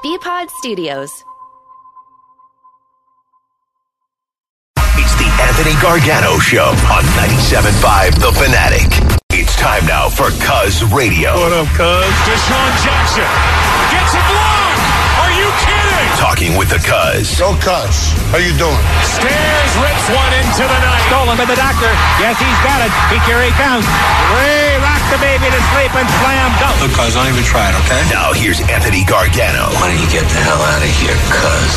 BPod Studios. It's the Anthony Gargano Show on 97.5 The Fanatic. It's time now for Cuz Radio. What up, Cuz? Deshaun Jackson gets it blocked. Are you kidding? Talking with the Cuz. Go Cuz. How you doing? Stairs rips one into the night. Stolen by the doctor. Yes, he's got it. Here he comes. Ray rocked the baby to sleep and slam dunk. Look, Cuz, don't even try it, okay? Now here's Anthony Gargano. Why don't you get the hell out of here, Cuz?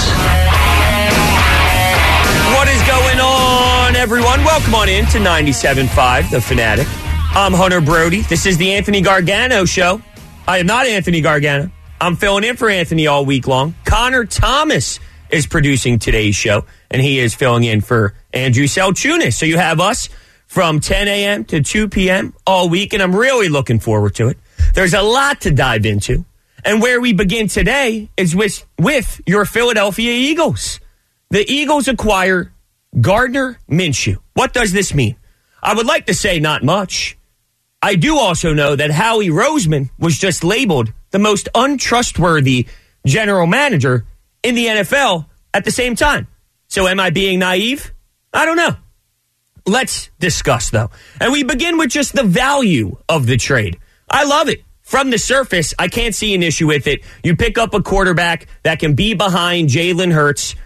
What is going on, everyone? Welcome on in to 97.5 The Fanatic. I'm Hunter Brody. This is the Anthony Gargano Show. I am not Anthony Gargano. I'm filling in for Anthony all week long. Connor Thomas is producing today's show, and he is filling in for Andrew Selchunas. So you have us from 10 a.m. to 2 p.m. all week, and I'm really looking forward to it. There's a lot to dive into, and where we begin today is with your Philadelphia Eagles. The Eagles acquire Gardner Minshew. What does this mean? I would like to say not much. I do also know that Howie Roseman was just labeled the most untrustworthy general manager in the NFL at the same time. So am I being naive? I don't know. Let's discuss, though. And we begin with just the value of the trade. I love it. From the surface, I can't see an issue with it. You pick up a quarterback that can be behind Jalen Hurts.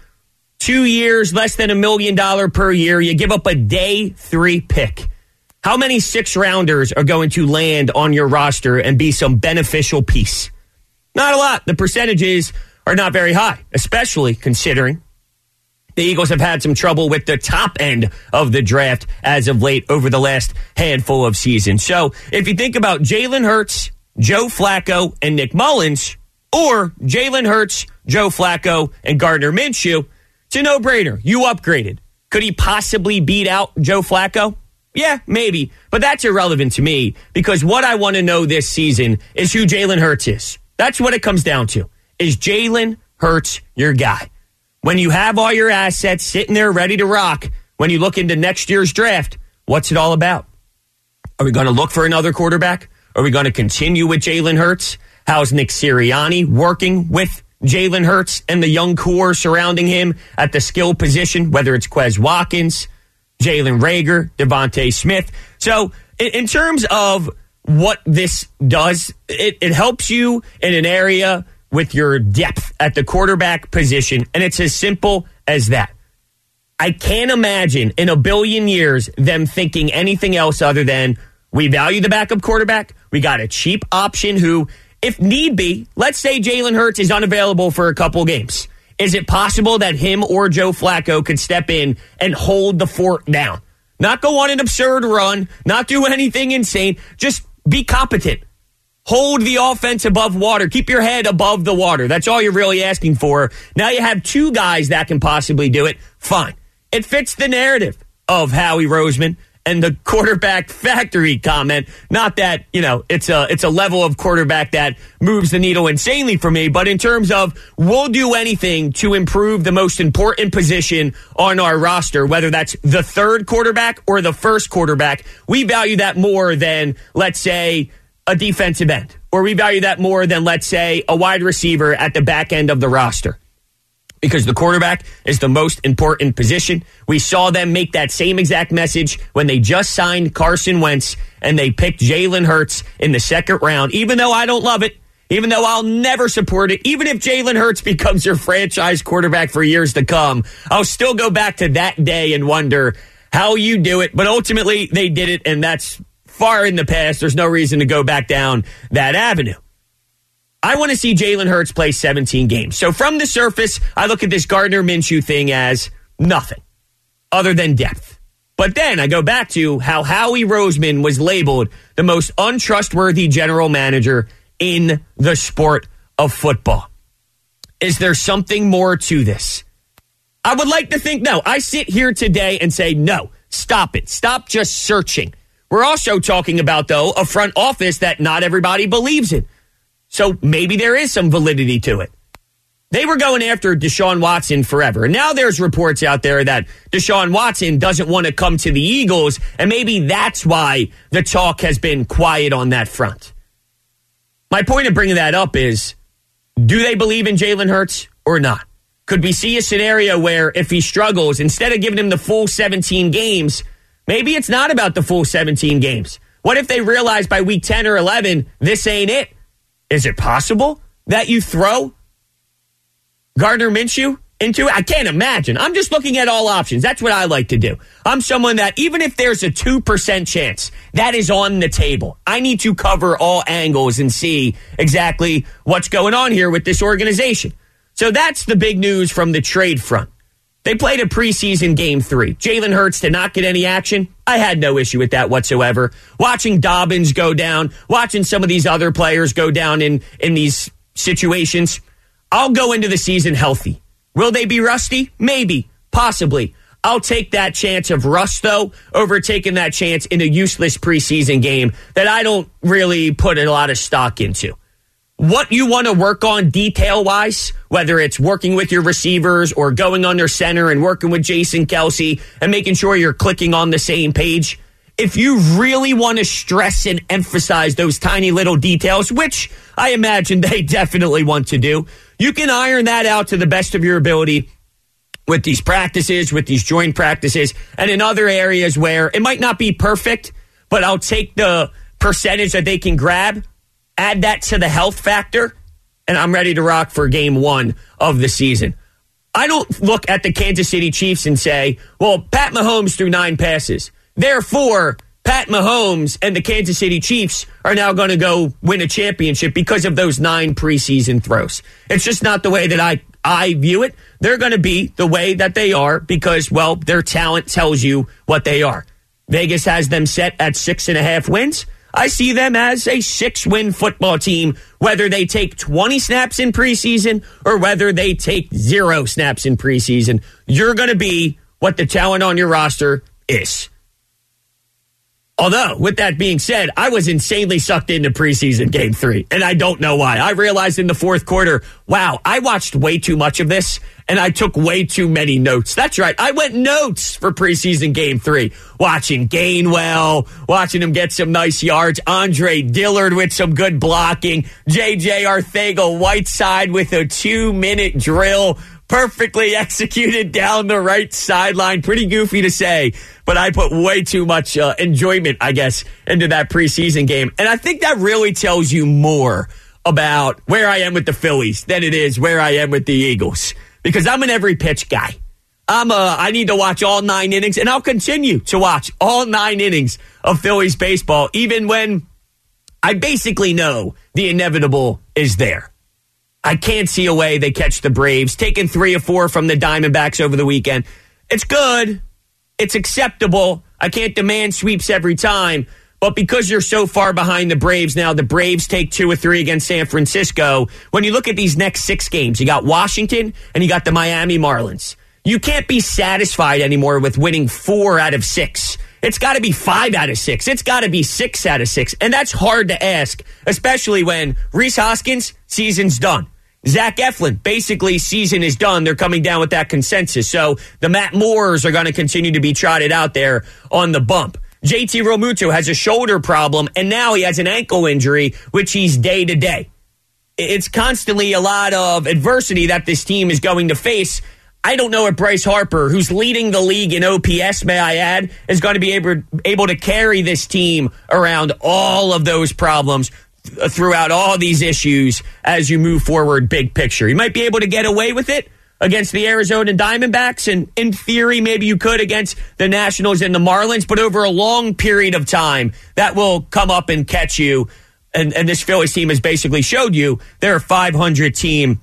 2 years, less than $1 million per year. You give up a day 3 pick. How many 6-rounders are going to land on your roster and be some beneficial piece? Not a lot. The percentages are not very high, especially considering the Eagles have had some trouble with the top end of the draft as of late over the last handful of seasons. So if you think about Jalen Hurts, Joe Flacco, and Nick Mullins, or Jalen Hurts, Joe Flacco, and Gardner Minshew, it's a no-brainer. You upgraded. Could he possibly beat out Joe Flacco? Yeah, maybe. But that's irrelevant to me because what I want to know this season is who Jalen Hurts is. That's what it comes down to. Is Jalen Hurts your guy? When you have all your assets sitting there ready to rock, when you look into next year's draft, what's it all about? Are we going to look for another quarterback? Are we going to continue with Jalen Hurts? How's Nick Sirianni working with Jalen Hurts and the young core surrounding him at the skill position, whether it's Quez Watkins, Jalen Reagor, Devontae Smith. So in terms of what this does, it helps you in an area with your depth at the quarterback position, and it's as simple as that. I can't imagine in a billion years them thinking anything else other than we value the backup quarterback, we got a cheap option who, if need be, let's say Jalen Hurts is unavailable for a couple games. Is it possible that him or Joe Flacco could step in and hold the fort down? Not go on an absurd run, not do anything insane, just be competent. Hold the offense above water. Keep your head above the water. That's all you're really asking for. Now you have 2 guys that can possibly do it. Fine. It fits the narrative of Howie Roseman and the quarterback factory comment. Not that, it's a level of quarterback that moves the needle insanely for me, but in terms of we'll do anything to improve the most important position on our roster, whether that's the 3rd quarterback or the 1st quarterback, we value that more than, let's say, a defensive end, or we value that more than, let's say, a wide receiver at the back end of the roster. Because the quarterback is the most important position. We saw them make that same exact message when they just signed Carson Wentz and they picked Jalen Hurts in the 2nd round. Even though I don't love it, even though I'll never support it, even if Jalen Hurts becomes your franchise quarterback for years to come, I'll still go back to that day and wonder how you do it. But ultimately, they did it, and that's far in the past. There's no reason to go back down that avenue. I want to see Jalen Hurts play 17 games. So from the surface, I look at this Gardner Minshew thing as nothing other than depth. But then I go back to how Howie Roseman was labeled the most untrustworthy general manager in the sport of football. Is there something more to this? I would like to think no. I sit here today and say no. Stop it. Stop just searching. We're also talking about, though, a front office that not everybody believes in. So maybe there is some validity to it. They were going after Deshaun Watson forever. And now there's reports out there that Deshaun Watson doesn't want to come to the Eagles, and maybe that's why the talk has been quiet on that front. My point of bringing that up is Do they believe in Jalen Hurts or not? Could we see a scenario where if he struggles, instead of giving him the full 17 games, maybe it's not about the full 17 games? What if they realize by week 10 or 11, this ain't it? Is it possible that you throw Gardner Minshew into it? I can't imagine. I'm just looking at all options. That's what I like to do. I'm someone that even if there's a 2% chance, that is on the table. I need to cover all angles and see exactly what's going on here with this organization. So that's the big news from the trade front. They played a preseason game 3. Jalen Hurts did not get any action. I had no issue with that whatsoever. Watching Dobbins go down, watching some of these other players go down in these situations, I'll go into the season healthy. Will they be rusty? Maybe. Possibly. I'll take that chance of rust, though, over taking that chance in a useless preseason game that I don't really put a lot of stock into. What you want to work on detail-wise, whether it's working with your receivers or going under center and working with Jason Kelce and making sure you're clicking on the same page, if you really want to stress and emphasize those tiny little details, which I imagine they definitely want to do, you can iron that out to the best of your ability with these practices, with these joint practices, and in other areas where it might not be perfect, but I'll take the percentage that they can grab, add that to the health factor, and I'm ready to rock for game 1 of the season. I don't look at the Kansas City Chiefs and say, well, Pat Mahomes threw 9 passes. Therefore, Pat Mahomes and the Kansas City Chiefs are now going to go win a championship because of those 9 preseason throws. It's just not the way that I view it. They're going to be the way that they are because, well, their talent tells you what they are. Vegas has them set at 6.5 wins. I see them as a 6-win football team, whether they take 20 snaps in preseason or whether they take 0 snaps in preseason. You're going to be what the talent on your roster is. Although, with that being said, I was insanely sucked into preseason game 3, and I don't know why. I realized in the fourth quarter, wow, I watched way too much of this, and I took way too many notes. That's right, I went notes for preseason game 3. Watching Gainwell, watching him get some nice yards, Andre Dillard with some good blocking, J.J. Arcega-Whiteside with a 2-minute drill, perfectly executed down the right sideline. Pretty goofy to say, but I put way too much enjoyment, I guess, into that preseason game. And I think that really tells you more about where I am with the Phillies than it is where I am with the Eagles. Because I'm an every pitch guy. I need to watch all 9 innings, and I'll continue to watch all 9 innings of Phillies baseball, even when I basically know the inevitable is there. I can't see a way they catch the Braves. Taking 3 or 4 from the Diamondbacks over the weekend. It's good. It's acceptable. I can't demand sweeps every time. But because you're so far behind the Braves now, the Braves take 2 or 3 against San Francisco. When you look at these next 6 games, you got Washington and you got the Miami Marlins. You can't be satisfied anymore with winning 4 out of 6. It's got to be 5 out of 6. It's got to be 6 out of 6. And that's hard to ask, especially when Rhys Hoskins, season's done. Zach Eflin, basically season is done. They're coming down with that consensus. So the Matt Moores are going to continue to be trotted out there on the bump. JT Realmuto has a shoulder problem, and now he has an ankle injury, which he's day to day. It's constantly a lot of adversity that this team is going to face. I don't know if Bryce Harper, who's leading the league in OPS, may I add, is going to be able to carry this team around all of those problems throughout all these issues as you move forward big picture. You might be able to get away with it against the Arizona Diamondbacks, and in theory, maybe you could against the Nationals and the Marlins, but over a long period of time, that will come up and catch you, and this Phillies team has basically showed you they're a 500 team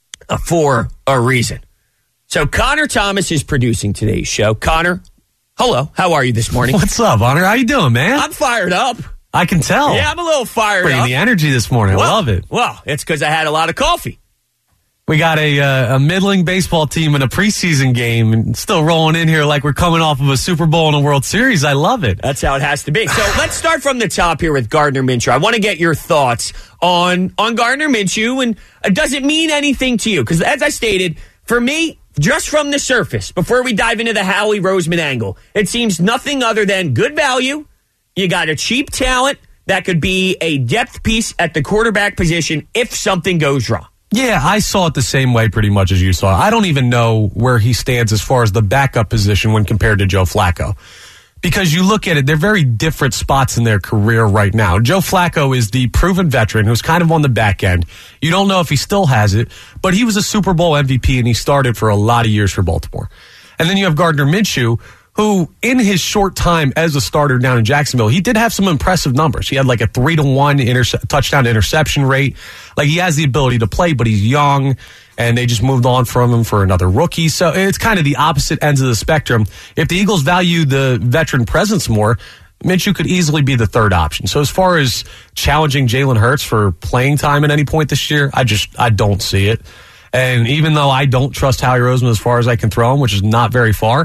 for a reason. So Connor Thomas is producing today's show. Connor, hello. How are you this morning? What's up, Honor? How you doing, man? I'm fired up. I can tell. Yeah, I'm a little fired Bringing up. the energy this morning. I love it. Well, it's because I had a lot of coffee. We got a middling baseball team in a preseason game and still rolling in here like we're coming off of a Super Bowl and a World Series. I love it. That's how it has to be. So let's start from the top here with Gardner Minshew. I want to get your thoughts on Gardner Minshew, and does it mean anything to you? Because as I stated, for me, just from the surface, before we dive into the Howie Roseman angle, it seems nothing other than good value. You got a cheap talent that could be a depth piece at the quarterback position if something goes wrong. Yeah, I saw it the same way pretty much as you saw it. I don't even know where he stands as far as the backup position when compared to Joe Flacco. Because you look at it, they're very different spots in their career right now. Joe Flacco is the proven veteran who's kind of on the back end. You don't know if he still has it, but he was a Super Bowl MVP and he started for a lot of years for Baltimore. And then you have Gardner Minshew, who in his short time as a starter down in Jacksonville, he did have some impressive numbers. He had like a 3-to-1 touchdown to interception rate. Like he has the ability to play, but he's young. And they just moved on from him for another rookie. So it's kind of the opposite ends of the spectrum. If the Eagles value the veteran presence more, Minshew could easily be the third option. So as far as challenging Jalen Hurts for playing time at any point this year, I don't see it. And even though I don't trust Howie Roseman as far as I can throw him, which is not very far,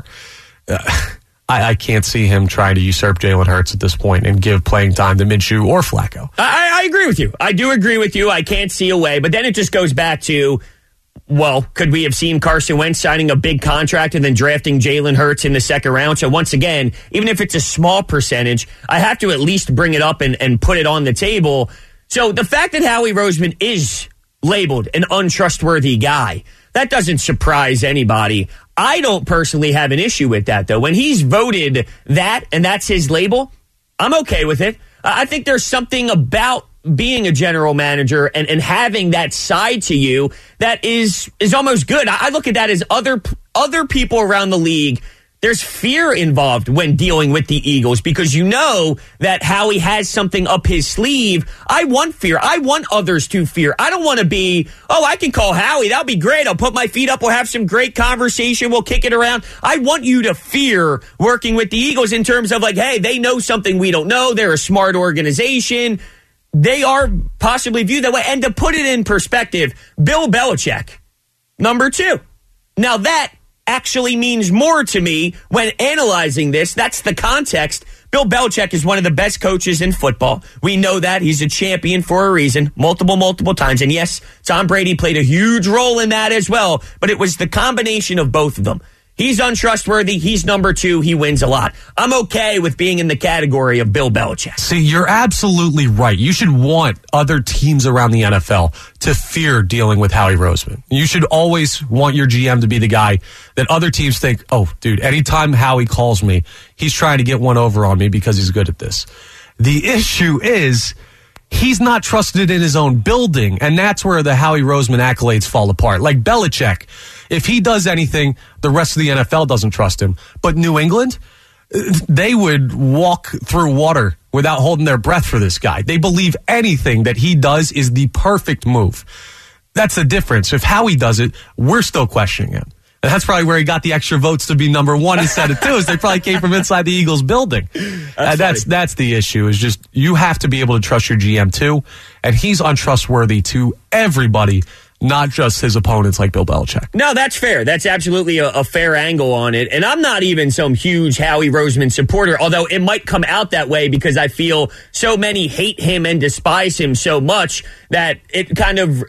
I can't see him trying to usurp Jalen Hurts at this point and give playing time to Minshew or Flacco. I agree with you. I do agree with you. I can't see a way. But then it just goes back to, well, could we have seen Carson Wentz signing a big contract and then drafting Jalen Hurts in the second round? So once again, even if it's a small percentage, I have to at least bring it up and put it on the table. So the fact that Howie Roseman is labeled an untrustworthy guy, that doesn't surprise anybody. I don't personally have an issue with that, though. When he's voted that and that's his label, I'm okay with it. I think there's something about being a general manager and having that side to you that is almost good. I look at that as other people around the league. There's fear involved when dealing with the Eagles because you know that Howie has something up his sleeve. I want fear. I want others to fear. I don't want to be, I can call Howie. That'll be great. I'll put my feet up. We'll have some great conversation. We'll kick it around. I want you to fear working with the Eagles in terms of like, hey, they know something we don't know. They're a smart organization. They are possibly viewed that way. And to put it in perspective, Bill Belichick, number 2. Now that actually means more to me when analyzing this. That's the context. Bill Belichick is one of the best coaches in football. We know that. He's a champion for a reason, multiple times. And yes, Tom Brady played a huge role in that as well. But it was the combination of both of them. He's untrustworthy. He's number 2. He wins a lot. I'm okay with being in the category of Bill Belichick. See, you're absolutely right. You should want other teams around the NFL to fear dealing with Howie Roseman. You should always want your GM to be the guy that other teams think, oh, dude, anytime Howie calls me, he's trying to get one over on me because he's good at this. The issue is he's not trusted in his own building, and that's where the Howie Roseman accolades fall apart. Like Belichick, if he does anything, the rest of the NFL doesn't trust him. But New England, they would walk through water without holding their breath for this guy. They believe anything that he does is the perfect move. That's the difference. If Howie does it, we're still questioning him. And that's probably where he got the extra votes to be number 1 instead of 2, is they probably came from inside the Eagles building. That's the issue, is just you have to be able to trust your GM too. And he's untrustworthy to everybody, not just his opponents like Bill Belichick. No, that's fair. That's absolutely a fair angle on it. And I'm not even some huge Howie Roseman supporter, although it might come out that way because I feel so many hate him and despise him so much that it kind of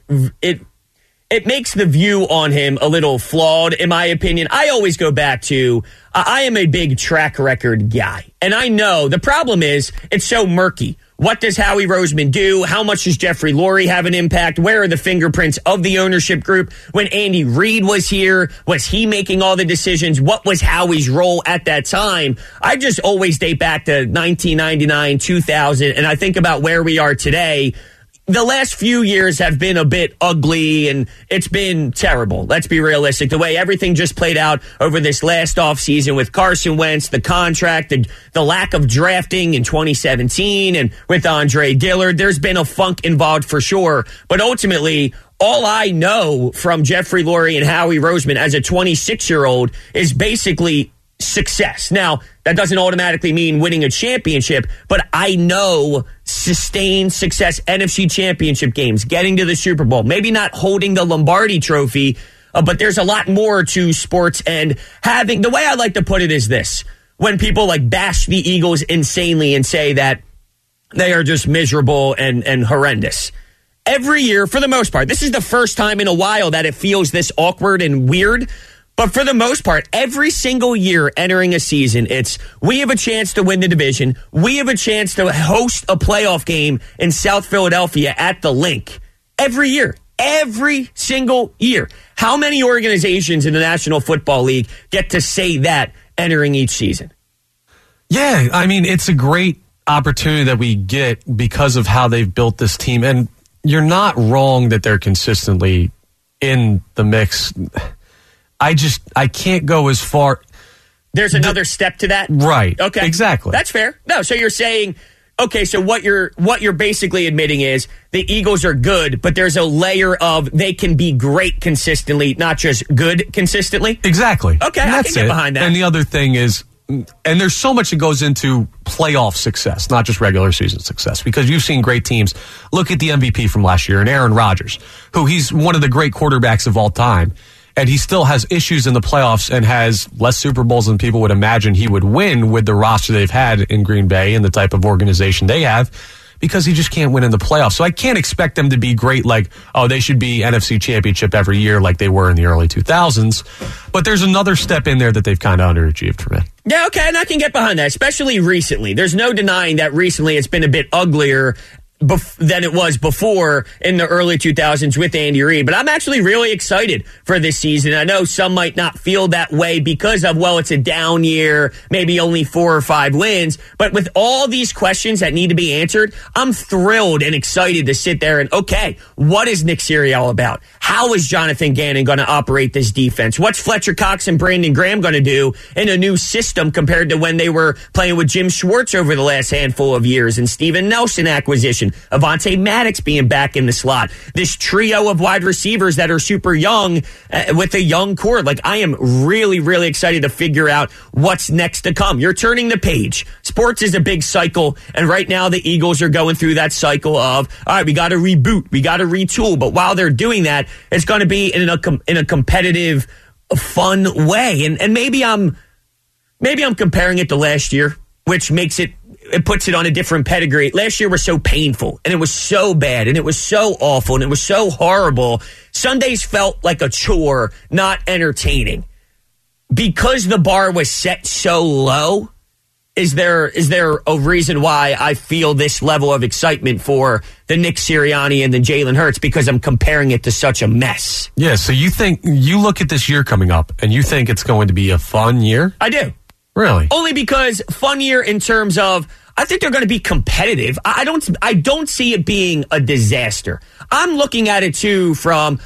it makes the view on him a little flawed, in my opinion. I always go back to, I am a big track record guy. And I know the problem is it's so murky. What does Howie Roseman do? How much does Jeffrey Lurie have an impact? Where are the fingerprints of the ownership group? When Andy Reid was here, was he making all the decisions? What was Howie's role at that time? I just always date back to 1999, 2000, and I think about where we are today. The last few years have been a bit ugly and it's been terrible. Let's be realistic. The way everything just played out over this last offseason with Carson Wentz, the contract, the lack of drafting in 2017 and with Andre Dillard, there's been a funk involved for sure. But ultimately, all I know from Jeffrey Lurie and Howie Roseman as a 26-year-old is basically success. Now, that doesn't automatically mean winning a championship, but I know sustained success, NFC championship games, getting to the Super Bowl, maybe not holding the Lombardi trophy, but there's a lot more to sports. And having, the way I like to put it is this: when people like bash the Eagles insanely and say that they are just miserable and horrendous, every year, for the most part, this is the first time in a while that it feels this awkward and weird. But for the most part, every single year entering a season, it's we have a chance to win the division. We have a chance to host a playoff game in South Philadelphia at the Link. Every year. every single year. How many organizations in the National Football League get to say that entering each season? Yeah, I mean, it's a great opportunity that we get because of how they've built this team. And you're not wrong that they're consistently in the mix. I can't go as far. There's another step to that? Right. Okay. Exactly. That's fair. No, so you're saying, okay, so what you're basically admitting is the Eagles are good, but there's a layer of they can be great consistently, not just good consistently? Exactly. Okay, and I that's can get it. behind that. And the other thing is, and there's so much that goes into playoff success, not just regular season success, because you've seen great teams. Look at the MVP from last year, and Aaron Rodgers, who he's one of the great quarterbacks of all time. And he still has issues in the playoffs and has less Super Bowls than people would imagine he would win with the roster they've had in Green Bay and the type of organization they have, because he just can't win in the playoffs. So I can't expect them to be great like, oh, they should be NFC Championship every year like they were in the early 2000s. But there's another step in there that they've kind of underachieved for me. Yeah, okay, and I can get behind that, especially recently. There's no denying that recently it's been a bit uglier than it was before in the early 2000s with Andy Reid. But I'm actually really excited for this season. I know some might not feel that way because of, well, it's a down year, maybe only 4 or 5 wins. But with all these questions that need to be answered, I'm thrilled and excited to sit there and, okay, what is Nick Sirianni about? How is Jonathan Gannon going to operate this defense? What's Fletcher Cox and Brandon Graham going to do in a new system compared to when they were playing with Jim Schwartz over the last handful of years, and Steven Nelson acquisition, Avonte Maddox being back in the slot, this trio of wide receivers that are super young with a young core. Like, I am really, really excited to figure out what's next to come. You're turning the page. Sports is a big cycle, and right now the Eagles are going through that cycle of, all right, we got to reboot, we got to retool. But while they're doing that, it's going to be in a competitive, fun way. And maybe I'm comparing it to last year, which makes it puts it on a different pedigree. Last year was so painful, and it was so bad, and it was so awful, and it was so horrible. Sundays felt like a chore, not entertaining. Because the bar was set so low, is there a reason why I feel this level of excitement for the Nick Sirianni and the Jalen Hurts, because I'm comparing it to such a mess? Yeah, so you look at this year coming up, and you think it's going to be a fun year? I do. Really? Only because fun year in terms of, I think they're going to be competitive. I don't see it being a disaster. I'm looking at it too from,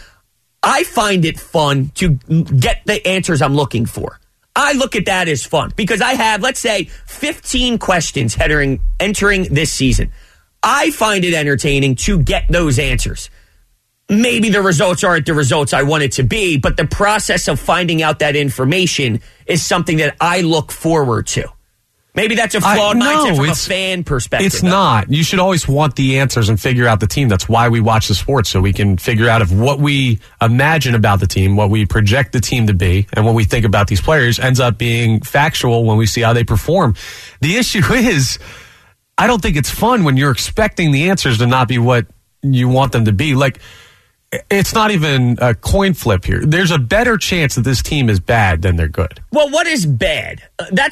I find it fun to get the answers I'm looking for. I look at that as fun because I have, let's say, 15 questions entering this season. I find it entertaining to get those answers. Maybe the results aren't the results I want it to be, but the process of finding out that information is something that I look forward to. Maybe that's a flawed mindset from a fan perspective. It's not. You should always want the answers and figure out the team. That's why we watch the sports, so we can figure out if what we imagine about the team, what we project the team to be, and what we think about these players ends up being factual when we see how they perform. The issue is, I don't think it's fun when you're expecting the answers to not be what you want them to be. Like, it's not even a coin flip here. There's a better chance that this team is bad than they're good. Well, what is bad?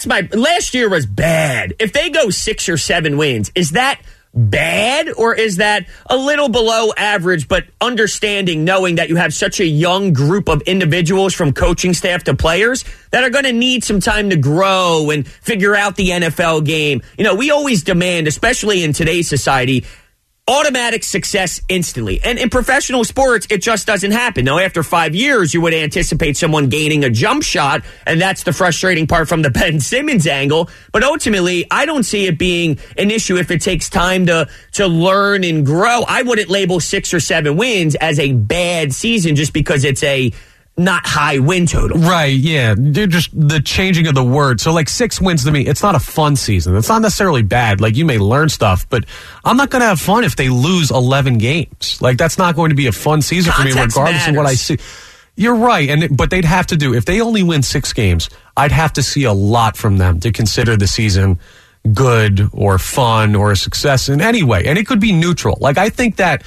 Last year was bad. If they go 6 or 7 wins, is that bad, or is that a little below average, but understanding, knowing that you have such a young group of individuals from coaching staff to players that are going to need some time to grow and figure out the NFL game? You know, we always demand, especially in today's society, automatic success instantly. And in professional sports, it just doesn't happen. Now, after 5 years, you would anticipate someone gaining a jump shot, and that's the frustrating part from the Ben Simmons angle. But ultimately, I don't see it being an issue if it takes time to learn and grow. I wouldn't label 6 or 7 wins as a bad season just because it's a not high win total. Right, yeah. They're just the changing of the word. So, like, 6 wins to me, it's not a fun season. It's not necessarily bad. Like, you may learn stuff, but I'm not going to have fun if they lose 11 games. Like, that's not going to be a fun season for me, regardless of what I see. You're right, but they'd have to do, if they only win 6 games, I'd have to see a lot from them to consider the season good or fun or a success in any way. And it could be neutral. Like, I think that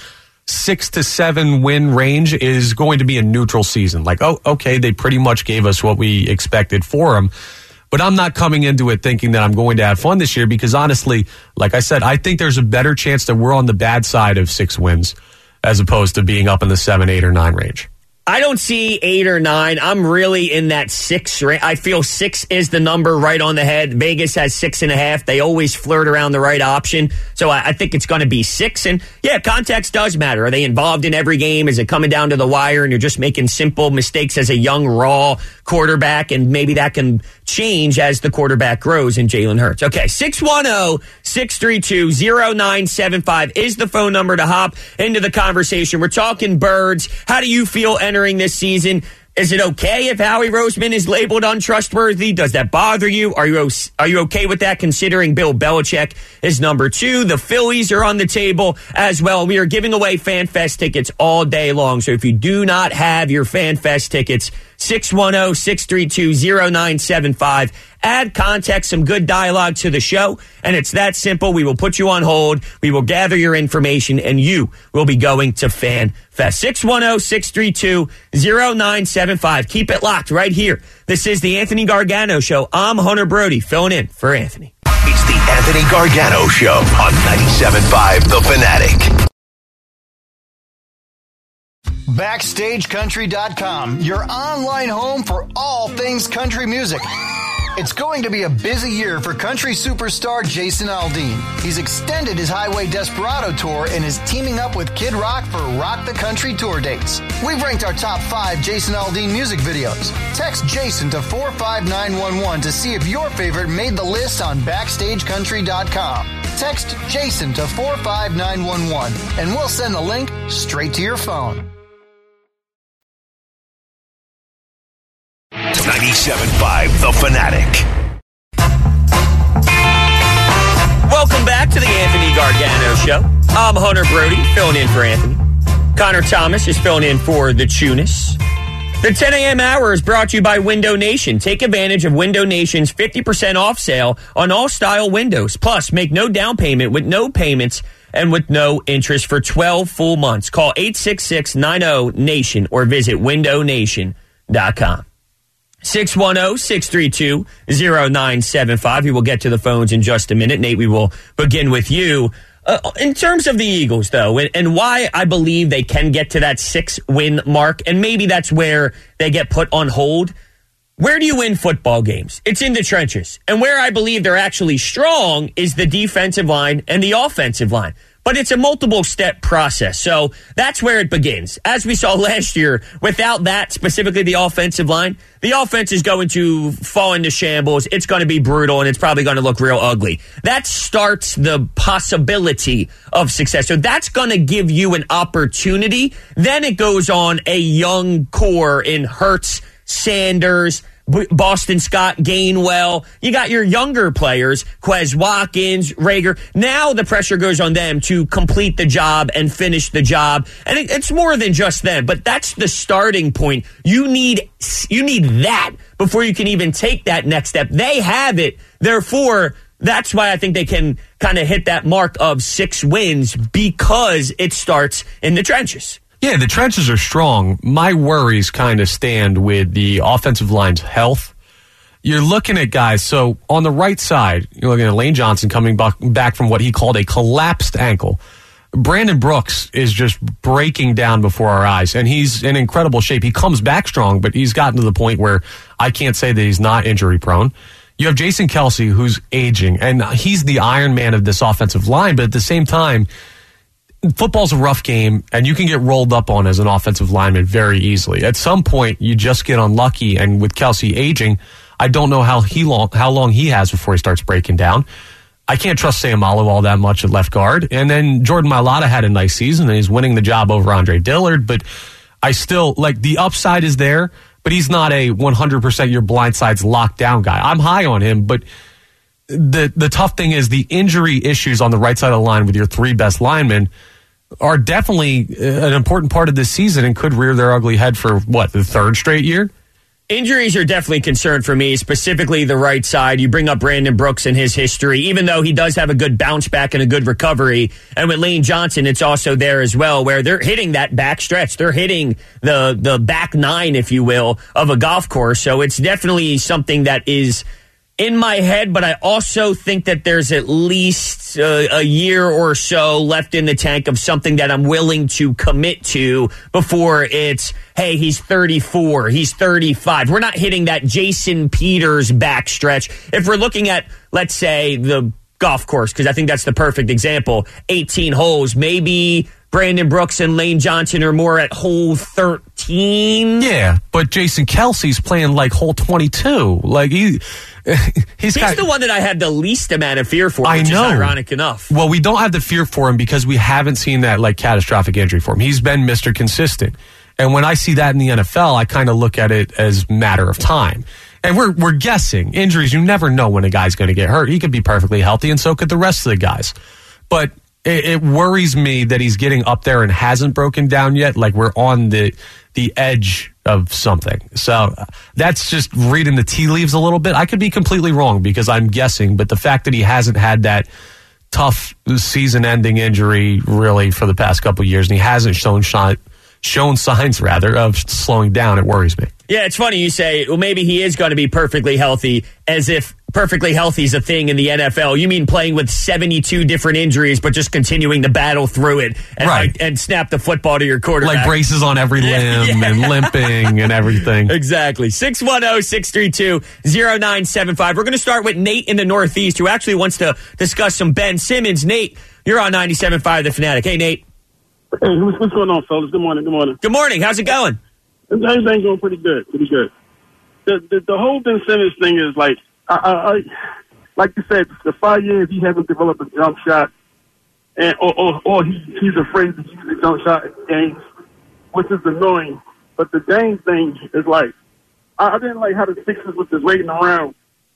6 to 7 win range is going to be a neutral season. Like, oh, okay, they pretty much gave us what we expected for them. But I'm not coming into it thinking that I'm going to have fun this year because, honestly, like I said, I think there's a better chance that we're on the bad side of 6 wins as opposed to being up in the 7, 8, or 9 range. I don't see 8 or 9. I'm really in that 6 range. I feel 6 is the number right on the head. Vegas has 6.5. They always flirt around the right option. So I think it's going to be 6. And yeah, context does matter. Are they involved in every game? Is it coming down to the wire and you're just making simple mistakes as a young, raw quarterback? And maybe that can change as the quarterback grows in Jalen Hurts. Okay, 610-632-0975 is the phone number to hop into the conversation. We're talking Birds. How do you feel entering this season? Is it okay if Howie Roseman is labeled untrustworthy? Does that bother you? Are you okay with that, considering Bill Belichick is number 2? The Phillies are on the table as well. We are giving away FanFest tickets all day long. So if you do not have your FanFest tickets, 610-632-0975. Add context, some good dialogue to the show, and it's that simple. We will put you on hold. We will gather your information, and you will be going to FanFest. 610-632-0975. Keep it locked right here. This is the Anthony Gargano Show. I'm Hunter Brody, filling in for Anthony. It's the Anthony Gargano Show on 97.5 The Fanatic. BackstageCountry.com, your online home for all things country music. It's going to be a busy year for country superstar Jason Aldean. He's extended his Highway Desperado tour and is teaming up with Kid Rock for Rock the Country tour dates. We've ranked our top 5 Jason Aldean music videos. Text Jason to 45911 to see if your favorite made the list on BackstageCountry.com. Text Jason to 45911 and we'll send the link straight to your phone. 97.5 The Fanatic. Welcome back to the Anthony Gargano Show. I'm Hunter Brody, filling in for Anthony. Connor Thomas is filling in for the Tunis. The 10 a.m. hour is brought to you by Window Nation. Take advantage of Window Nation's 50% off sale on all style windows. Plus, make no down payment with no payments and with no interest for 12 full months. Call 866-90-NATION or visit windownation.com. 610-632-0975. We will get to the phones in just a minute. Nate, we will begin with you. In terms of the Eagles, though, and why I believe they can get to that 6-win mark, and maybe that's where they get put on hold. Where do you win football games? It's in the trenches. And where I believe they're actually strong is the defensive line and the offensive line. But it's a multiple-step process, so that's where it begins. As we saw last year, without that, specifically the offensive line, the offense is going to fall into shambles. It's going to be brutal, and it's probably going to look real ugly. That starts the possibility of success. So that's going to give you an opportunity. Then it goes on a young core in Hurts, Sanders, Boston Scott, Gainwell. You got your younger players, Quez Watkins, Rager. Now the pressure goes on them to complete the job and finish the job. And it's more than just them, but that's the starting point. You need that before you can even take that next step. They have it. Therefore, that's why I think they can kind of hit that mark of 6 wins, because it starts in the trenches. Yeah, the trenches are strong. My worries kind of stand with the offensive line's health. You're looking at guys, so on the right side, you're looking at Lane Johnson coming back from what he called a collapsed ankle. Brandon Brooks is just breaking down before our eyes, and he's in incredible shape. He comes back strong, but he's gotten to the point where I can't say that he's not injury prone. You have Jason Kelce, who's aging, and he's the Iron Man of this offensive line, but at the same time, football's a rough game, and you can get rolled up on as an offensive lineman very easily. At some point, you just get unlucky, and with Kelce aging, I don't know how long he has before he starts breaking down. I can't trust Sayamalu all that much at left guard. And then Jordan Mailata had a nice season, and he's winning the job over Andre Dillard, but I still, the upside is there, but he's not a 100% your blind side's locked down guy. I'm high on him, but the tough thing is the injury issues on the right side of the line with your 3 best linemen are definitely an important part of this season and could rear their ugly head for, the 3rd straight year? Injuries are definitely a concern for me, specifically the right side. You bring up Brandon Brooks and his history, even though he does have a good bounce back and a good recovery. And with Lane Johnson, it's also there as well, where they're hitting that back stretch. They're hitting the back 9, if you will, of a golf course. So it's definitely something that is in my head, but I also think that there's at least a year or so left in the tank of something that I'm willing to commit to before it's, hey, he's 34, he's 35. We're not hitting that Jason Peters backstretch. If we're looking at, let's say, the golf course, because I think that's the perfect example, 18 holes, maybe Brandon Brooks and Lane Johnson are more at hole 13. Yeah, but Jason Kelsey's playing like hole 22. Like he's the one that I had the least amount of fear for, which is ironic enough. Well, we don't have the fear for him because we haven't seen that like catastrophic injury for him. He's been Mr. Consistent. And when I see that in the NFL, I kind of look at it as matter of time. And we're guessing. Injuries, you never know when a guy's going to get hurt. He could be perfectly healthy, and so could the rest of the guys. But it worries me that he's getting up there and hasn't broken down yet. Like we're on the edge of something. So that's just reading the tea leaves a little bit. I could be completely wrong because I'm guessing, but the fact that he hasn't had that tough season-ending injury really for the past couple of years, and he hasn't shown signs of slowing down, it worries me. Yeah, it's funny you say, well, maybe he is going to be perfectly healthy, as if perfectly healthy is a thing in the NFL. You mean playing with 72 different injuries, but just continuing to battle through it and snap the football to your quarterback. Like braces on every limb and limping and everything. Exactly. 610-632-0975. We're going to start with Nate in the Northeast, who actually wants to discuss some Ben Simmons. Nate, you're on 97.5 The Fanatic. Hey, Nate. Hey, what's going on, fellas? Good morning. Good morning. How's it going? Everything's going pretty good. The whole Ben Simmons thing is like, I like you said, the 5 years he hasn't developed a jump shot, and or he's afraid to use the jump shot in games, which is annoying. But the Dame thing is like, I didn't like how the Sixers was just waiting around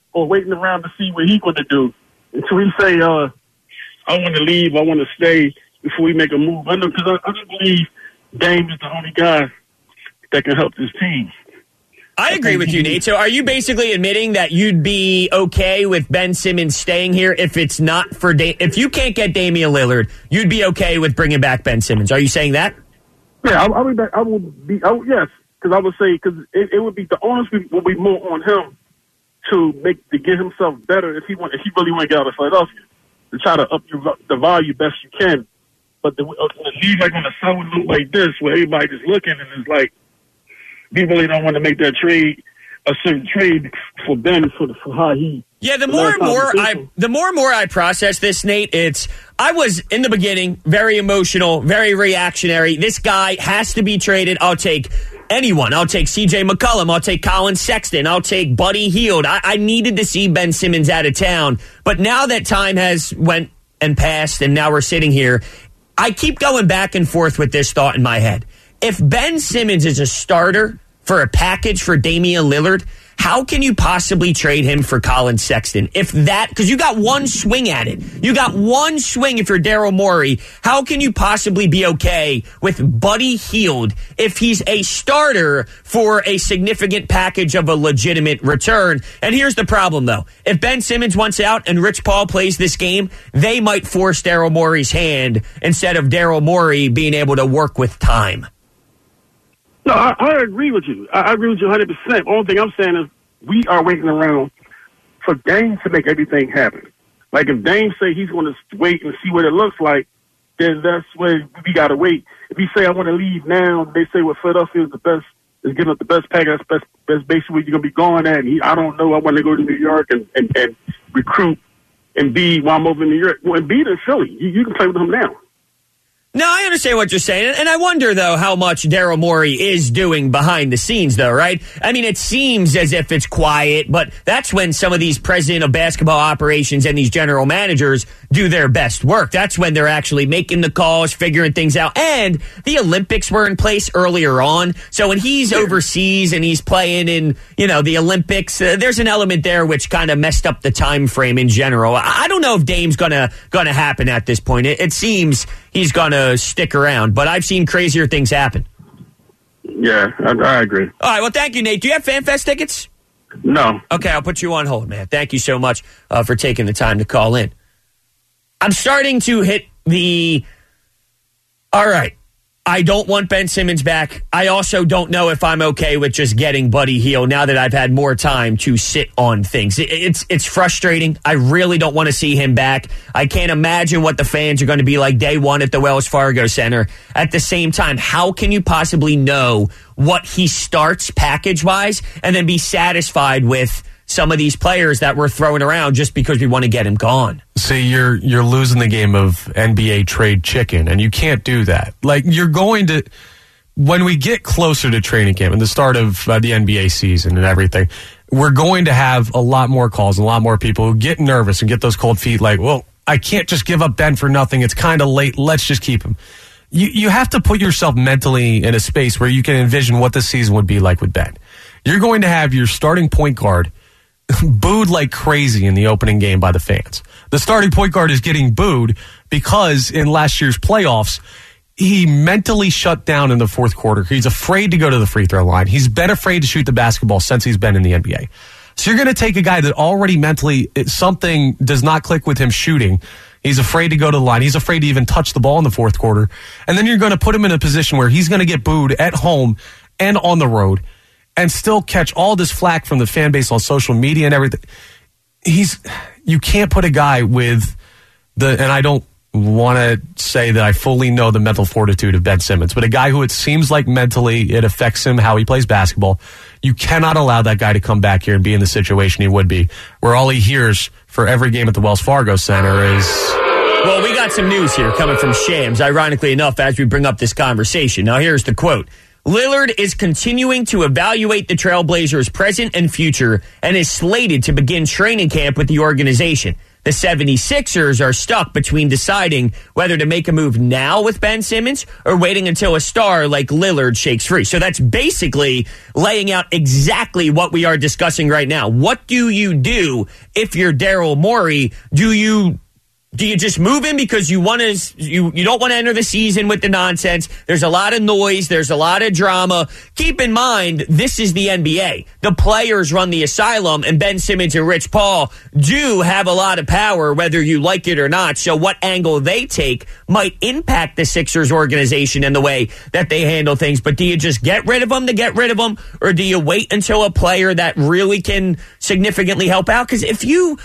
to see what he's going to do until he say, I want to leave, I want to stay before we make a move. I know because I just believe Dame is the only guy that can help this team. I agree with you, Nate. So are you basically admitting that you'd be okay with Ben Simmons staying here if it's not for if you can't get Damian Lillard, you'd be okay with bringing back Ben Simmons? Are you saying that? Yeah, I would be. Yes, because I would say because it would be the onus would be more on him to get himself better if he really want to get out of Philadelphia, to try to up the value best you can. But the league like on a sour note like this, where everybody just looking and it's like, we really don't want to make that trade, a certain trade for Ben for how he. Yeah, the more and more I process this, Nate, I was in the beginning very emotional, very reactionary. This guy has to be traded. I'll take anyone. I'll take C.J. McCollum. I'll take Colin Sexton. I'll take Buddy Hield. I needed to see Ben Simmons out of town, but now that time has went and passed, and now we're sitting here. I keep going back and forth with this thought in my head. If Ben Simmons is a starter for a package for Damian Lillard, how can you possibly trade him for Colin Sexton? Because you got one swing at it. You got one swing if you're Daryl Morey. How can you possibly be okay with Buddy Hield if he's a starter for a significant package of a legitimate return? And here's the problem, though. If Ben Simmons wants out and Rich Paul plays this game, they might force Daryl Morey's hand instead of Daryl Morey being able to work with time. No, I agree with you. I agree with you 100%. The only thing I'm saying is we are waiting around for Dame to make everything happen. Like if Dame say he's going to wait and see what it looks like, then that's where we got to wait. If he say I want to leave now, they say well Philadelphia is the best, is giving up the best package, that's basically where you're going to be going at. And I don't know, I want to go to New York and recruit Embiid while I'm over in New York. Well, Embiid is Philly. You can play with him now. No, I understand what you're saying. And I wonder, though, how much Daryl Morey is doing behind the scenes, though, right? I mean, it seems as if it's quiet, but that's when some of these president of basketball operations and these general managers do their best work. That's when they're actually making the calls, figuring things out. And the Olympics were in place earlier on. So when he's overseas and he's playing in, the Olympics, there's an element there which kind of messed up the time frame in general. I don't know if Dame's gonna happen at this point. It seems he's gonna stick around, but I've seen crazier things happen. Yeah, I agree. All right, well, thank you, Nate. Do you have FanFest tickets? No. Okay, I'll put you on hold, man. Thank you so much for taking the time to call in. I'm starting to hit all right, I don't want Ben Simmons back. I also don't know if I'm okay with just getting Buddy Hield now that I've had more time to sit on things. It's frustrating. I really don't want to see him back. I can't imagine what the fans are going to be like day one at the Wells Fargo Center. At the same time, how can you possibly know what he starts package-wise and then be satisfied with some of these players that we're throwing around just because we want to get him gone? See, you're losing the game of NBA trade chicken, and you can't do that. Like, you're going to, when we get closer to training camp and the start of the NBA season and everything, we're going to have a lot more calls and a lot more people who get nervous and get those cold feet like, well, I can't just give up Ben for nothing. It's kind of late. Let's just keep him. You have to put yourself mentally in a space where you can envision what the season would be like with Ben. You're going to have your starting point guard booed like crazy in the opening game by the fans. The starting point guard is getting booed because in last year's playoffs, he mentally shut down in the fourth quarter. He's afraid to go to the free throw line. He's been afraid to shoot the basketball since he's been in the NBA. So you're going to take a guy that already mentally, something does not click with him shooting. He's afraid to go to the line. He's afraid to even touch the ball in the fourth quarter. And then you're going to put him in a position where he's going to get booed at home and on the road and still catch all this flack from the fan base on social media and everything. You can't put a guy with and I don't want to say that I fully know the mental fortitude of Ben Simmons, but a guy who it seems like mentally it affects him how he plays basketball. You cannot allow that guy to come back here and be in the situation he would be, where all he hears for every game at the Wells Fargo Center is... Well, we got some news here coming from Shams, ironically enough, as we bring up this conversation. Now, here's the quote. Lillard is continuing to evaluate the Trailblazers' present and future and is slated to begin training camp with the organization. The 76ers are stuck between deciding whether to make a move now with Ben Simmons or waiting until a star like Lillard shakes free. So that's basically laying out exactly what we are discussing right now. What do you do if you're Daryl Morey? Do you just move him because you want to? You don't want to enter the season with the nonsense? There's a lot of noise. There's a lot of drama. Keep in mind, this is the NBA. The players run the asylum, and Ben Simmons and Rich Paul do have a lot of power, whether you like it or not. So what angle they take might impact the Sixers organization and the way that they handle things. But do you just get rid of them to get rid of them, or do you wait until a player that really can significantly help out? Because if you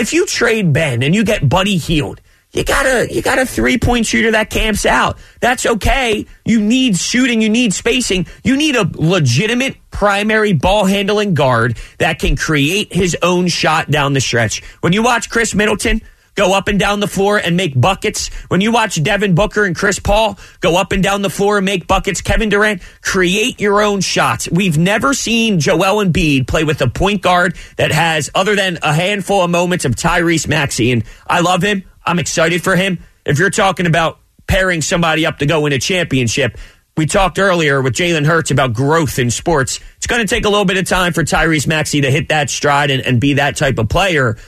trade Ben and you get Buddy Hield, you got a 3-point shooter that camps out. That's okay. You need shooting. You need spacing. You need a legitimate primary ball handling guard that can create his own shot down the stretch. When you watch Chris Middleton go up and down the floor and make buckets, when you watch Devin Booker and Chris Paul go up and down the floor and make buckets, Kevin Durant, create your own shots. We've never seen Joel Embiid play with a point guard that has, other than a handful of moments, of Tyrese Maxey. And I love him. I'm excited for him. If you're talking about pairing somebody up to go win a championship, we talked earlier with Jalen Hurts about growth in sports. It's going to take a little bit of time for Tyrese Maxey to hit that stride and be that type of player.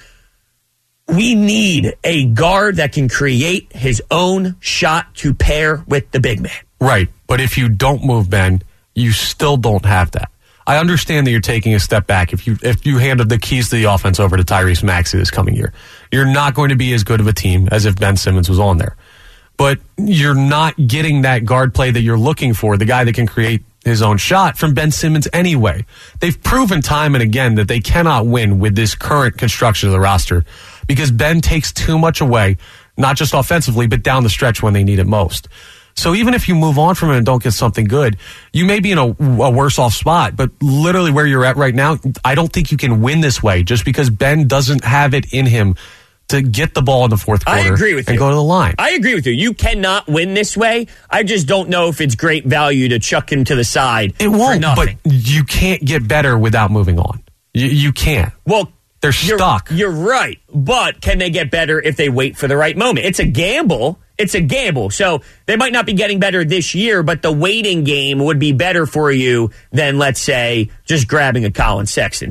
We need a guard that can create his own shot to pair with the big man. Right, but if you don't move Ben, you still don't have that. I understand that you're taking a step back if you handed the keys to the offense over to Tyrese Maxey this coming year. You're not going to be as good of a team as if Ben Simmons was on there. But you're not getting that guard play that you're looking for, the guy that can create his own shot, from Ben Simmons anyway. They've proven time and again that they cannot win with this current construction of the roster because Ben takes too much away, not just offensively, but down the stretch when they need it most. So even if you move on from him and don't get something good, you may be in a worse off spot. But literally where you're at right now, I don't think you can win this way just because Ben doesn't have it in him to get the ball in the fourth quarter. I agree with you. And go to the line. I agree with you. You cannot win this way. I just don't know if it's great value to chuck him to the side. It won't, but you can't get better without moving on. You can't. Well, they're stuck. You're right. But can they get better if they wait for the right moment? It's a gamble. It's a gamble. So they might not be getting better this year, but the waiting game would be better for you than, let's say, just grabbing a Colin Sexton.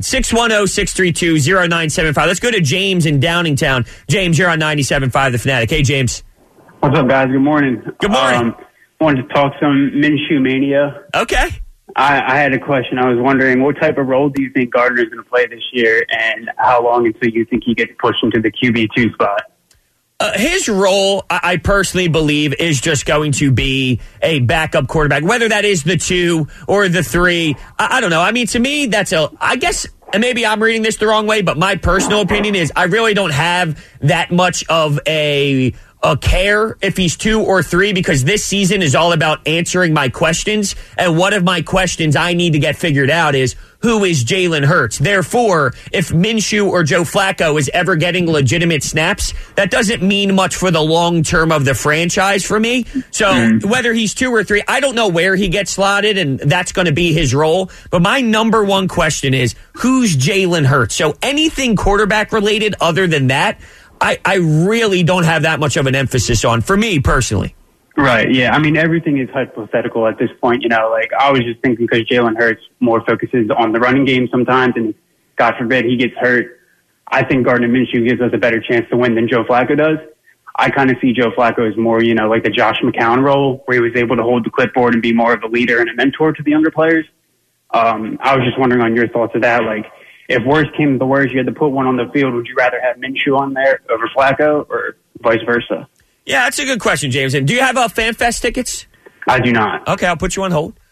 610-632-0975. Let's go to James in Downingtown. James, you're on 97.5 The Fanatic. Hey, James. What's up, guys? Good morning. Good morning. Wanted to talk some Minshew mania. Okay. I had a question. I was wondering, what type of role do you think Gardner's going to play this year, and how long until you think he gets pushed into the QB2 spot? His role, I personally believe, is just going to be a backup quarterback, whether that is the 2 or the 3. I don't know. I mean, to me, I guess, and maybe I'm reading this the wrong way, but my personal opinion is I really don't have that much of a care if he's 2 or 3, because this season is all about answering my questions. And one of my questions I need to get figured out is, who is Jalen Hurts? Therefore, if Minshew or Joe Flacco is ever getting legitimate snaps, that doesn't mean much for the long term of the franchise for me. So whether he's 2 or 3, I don't know where he gets slotted, and that's going to be his role. But my number one question is, who's Jalen Hurts? So anything quarterback related other than that, I really don't have that much of an emphasis on, for me personally. Right, yeah. I mean, everything is hypothetical at this point. Like, I was just thinking because Jalen Hurts more focuses on the running game sometimes, and God forbid he gets hurt, I think Gardner Minshew gives us a better chance to win than Joe Flacco does. I kind of see Joe Flacco as more, like the Josh McCown role, where he was able to hold the clipboard and be more of a leader and a mentor to the younger players. I was just wondering on your thoughts of that. Like, if worst came to the worst, you had to put one on the field, would you rather have Minshew on there over Flacco, or vice versa? Yeah, that's a good question, James. And do you have FanFest tickets? I do not. Okay, I'll put you on hold.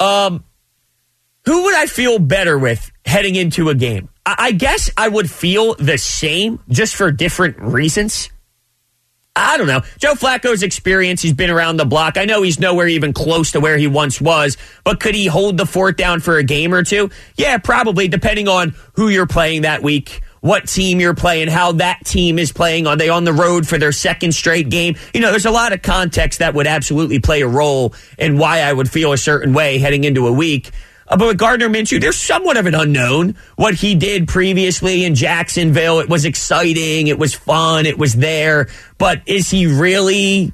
Who would I feel better with heading into a game? I guess I would feel the same, just for different reasons. I don't know. Joe Flacco's experience, he's been around the block. I know he's nowhere even close to where he once was, but could he hold the fort down for a game or two? Yeah, probably, depending on who you're playing that week, what team you're playing, how that team is playing. Are they on the road for their second straight game? There's a lot of context that would absolutely play a role in why I would feel a certain way heading into a week. But with Gardner Minshew, there's somewhat of an unknown. What he did previously in Jacksonville, it was exciting, it was fun, it was there. But is he really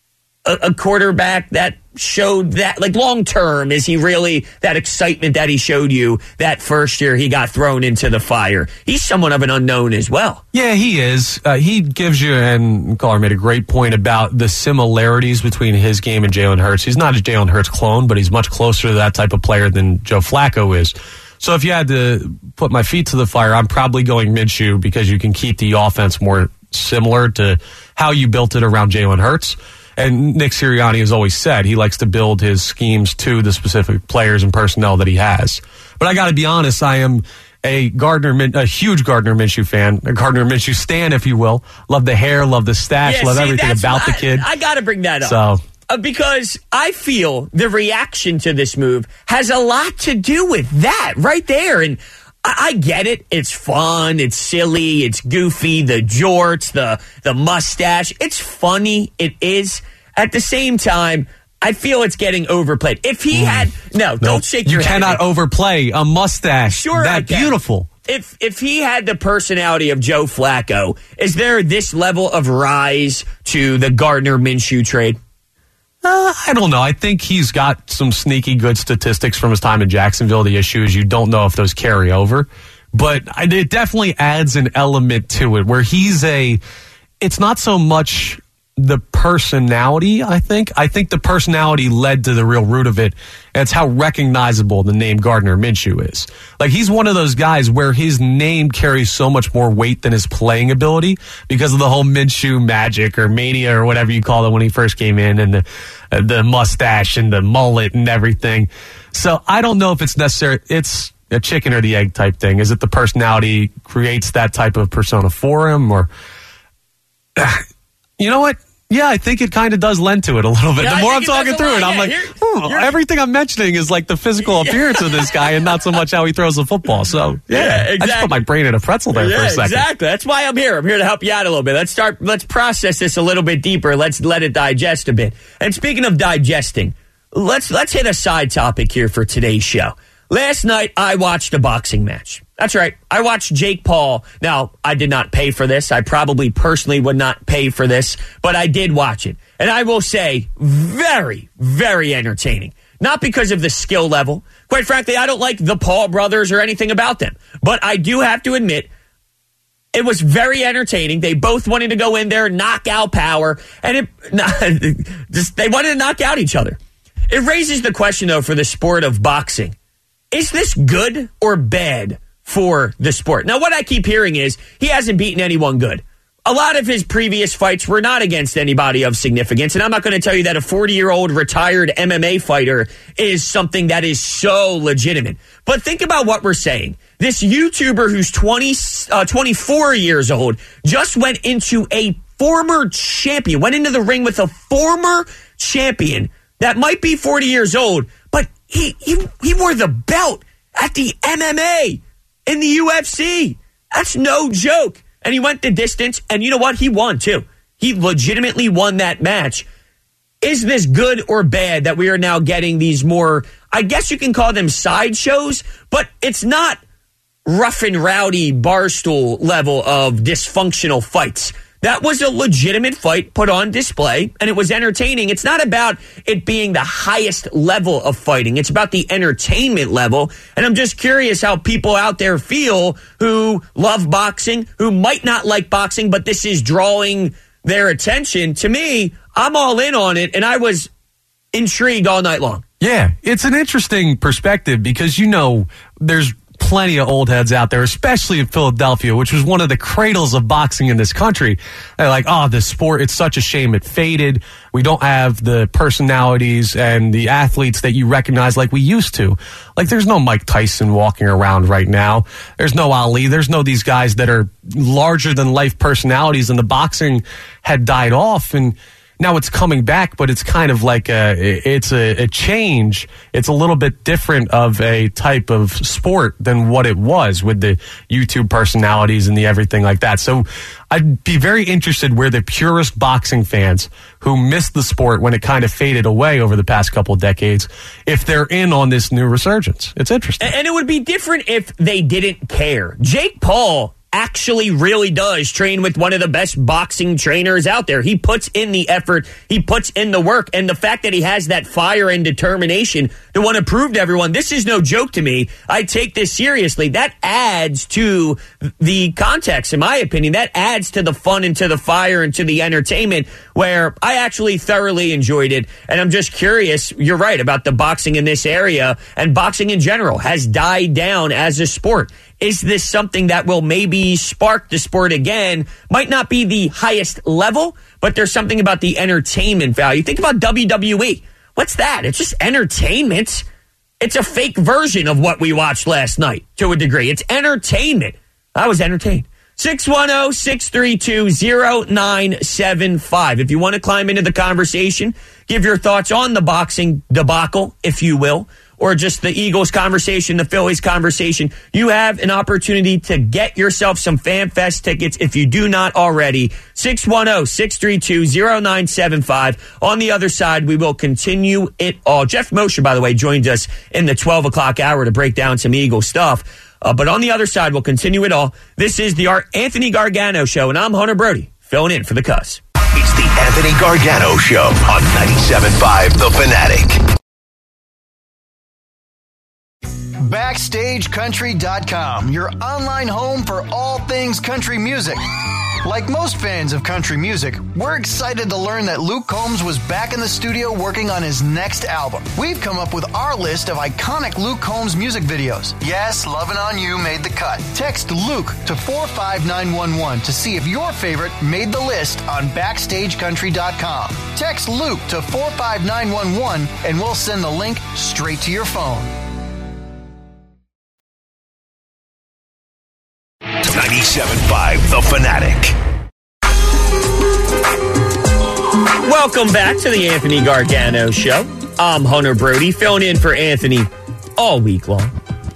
a quarterback that showed that, like, long term, is he really that excitement that he showed you that first year he got thrown into the fire? He's somewhat of an unknown as well. Yeah, he is. He gives you, and Caller made a great point about the similarities between his game and Jalen Hurts. He's not a Jalen Hurts clone, but he's much closer to that type of player than Joe Flacco is. So if you had to put my feet to the fire, I'm probably going Minshew, because you can keep the offense more similar to how you built it around Jalen Hurts. And Nick Sirianni has always said he likes to build his schemes to the specific players and personnel that he has. But I got to be honest, I am a huge Gardner Minshew fan, a Gardner Minshew stan, if you will. Love the hair, love the stash, love everything about the kid. I got to bring that up. So, because I feel the reaction to this move has a lot to do with that right there. And I get it. It's fun. It's silly. It's goofy. The jorts, the mustache. It's funny. It is. At the same time, I feel it's getting overplayed. If he had... No, don't shake your head. You cannot overplay a mustache. Sure, that beautiful. If he had the personality of Joe Flacco, is there this level of rise to the Gardner Minshew trade? I don't know. I think he's got some sneaky good statistics from his time in Jacksonville. The issue is you don't know if those carry over. But it definitely adds an element to it where it's not so much the personality, I think. I think the personality led to the real root of it. And it's how recognizable the name Gardner Minshew is. Like, he's one of those guys where his name carries so much more weight than his playing ability because of the whole Minshew magic or mania or whatever you call it when he first came in, and the mustache and the mullet and everything. So I don't know if it's necessary. It's a chicken or the egg type thing. Is it the personality creates that type of persona for him, or you know what? Yeah, I think it kind of does lend to it a little bit. Yeah, the more I'm talking through it, I'm like, everything I'm mentioning is like the physical appearance of this guy and not so much how he throws the football. So, exactly. I just put my brain in a pretzel there for a second. Exactly. That's why I'm here. I'm here to help you out a little bit. Let's process this a little bit deeper. Let's let it digest a bit. And speaking of digesting, let's hit a side topic here for today's show. Last night, I watched a boxing match. That's right. I watched Jake Paul. Now, I did not pay for this. I probably personally would not pay for this, but I did watch it. And I will say, very, very entertaining. Not because of the skill level. Quite frankly, I don't like the Paul brothers or anything about them. But I do have to admit, it was very entertaining. They both wanted to go in there, knockout power, and they wanted to knock out each other. It raises the question, though, for the sport of boxing. Is this good or bad for the sport? Now, what I keep hearing is he hasn't beaten anyone good. a lot of his previous fights were not against anybody of significance. And I'm not going to tell you that a 40-year-old retired MMA fighter is something that is so legitimate. But think about what we're saying. This YouTuber who's 24 years old just went into a former champion, went into the ring with a former champion that might be 40 years old, but he wore the belt at the MMA in the UFC. That's no joke. And he went the distance, and you know what? He won, too. He legitimately won that match. Is this good or bad that we are now getting these more, I guess you can call them sideshows, but it's not rough and rowdy barstool level of dysfunctional fights. That was a legitimate fight put on display, and it was entertaining. It's not about it being the highest level of fighting. It's about the entertainment level, and I'm just curious how people out there feel who love boxing, who might not like boxing, but this is drawing their attention. To me, I'm all in on it, and I was intrigued all night long. Yeah, it's an interesting perspective because, you know, there's plenty of old heads out there, especially in Philadelphia, which was one of the cradles of boxing in this country. They're like, oh, the sport, it's such a shame it faded. We don't have the personalities and the athletes that you recognize like we used to. Like, there's no Mike Tyson walking around right now. There's no Ali. There's no these guys that are larger than life personalities, and the boxing had died off, and now it's coming back, but it's kind of like it's a change. It's a little bit different of a type of sport than what it was with the YouTube personalities and the everything like that. So I'd be very interested where the purest boxing fans who missed the sport when it kind of faded away over the past couple of decades, if they're in on this new resurgence. It's interesting. And it would be different if they didn't care. Jake Paul actually really does train with one of the best boxing trainers out there. He puts in the effort, he puts in the work, and the fact that he has that fire and determination to want to prove to everyone, this is no joke to me, I take this seriously. That adds to the context, in my opinion. That adds to the fun and to the fire and to the entertainment, where I actually thoroughly enjoyed it. And I'm just curious, you're right about the boxing in this area, and boxing in general has died down as a sport. Is this something that will maybe spark the sport again? Might not be the highest level, but there's something about the entertainment value. Think about WWE. What's that? It's just entertainment. It's a fake version of what we watched last night to a degree. It's entertainment. I was entertained. 610-632-0975. If you want to climb into the conversation, give your thoughts on the boxing debacle, if you will, or just the Eagles conversation, the Phillies conversation, you have an opportunity to get yourself some FanFest tickets if you do not already. 610-632-0975. On the other side, we will continue it all. Jeff Mosher, by the way, joined us in the 12 o'clock hour to break down some Eagles stuff. But on the other side, we'll continue it all. This is the Anthony Gargano Show, and I'm Hunter Brody, filling in for the Cuz. It's the Anthony Gargano Show on 97.5 The Fanatic. BackstageCountry.com, your online home for all things country music. Like most fans of country music, we're excited to learn that Luke Combs was back in the studio working on his next album. We've come up with our list of iconic Luke Combs music videos. Yes, Lovin' On You made the cut. Text Luke to 45911 to see if your favorite made the list on BackstageCountry.com. Text Luke to 45911 and we'll send the link straight to your phone. 97.5 The Fanatic. Welcome back to the Anthony Gargano Show. I'm Hunter Brody, filling in for Anthony all week long.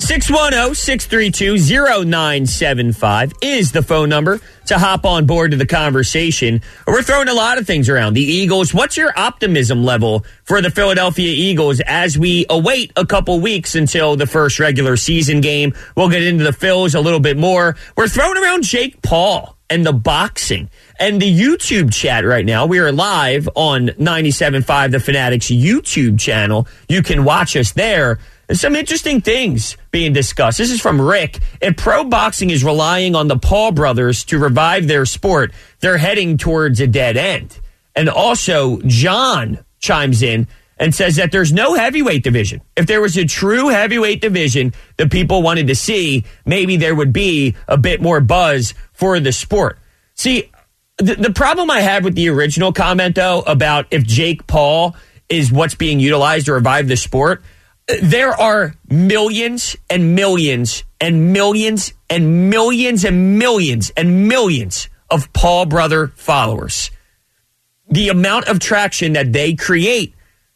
610-632-0975 is the phone number to hop on board to the conversation. We're throwing a lot of things around. The Eagles, what's your optimism level for the Philadelphia Eagles as we await a couple weeks until the first regular season game? We'll get into the Phils a little bit more. We're throwing around Jake Paul and the boxing and the YouTube chat right now. We are live on 97.5 The Fanatic's YouTube channel. You can watch us there. There's some interesting things being discussed. This is from Rick. If pro boxing is relying on the Paul brothers to revive their sport, they're heading towards a dead end. And also, John chimes in and says that there's no heavyweight division. If there was a true heavyweight division that people wanted to see, maybe there would be a bit more buzz for the sport. See, The problem I had with the original comment, though, about if Jake Paul is what's being utilized to revive the sport, there are millions and millions and millions and millions and millions and millions of Paul brother followers. The amount of traction that they create,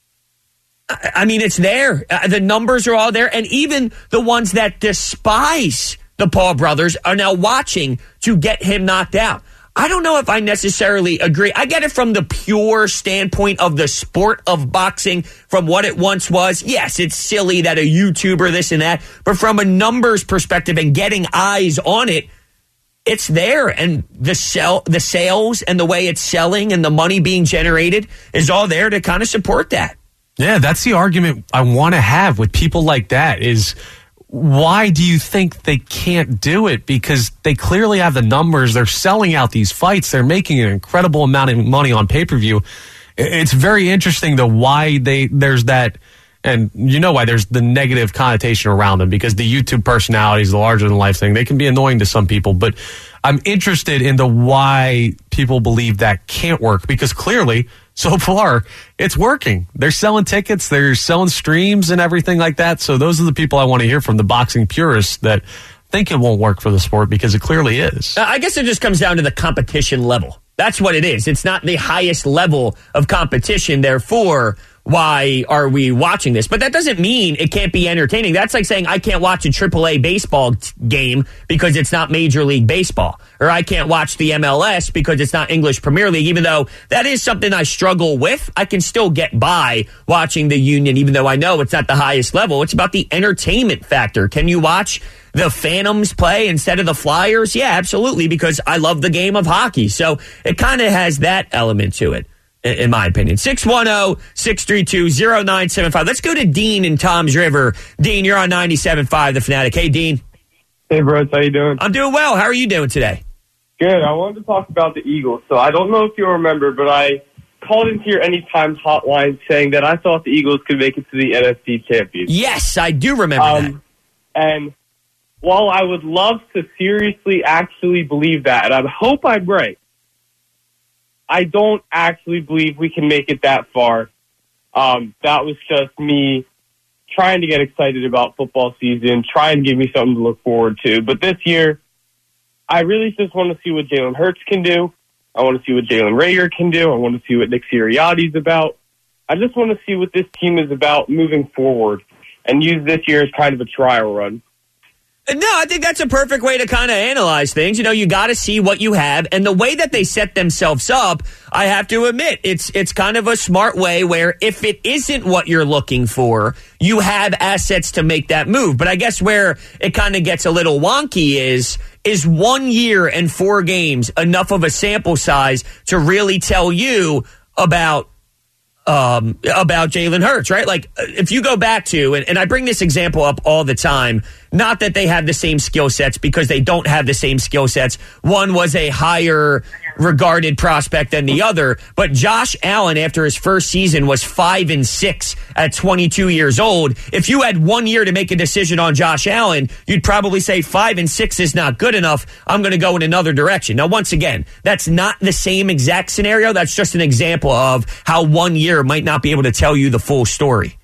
I mean, it's there. The numbers are all there. And even the ones that despise the Paul brothers are now watching to get him knocked out. I don't know if I necessarily agree. I get it from the pure standpoint of the sport of boxing, from what it once was. Yes, it's silly that a YouTuber, this and that. But from a numbers perspective and getting eyes on it, it's there. And the sales and the way it's selling and the money being generated is all there to kind of support that. Yeah, that's the argument I want to have with people like that is, why do you think they can't do it? Because they clearly have the numbers. They're selling out these fights. They're making an incredible amount of money on pay-per-view. It's very interesting, though, why there's that, and you know why there's the negative connotation around them, because the YouTube personalities, the larger-than-life thing, they can be annoying to some people. But I'm interested in the why people believe that can't work, because clearly, so far, it's working. They're selling tickets, they're selling streams and everything like that. So those are the people I want to hear from, the boxing purists that think it won't work for the sport, because it clearly is. I guess it just comes down to the competition level. That's what it is. It's not the highest level of competition. Therefore, why are we watching this? But that doesn't mean it can't be entertaining. That's like saying I can't watch a AAA baseball game because it's not Major League Baseball. Or I can't watch the MLS because it's not English Premier League. Even though that is something I struggle with, I can still get by watching the Union, even though I know it's not the highest level. It's about the entertainment factor. Can you watch the Phantoms play instead of the Flyers? Yeah, absolutely, because I love the game of hockey. So it kind of has that element to it, in my opinion. 610-632-0975. Let's go to Dean in Toms River. Dean, you're on 97.5 The Fanatic. Hey, Dean. Hey, Bruce. How you doing? I'm doing well. How are you doing today? Good. I wanted to talk about the Eagles. So I don't know if you remember, but I called into your Anytime hotline saying that I thought the Eagles could make it to the NFC Championship. Yes, I do remember that. And while I would love to seriously actually believe that, and I hope I'm right, I don't actually believe we can make it that far. That was just me trying to get excited about football season, trying to give me something to look forward to. But this year, I really just want to see what Jalen Hurts can do. I want to see what Jalen Reagor can do. I want to see what Nick Sirianni's about. I just want to see what this team is about moving forward and use this year as kind of a trial run. No, I think that's a perfect way to kind of analyze things. You know, you got to see what you have. And the way that they set themselves up, I have to admit, it's kind of a smart way where if it isn't what you're looking for, you have assets to make that move. But I guess where it kind of gets a little wonky is 1 year and 4 games enough of a sample size to really tell you about Jalen Hurts, right? Like, if you go back to, and I bring this example up all the time, not that they have the same skill sets, because they don't have the same skill sets. One was a higher regarded prospect than the other, but Josh Allen, after his first season, was 5-6 at 22 years old. If you had 1 year to make a decision on Josh Allen, you'd probably say 5-6 is not good enough. I'm going to go in another direction. Now, once again, that's not the same exact scenario. That's just an example of how 1 year might not be able to tell you the full story.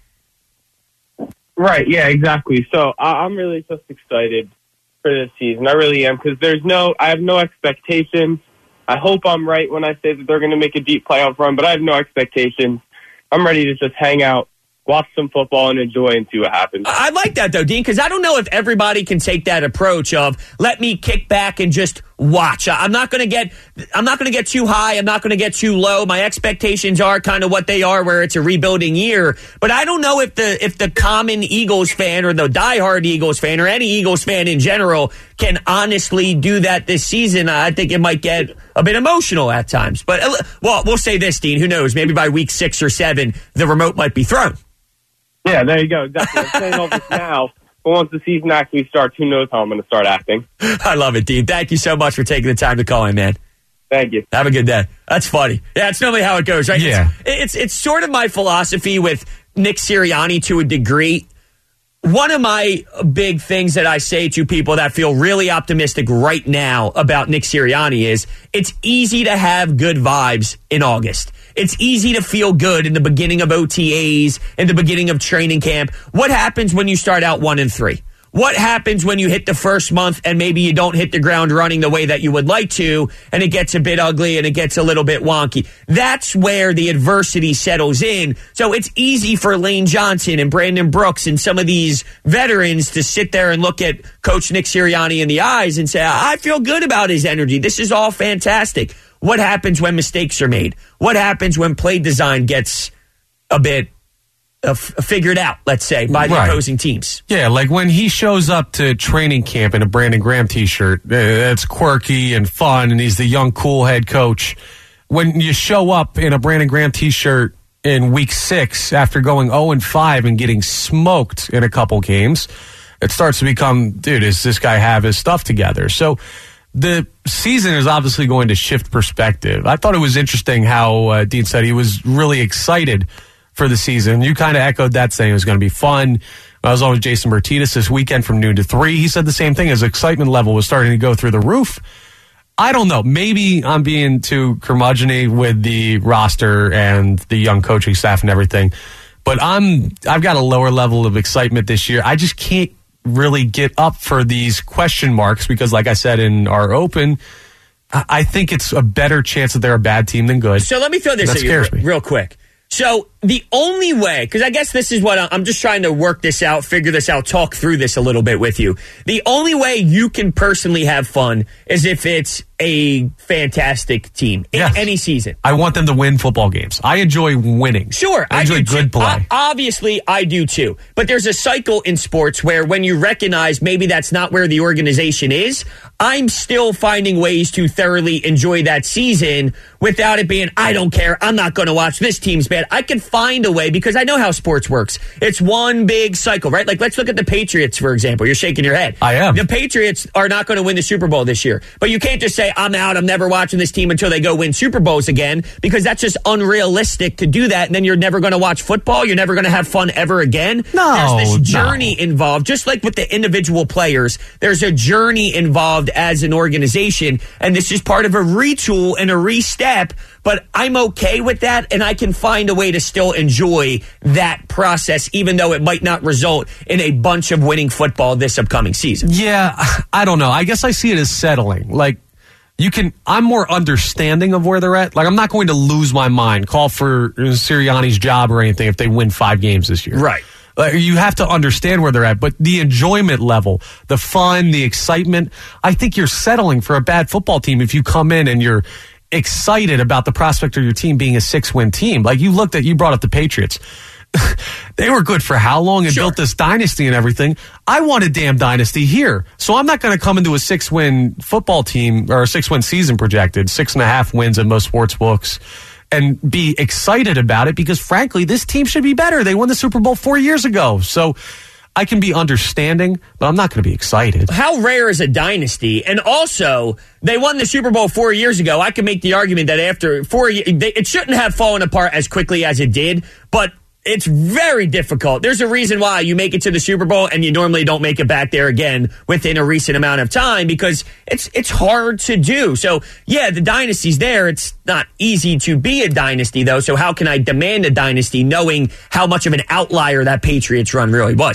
Right, yeah, exactly. So I'm really just excited for this season. I really am, because I have no expectations. I hope I'm right when I say that they're going to make a deep playoff run, but I have no expectations. I'm ready to just hang out, watch some football, and enjoy and see what happens. I like that, though, Dean, because I don't know if everybody can take that approach of let me kick back and just watch. I'm not going to get too high. I'm not going to get too low. My expectations are kind of what they are, where it's a rebuilding year. But I don't know if the common Eagles fan or the diehard Eagles fan or any Eagles fan in general can honestly do that this season. I think it might get a bit emotional at times. But, well, we'll say this, Dean. Who knows? Maybe by week 6 or 7, the remote might be thrown. Yeah, there you go. Exactly. I'm saying all this now, but once the season actually starts, who knows how I'm going to start acting. I love it, Dean. Thank you so much for taking the time to call in, man. Thank you. Have a good day. That's funny. Yeah, it's normally how it goes, right? Yeah. It's sort of my philosophy with Nick Sirianni to a degree. One of my big things that I say to people that feel really optimistic right now about Nick Sirianni is it's easy to have good vibes in August. It's easy to feel good in the beginning of OTAs, in the beginning of training camp. What happens when you start out 1-3? What happens when you hit the first month and maybe you don't hit the ground running the way that you would like to, and it gets a bit ugly and it gets a little bit wonky? That's where the adversity settles in. So it's easy for Lane Johnson and Brandon Brooks and some of these veterans to sit there and look at Coach Nick Sirianni in the eyes and say, I feel good about his energy. This is all fantastic. What happens when mistakes are made? What happens when play design gets a bit figured out, let's say, by the opposing teams? Yeah, like when he shows up to training camp in a Brandon Graham t-shirt, that's quirky and fun, and he's the young, cool head coach. When you show up in a Brandon Graham t-shirt in week 6 after going 0-5 and getting smoked in a couple games, it starts to become, dude, does this guy have his stuff together? So the season is obviously going to shift perspective. I thought it was interesting how Dean said he was really excited for the season. You kind of echoed that, saying it was going to be fun. I was on with Jason Martinez this weekend from noon to 3. He said the same thing. His excitement level was starting to go through the roof. I don't know. Maybe I'm being too curmudgeon-y with the roster and the young coaching staff and everything. But I've got a lower level of excitement this year. I just can't really get up for these question marks because, like I said in our open, I think it's a better chance that they're a bad team than good. So let me throw this at you real quick. So the only way, because I guess this is what I'm just trying to work this out, figure this out, talk through this a little bit with you. The only way you can personally have fun is if it's a fantastic team in any season. I want them to win football games. I enjoy winning. Sure. I enjoy good play. Obviously, I do too. But there's a cycle in sports where when you recognize maybe that's not where the organization is, I'm still finding ways to thoroughly enjoy that season without it being, I don't care, I'm not going to watch, this team's bad. I can find a way because I know how sports works. It's one big cycle, right? Like, let's look at the Patriots, for example. You're shaking your head. I am. The Patriots are not going to win the Super Bowl this year. But you can't just say, I'm out, I'm never watching this team until they go win Super Bowls again, because that's just unrealistic to do that. And then you're never going to watch football. You're never going to have fun ever again. No, there's this journey involved. Just like with the individual players, there's a journey involved as an organization. And this is part of a retool and a re-step. But I'm okay with that, and I can find a way to still enjoy that process, even though it might not result in a bunch of winning football this upcoming season. Yeah, I don't know. I guess I see it as settling. Like, I'm more understanding of where they're at. Like, I'm not going to lose my mind, call for Sirianni's job or anything if they win 5 games this year. Right. You have to understand where they're at, but the enjoyment level, the fun, the excitement, I think you're settling for a bad football team if you come in and you're excited about the prospect of your team being a 6-win team. Like, you brought up the Patriots. They were good for how long and built this dynasty and everything. I want a damn dynasty here. So I'm not going to come into a 6-win football team or a 6-win season projected, 6.5 wins in most sports books, and be excited about it because, frankly, this team should be better. They won the Super Bowl 4 years ago. So I can be understanding, but I'm not going to be excited. How rare is a dynasty? And also, they won the Super Bowl 4 years ago. I can make the argument that after 4 years, it shouldn't have fallen apart as quickly as it did, but it's very difficult. There's a reason why you make it to the Super Bowl and you normally don't make it back there again within a recent amount of time because it's hard to do. So, yeah, the dynasty's there. It's not easy to be a dynasty, though. So how can I demand a dynasty knowing how much of an outlier that Patriots run really was?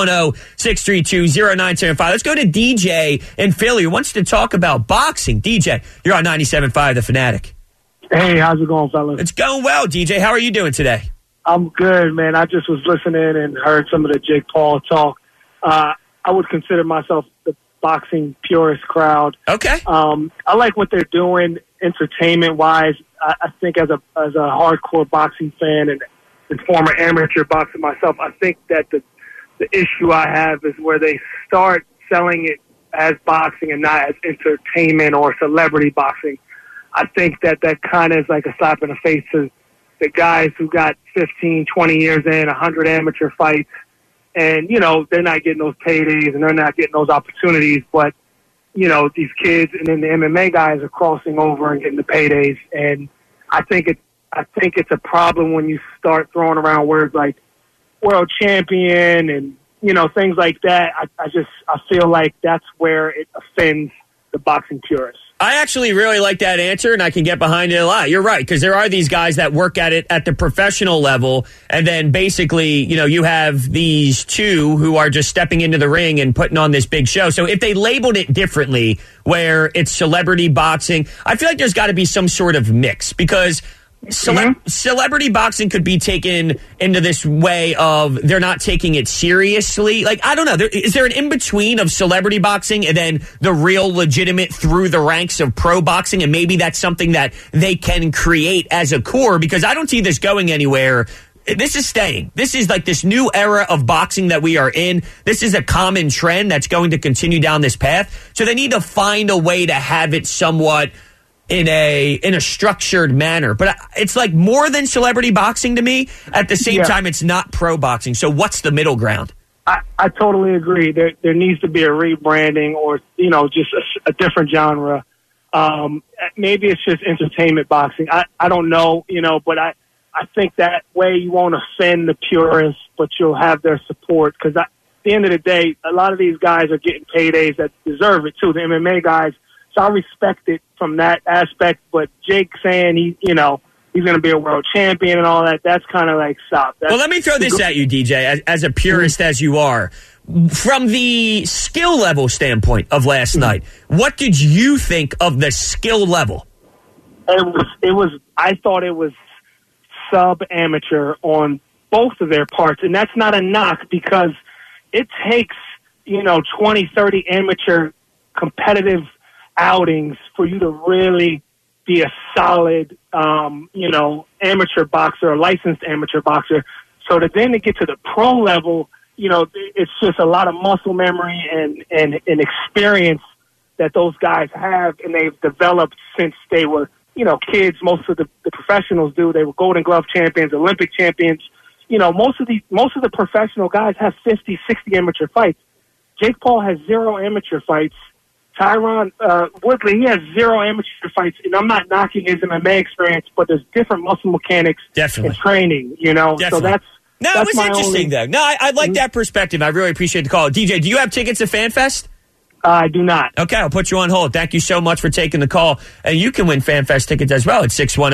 610-632-0975. Let's go to DJ in Philly who wants to talk about boxing. DJ, you're on 97.5 The Fanatic. Hey, how's it going, fellas? It's going well, DJ. How are you doing today? I'm good, man. I just was listening and heard some of the Jake Paul talk. I would consider myself the boxing purist crowd. Okay. I like what they're doing entertainment-wise. I think as a hardcore boxing fan and former amateur boxer myself, I think that the issue I have is where they start selling it as boxing and not as entertainment or celebrity boxing. I think that kind of is like a slap in the face to the guys who got 15, 20 years in, 100 amateur fights, and, they're not getting those paydays and they're not getting those opportunities, but, these kids and then the MMA guys are crossing over and getting the paydays, and I think it's a problem when you start throwing around words like world champion and, things like that. I feel like that's where it offends the boxing purists. I actually really like that answer, and I can get behind it a lot. You're right, because there are these guys that work at it at the professional level, and then basically, you have these two who are just stepping into the ring and putting on this big show. So if they labeled it differently, where it's celebrity boxing, I feel like there's got to be some sort of mix, because celebrity boxing could be taken into this way of they're not taking it seriously. Like, I don't know. Is there an in-between of celebrity boxing and then the real legitimate through the ranks of pro boxing? And maybe that's something that they can create as a core, because I don't see this going anywhere. This is staying. This is like this new era of boxing that we are in. This is a common trend that's going to continue down this path. So they need to find a way to have it somewhat in a structured manner. But it's like more than celebrity boxing to me. At the same time, it's not pro boxing. So what's the middle ground? I totally agree. There needs to be a rebranding, or just a different genre. Maybe it's just entertainment boxing. I don't know, but I think that way you won't offend the purists, but you'll have their support, because at the end of the day, a lot of these guys are getting paydays that deserve it too. The MMA guys. So I respect it from that aspect, but Jake saying he's going to be a world champion and all that, that's kind of like, stop. Well, let me throw this at you, DJ, as a purist as you are. From the skill level standpoint of last night, what did you think of the skill level? It was. I thought it was sub-amateur on both of their parts, and that's not a knock, because it takes, 20, 30 amateur competitive outings for you to really be a solid, amateur boxer, or licensed amateur boxer. So to get to the pro level, it's just a lot of muscle memory and experience that those guys have, and they've developed since they were, kids. Most of the professionals do. They were Golden Glove champions, Olympic champions. Most of the professional guys have 50, 60 amateur fights. Jake Paul has 0 amateur fights. Tyron Woodley, he has 0 amateur fights, and I'm not knocking his MMA experience, but there's different muscle mechanics and training, Definitely. So that's it was interesting, though. No, I like that perspective. I really appreciate the call. DJ, do you have tickets to FanFest? I do not. Okay, I'll put you on hold. Thank you so much for taking the call. And you can win FanFest tickets as well at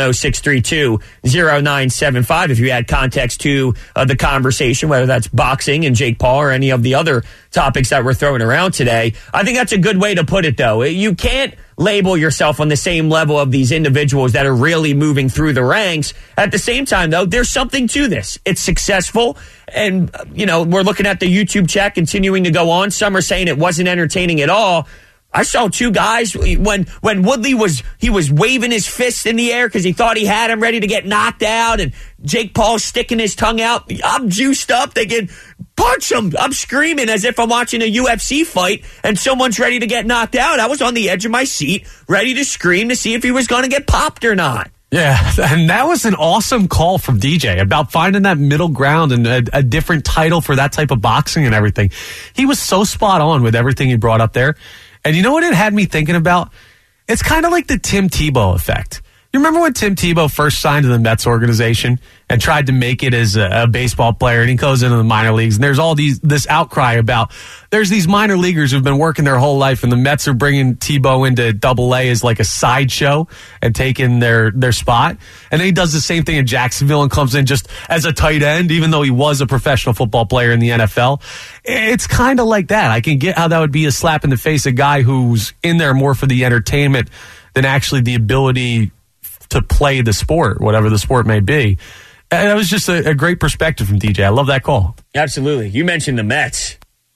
610-632-0975 if you add context to the conversation, whether that's boxing and Jake Paul or any of the other topics that we're throwing around today. I think that's a good way to put it, though. You can't label yourself on the same level of these individuals that are really moving through the ranks. At the same time, though, there's something to this. It's successful, and, we're looking at the YouTube chat continuing to go on. Some are saying it wasn't entertaining at all. I saw two guys when Woodley was waving his fist in the air because he thought he had him ready to get knocked out, and Jake Paul sticking his tongue out. I'm juiced up thinking, punch him. I'm screaming as if I'm watching a UFC fight and someone's ready to get knocked out. I was on the edge of my seat, ready to scream to see if he was going to get popped or not. Yeah, and that was an awesome call from DJ about finding that middle ground and a different title for that type of boxing and everything. He was so spot on with everything he brought up there. And you know what it had me thinking about? It's kind of like the Tim Tebow effect. You remember when Tim Tebow first signed to the Mets organization and tried to make it as a baseball player, and he goes into the minor leagues, and there's all this outcry about there's these minor leaguers who've been working their whole life, and the Mets are bringing Tebow into Double-A as like a sideshow and taking their spot. And then he does the same thing in Jacksonville and comes in just as a tight end, even though he was a professional football player in the NFL. It's kind of like that. I can get how that would be a slap in the face, a guy who's in there more for the entertainment than actually the ability to play the sport, whatever the sport may be. And that was just a great perspective from DJ. I love that call. Absolutely. You mentioned the Mets.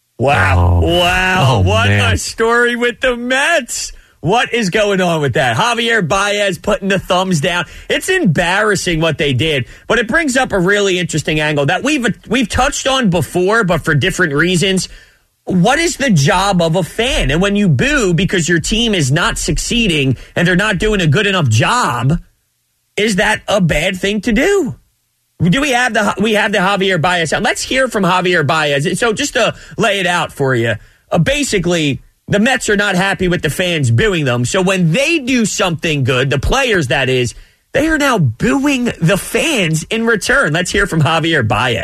Wow. Wow. What a story with the Mets. What is going on with that? Javier Baez putting the thumbs down. It's embarrassing what they did, but it brings up a really interesting angle that we've touched on before, but for different reasons. What is the job of a fan? And when you boo because your team is not succeeding and they're not doing a good enough job, is that a bad thing to do? Do we have the Javier Baez? Let's hear from Javier Baez. So just to lay it out for you, basically, the Mets are not happy with the fans booing them. So when they do something good, the players that is, they are now booing the fans in return. Let's hear from Javier Baez.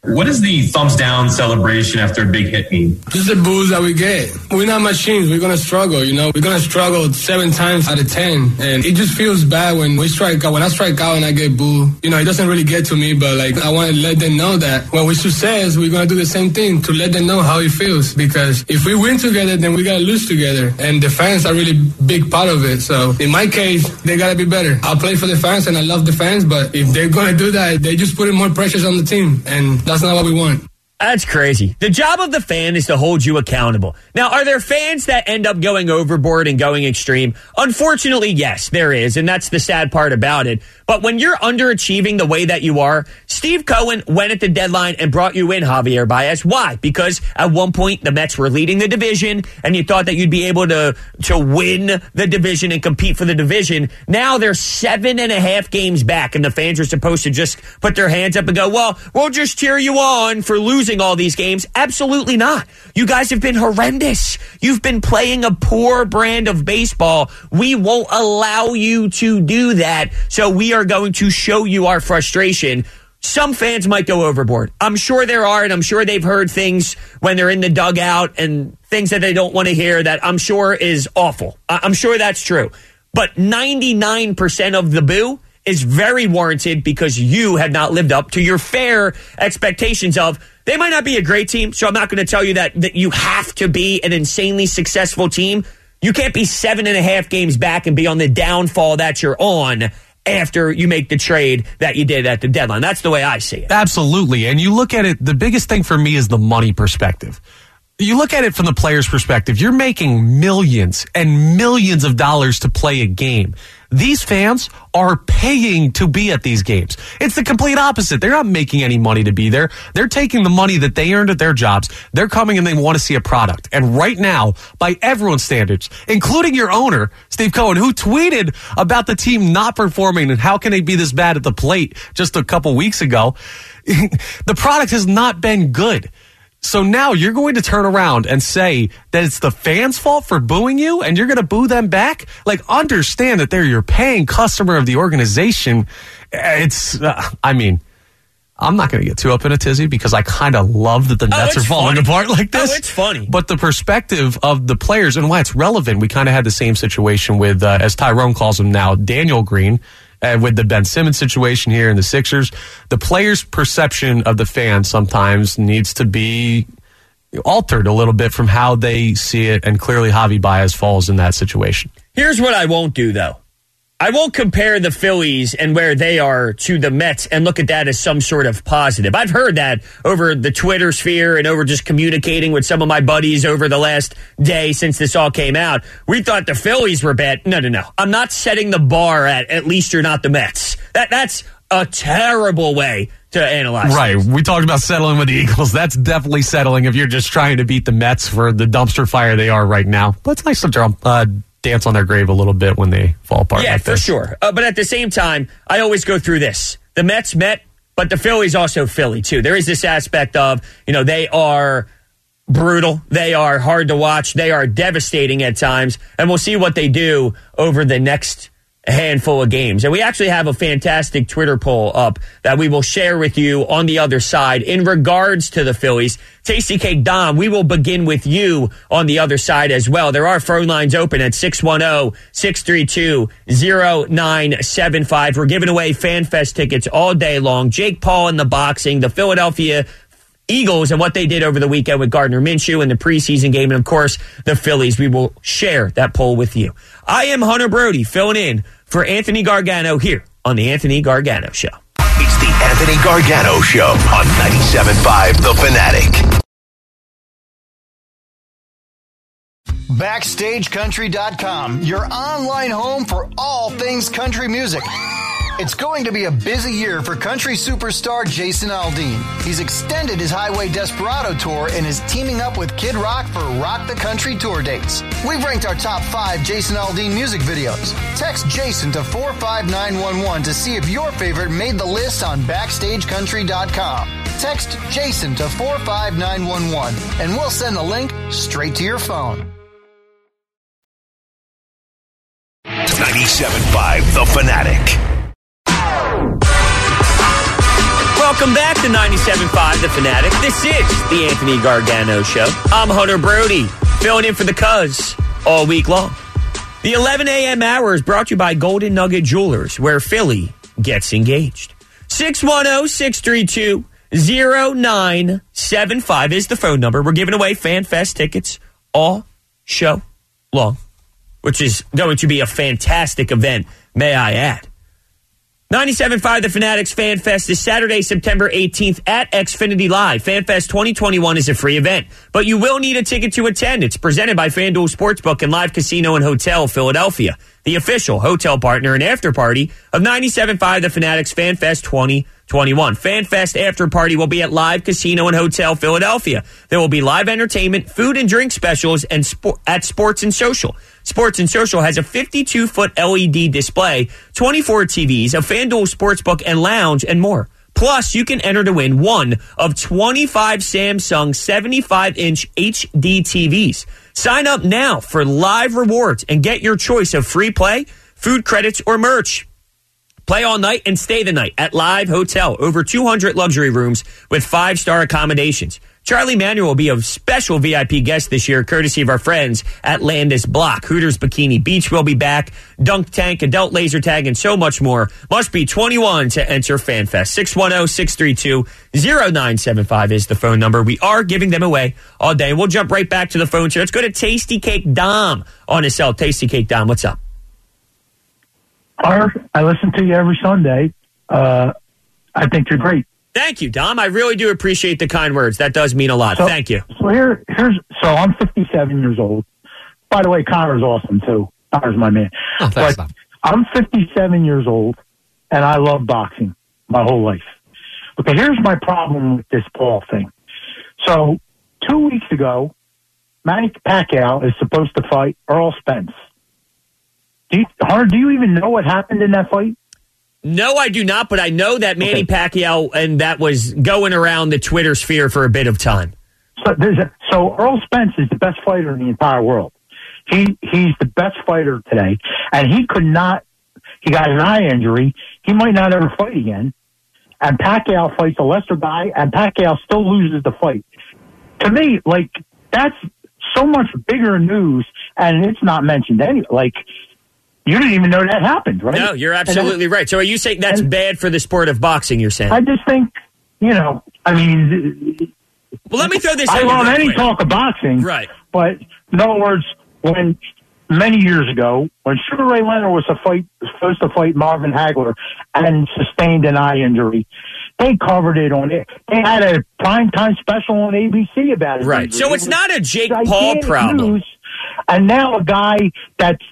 What is the thumbs down celebration after a big hit mean? Just the booze that we get. We're not machines. We're going to struggle, you know. We're going to struggle 7 times out of 10. And it just feels bad when we strike out. When I strike out and I get booed, you know, it doesn't really get to me. But, like, I want to let them know that when we success, we're going to do the same thing to let them know how it feels. Because if we win together, then we got to lose together. And the fans are really big part of it. So, in my case, they got to be better. I'll play for the fans and I love the fans. But if they're going to do that, they just putting more pressures on the team. And that's not what we want. That's crazy. The job of the fan is to hold you accountable. Now, are there fans that end up going overboard and going extreme? Unfortunately, yes, there is, and that's the sad part about it. But when you're underachieving the way that you are, Steve Cohen went at the deadline and brought you in, Javier Baez. Why? Because at one point, the Mets were leading the division, and you thought that you'd be able to win the division and compete for the division. Now they're 7.5 games back, and the fans are supposed to just put their hands up and go, well, we'll just cheer you on for losing all these games. Absolutely not. You guys have been horrendous. You've been playing a poor brand of baseball. We won't allow you to do that. So we are going to show you our frustration. Some fans might go overboard. I'm sure there are, and I'm sure they've heard things when they're in the dugout and things that they don't want to hear that I'm sure is awful. I'm sure that's true. But 99% of the boo is very warranted because you have not lived up to your fair expectations of, they might not be a great team, so I'm not going to tell you that you have to be an insanely successful team. You can't be 7.5 games back and be on the downfall that you're on after you make the trade that you did at the deadline. That's the way I see it. Absolutely. And you look at it, the biggest thing for me is the money perspective. You look at it from the player's perspective, you're making millions and millions of dollars to play a game. These fans are paying to be at these games. It's the complete opposite. They're not making any money to be there. They're taking the money that they earned at their jobs. They're coming and they want to see a product. And right now, by everyone's standards, including your owner, Steve Cohen, who tweeted about the team not performing and how can they be this bad at the plate just a couple weeks ago, the product has not been good. So now you're going to turn around and say that it's the fans' fault for booing you and you're going to boo them back? Like, understand that they're your paying customer of the organization. It's, I'm not going to get too up in a tizzy because I kind of love that the Nets are falling apart like this. Oh, it's funny. But the perspective of the players and why it's relevant, we kind of had the same situation with, as Tyrone calls him now, Daniel Green. With the Ben Simmons situation here in the Sixers, the players' perception of the fans sometimes needs to be altered a little bit from how they see it, and clearly Javi Baez falls in that situation. Here's what I won't do, though. I won't compare the Phillies and where they are to the Mets and look at that as some sort of positive. I've heard that over the Twitter sphere and over just communicating with some of my buddies over the last day since this all came out. We thought the Phillies were bad. No. I'm not setting the bar at least you're not the Mets. That's a terrible way to analyze. Right. Things. We talked about settling with the Eagles. That's definitely settling if you're just trying to beat the Mets for the dumpster fire they are right now. But it's nice to dance on their grave a little bit when they fall apart. Yeah, like for this. sure. But at the same time, I always go through this. The Mets met, but the Phillies also Philly, too. There is this aspect of, they are brutal. They are hard to watch. They are devastating at times. And we'll see what they do over the next handful of games. And we actually have a fantastic Twitter poll up that we will share with you on the other side in regards to the Phillies. Tasty Cake Dom, we will begin with you on the other side as well. There are phone lines open at 610-632-0975. We're giving away FanFest tickets all day long. Jake Paul in the boxing, the Philadelphia Eagles and what they did over the weekend with Gardner Minshew in the preseason game, and of course the Phillies. We will share that poll with you. I am Hunter Brody, filling in for Anthony Gargano here on the Anthony Gargano Show. It's the Anthony Gargano Show on 97.5 The Fanatic. BackstageCountry.com, your online home for all things country music. It's going to be a busy year for country superstar Jason Aldean. He's extended his Highway Desperado tour and is teaming up with Kid Rock for Rock the Country tour dates. We've ranked our top 5 Jason Aldean music videos. Text Jason to 45911 to see if your favorite made the list on BackstageCountry.com. Text Jason to 45911 and we'll send the link straight to your phone. 97.5 The Fanatic. Welcome back to 97.5 The Fanatic. This is the Anthony Gargano Show. I'm Hunter Brody, filling in for the Cuz all week long. The 11 a.m. hour is brought to you by Golden Nugget Jewelers, where Philly gets engaged. 610-632-0975 is the phone number. We're giving away FanFest tickets all show long, which is going to be a fantastic event, may I add. 97.5 The Fanatics FanFest is Saturday, September 18th at Xfinity Live. FanFest 2021 is a free event, but you will need a ticket to attend. It's presented by FanDuel Sportsbook and Live Casino and Hotel Philadelphia, the official hotel partner and after party of 97.5 The Fanatics FanFest 2021. FanFest after party will be at Live Casino and Hotel Philadelphia. There will be live entertainment, food and drink specials, and at Sports and Social. Sports and Social has a 52-foot LED display, 24 TVs, a FanDuel Sportsbook and lounge, and more. Plus, you can enter to win one of 25 Samsung 75-inch HD TVs. Sign up now for live rewards and get your choice of free play, food credits, or merch. Play all night and stay the night at Live Hotel. Over 200 luxury rooms with 5-star accommodations. Charlie Manuel will be a special VIP guest this year, courtesy of our friends at Landis Block. Hooters Bikini Beach will be back. Dunk Tank, Adult Laser Tag, and so much more. Must be 21 to enter FanFest. 610-632-0975 is the phone number. We are giving them away all day. We'll jump right back to the phone here. Let's go to Tasty Cake Dom on his cell. Tasty Cake Dom, what's up? I listen to you every Sunday. I think you're great. Thank you, Dom. I really do appreciate the kind words. That does mean a lot. Thank you. So so I'm 57 years old. By the way, Connor's awesome too. Connor's my man. Oh, thanks, but Dom. I'm 57 years old, and I love boxing my whole life. Okay, here's my problem with this Paul thing. So 2 weeks ago, Manny Pacquiao is supposed to fight Earl Spence. Hunter, do you even know what happened in that fight? No, I do not, but I know that Manny Pacquiao, and that was going around the Twitter sphere for a bit of time. So Earl Spence is the best fighter in the entire world. He's the best fighter today, and he got an eye injury. He might not ever fight again. And Pacquiao fights a lesser guy, and Pacquiao still loses the fight. To me, that's so much bigger news, and it's not mentioned you didn't even know that happened, right? No, you're absolutely right. So are you saying that's bad for the sport of boxing, you're saying? I just think, well, let me throw this I love any talk of boxing. Right. But in other words, when many years ago, when Sugar Ray Leonard was supposed to fight Marvin Hagler and sustained an eye injury, they covered it on it. They had a primetime special on ABC about it. Right. So it's not a Jake Paul problem. News, and now a guy that's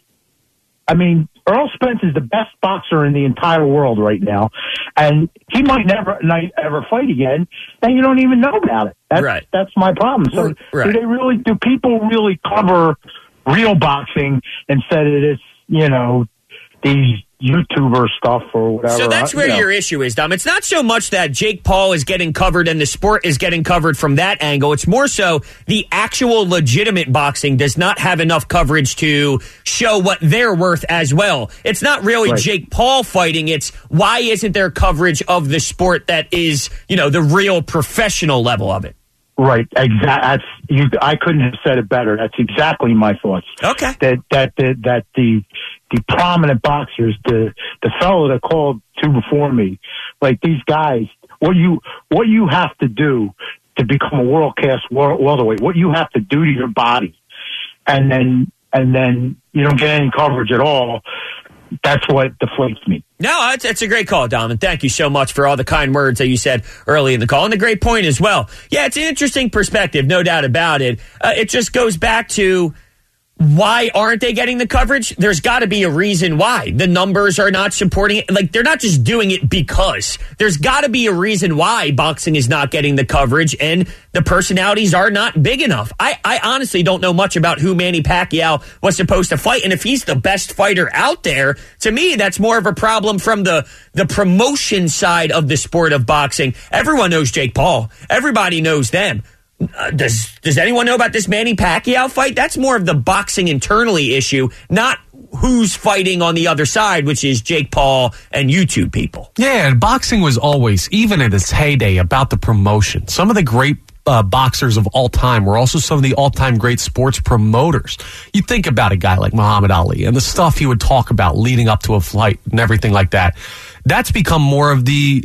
Earl Spence is the best boxer in the entire world right now, and he might never ever fight again, and you don't even know about it. That's my problem. So do people really cover real boxing instead of this, these YouTuber stuff or whatever? So that's where your issue is, Dom. It's not so much that Jake Paul is getting covered and the sport is getting covered from that angle. It's more so the actual legitimate boxing does not have enough coverage to show what they're worth as well. It's not really Jake Paul fighting. It's why isn't there coverage of the sport that is, the real professional level of it? Right, exactly. I couldn't have said it better. That's exactly my thoughts. Okay. That the prominent boxers, the fellow that called two before me, these guys, what you have to do to become a world class welterweight, what you have to do to your body, and then you don't get any coverage at all. That's what deflates me. No, it's a great call, Dom, and thank you so much for all the kind words that you said early in the call, and a great point as well. Yeah, it's an interesting perspective, no doubt about it. It just goes back to why aren't they getting the coverage? There's got to be a reason why. The numbers are not supporting it. They're not just doing it because. There's got to be a reason why boxing is not getting the coverage and the personalities are not big enough. I honestly don't know much about who Manny Pacquiao was supposed to fight, and if he's the best fighter out there, to me, that's more of a problem from the promotion side of the sport of boxing. Everyone knows Jake Paul. Everybody knows them. Does anyone know about this Manny Pacquiao fight? That's more of the boxing internally issue, not who's fighting on the other side, which is Jake Paul and YouTube people. Yeah, and boxing was always, even in its heyday, about the promotion. Some of the great boxers of all time were also some of the all-time great sports promoters. You think about a guy like Muhammad Ali and the stuff he would talk about leading up to a fight and everything like that. That's become more of the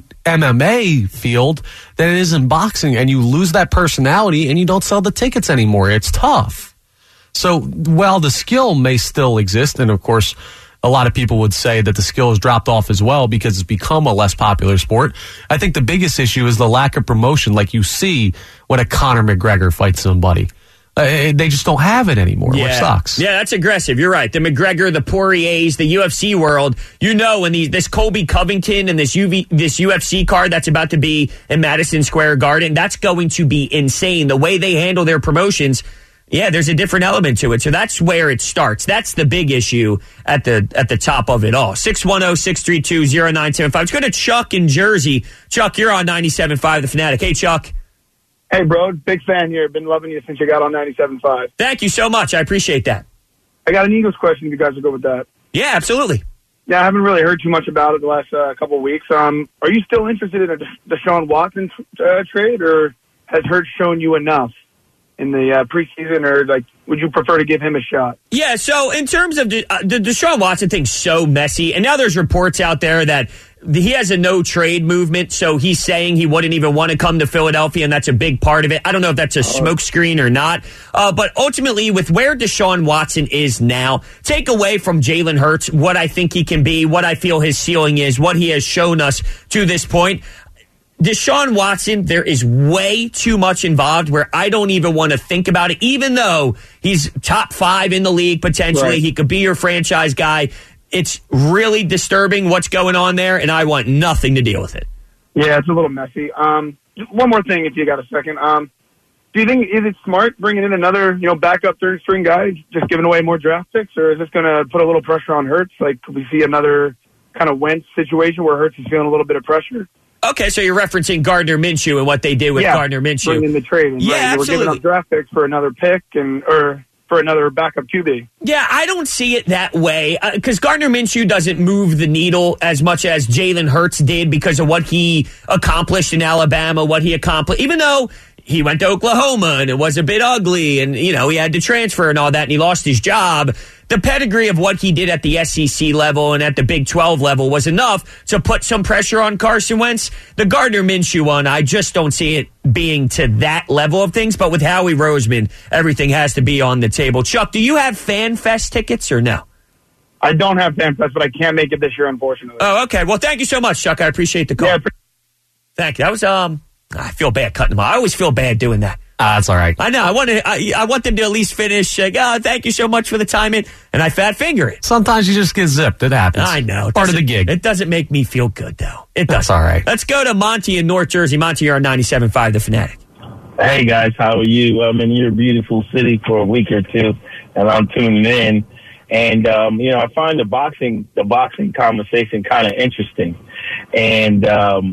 MMA field than it is in boxing, and you lose that personality and you don't sell the tickets anymore. It's tough. So while the skill may still exist, and of course a lot of people would say that the skill has dropped off as well because it's become a less popular sport, I think the biggest issue is the lack of promotion, like you see when a Conor McGregor fights somebody. They just don't have it anymore, which sucks. Yeah, that's aggressive. You're right. The McGregor, the Poiriers, the UFC world, when this Colby Covington and this UFC card that's about to be in Madison Square Garden, that's going to be insane. The way they handle their promotions, there's a different element to it. So that's where it starts. That's the big issue at the top of it all. 610-632-0975. Let's go to Chuck in Jersey. Chuck, you're on 97.5 The Fanatic. Hey, Chuck. Hey, bro. Big fan here. Been loving you since you got on 97.5. Thank you so much. I appreciate that. I got an Eagles question if you guys are good with that. Yeah, absolutely. Yeah, I haven't really heard too much about it the last couple of weeks. Are you still interested in a Deshaun Watson trade, or has Hurts shown you enough in the preseason, or would you prefer to give him a shot? Yeah, so in terms of the Deshaun Watson thing's so messy, and now there's reports out there that he has a no-trade movement, so he's saying he wouldn't even want to come to Philadelphia, and that's a big part of it. I don't know if that's a smokescreen or not, but ultimately, with where Deshaun Watson is now, take away from Jalen Hurts what I think he can be, what I feel his ceiling is, what he has shown us to this point. Deshaun Watson, there is way too much involved where I don't even want to think about it, even though he's top 5 in the league potentially. Right. He could be your franchise guy. It's really disturbing what's going on there, and I want nothing to deal with it. Yeah, it's a little messy. One more thing, if you got a second. Do you think, is it smart bringing in another, backup third-string guy, just giving away more draft picks, or is this going to put a little pressure on Hurts? Could we see another kind of Wentz situation where Hurts is feeling a little bit of pressure? Okay, so you're referencing Gardner Minshew and what they did with Gardner Minshew. Bringing the trade. Yeah, absolutely. We're giving up draft picks for another pick or for another backup QB. Yeah, I don't see it that way because Gardner Minshew doesn't move the needle as much as Jalen Hurts did because of what he accomplished in Alabama, what he accomplished, even though he went to Oklahoma and it was a bit ugly and, he had to transfer and all that and he lost his job. The pedigree of what he did at the SEC level and at the Big 12 level was enough to put some pressure on Carson Wentz. The Gardner Minshew one, I just don't see it being to that level of things. But with Howie Roseman, everything has to be on the table. Chuck, do you have Fan Fest tickets or no? I don't have Fan Fest, but I can't make it this year, unfortunately. Oh, okay. Well, thank you so much, Chuck. I appreciate the call. Yeah, thank you. That was, I feel bad cutting them off. I always feel bad doing that. That's all right. I know. I want them to at least finish. Thank you so much for the time in, and I fat finger it. Sometimes you just get zipped. It happens. I know. Part of the gig. It doesn't make me feel good, though. It does. That's all right. Let's go to Monty in North Jersey. Monty, you're on 97.5 The Fanatic. Hey, guys. How are you? I'm in your beautiful city for a week or two, and I'm tuning in. And, I find the boxing conversation kind of interesting. And,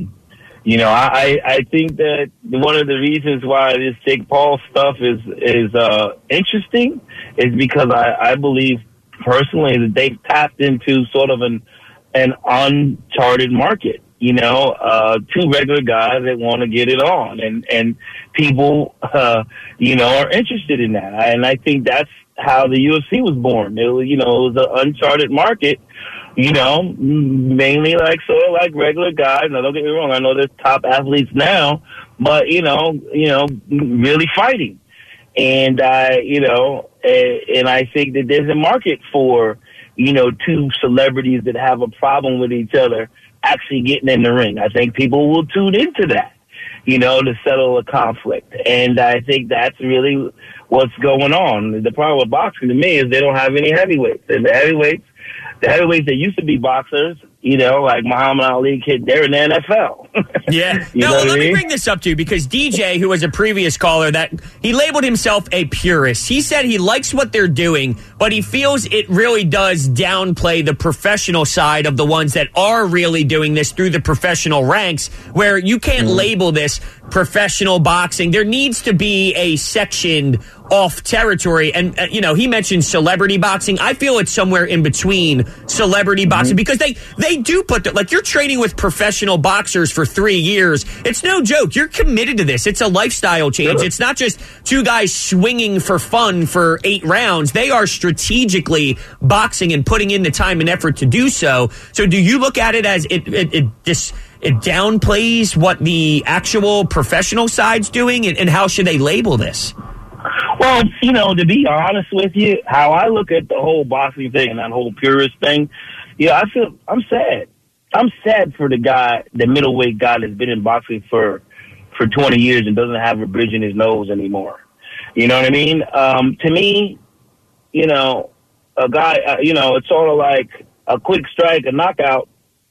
I think that one of the reasons why this Jake Paul stuff is interesting is because I believe personally that they've tapped into sort of an uncharted market. Two regular guys that want to get it on, and people, are interested in that. And I think that's how the UFC was born. It was an uncharted market. Mainly like regular guys. Now, don't get me wrong. I know there's top athletes now, but, really fighting. And, and I think that there's a market for, two celebrities that have a problem with each other actually getting in the ring. I think people will tune into that, to settle a conflict. And I think that's really what's going on. The problem with boxing to me is they don't have any heavyweights. And the heavyweights that used to be boxers, like Muhammad Ali, they're in the NFL. Yeah. Let me bring this up to you because DJ, who was a previous caller, that he labeled himself a purist. He said he likes what they're doing, but he feels it really does downplay the professional side of the ones that are really doing this through the professional ranks, where you can't label this professional boxing. There needs to be a section off territory. And, he mentioned celebrity boxing. I feel it's somewhere in between celebrity boxing because they do put like you're training with professional boxers for 3 years. It's no joke. You're committed to this. It's a lifestyle change. Sure. It's not just two guys swinging for fun for 8 rounds. They are strategically boxing and putting in the time and effort to do so. So do you look at it as it downplays what the actual professional side's doing, and how should they label this? Well, to be honest with you, how I look at the whole boxing thing and that whole purist thing, I'm sad. I'm sad for the middleweight guy that's been in boxing for 20 years and doesn't have a bridge in his nose anymore. You know what I mean? To me, a guy, it's sort of like a quick strike, a knockout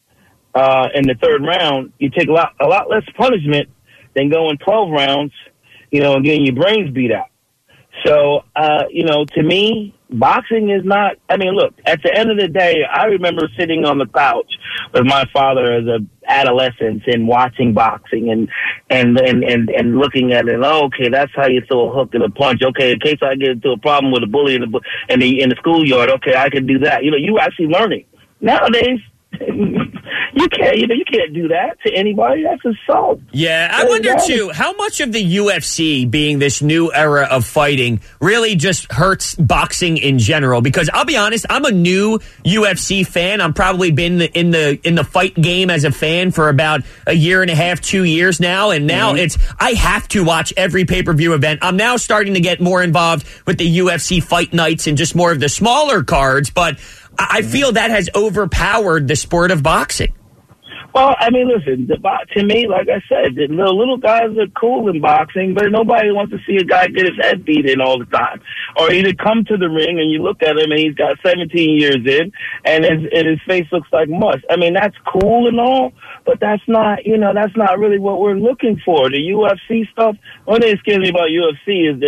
in the 3rd round. You take a lot less punishment than going 12 rounds, and getting your brains beat out. So, to me, boxing is not, look, at the end of the day, I remember sitting on the couch with my father as an adolescent and watching boxing and looking at it. Oh, okay, that's how you throw a hook and a punch. Okay, in case I get into a problem with a bully in the schoolyard, okay, I can do that. You actually learning. Nowadays, you can't do that to anybody. That's assault. Yeah, I wonder too how much of the UFC being this new era of fighting really just hurts boxing in general. Because I'll be honest, I'm a new UFC fan. I've probably been in the fight game as a fan for about a year and a half, 2 years now, and now I have to watch every pay-per-view event. I'm now starting to get more involved with the UFC fight nights and just more of the smaller cards, but I feel that has overpowered the sport of boxing. Well, listen, to me, like I said, the little guys are cool in boxing, but nobody wants to see a guy get his head beat in all the time. Or either come to the ring and you look at him and he's got 17 years in and his face looks like mush. That's cool and all, but that's not really what we're looking for. The UFC stuff, one thing that scares me about UFC is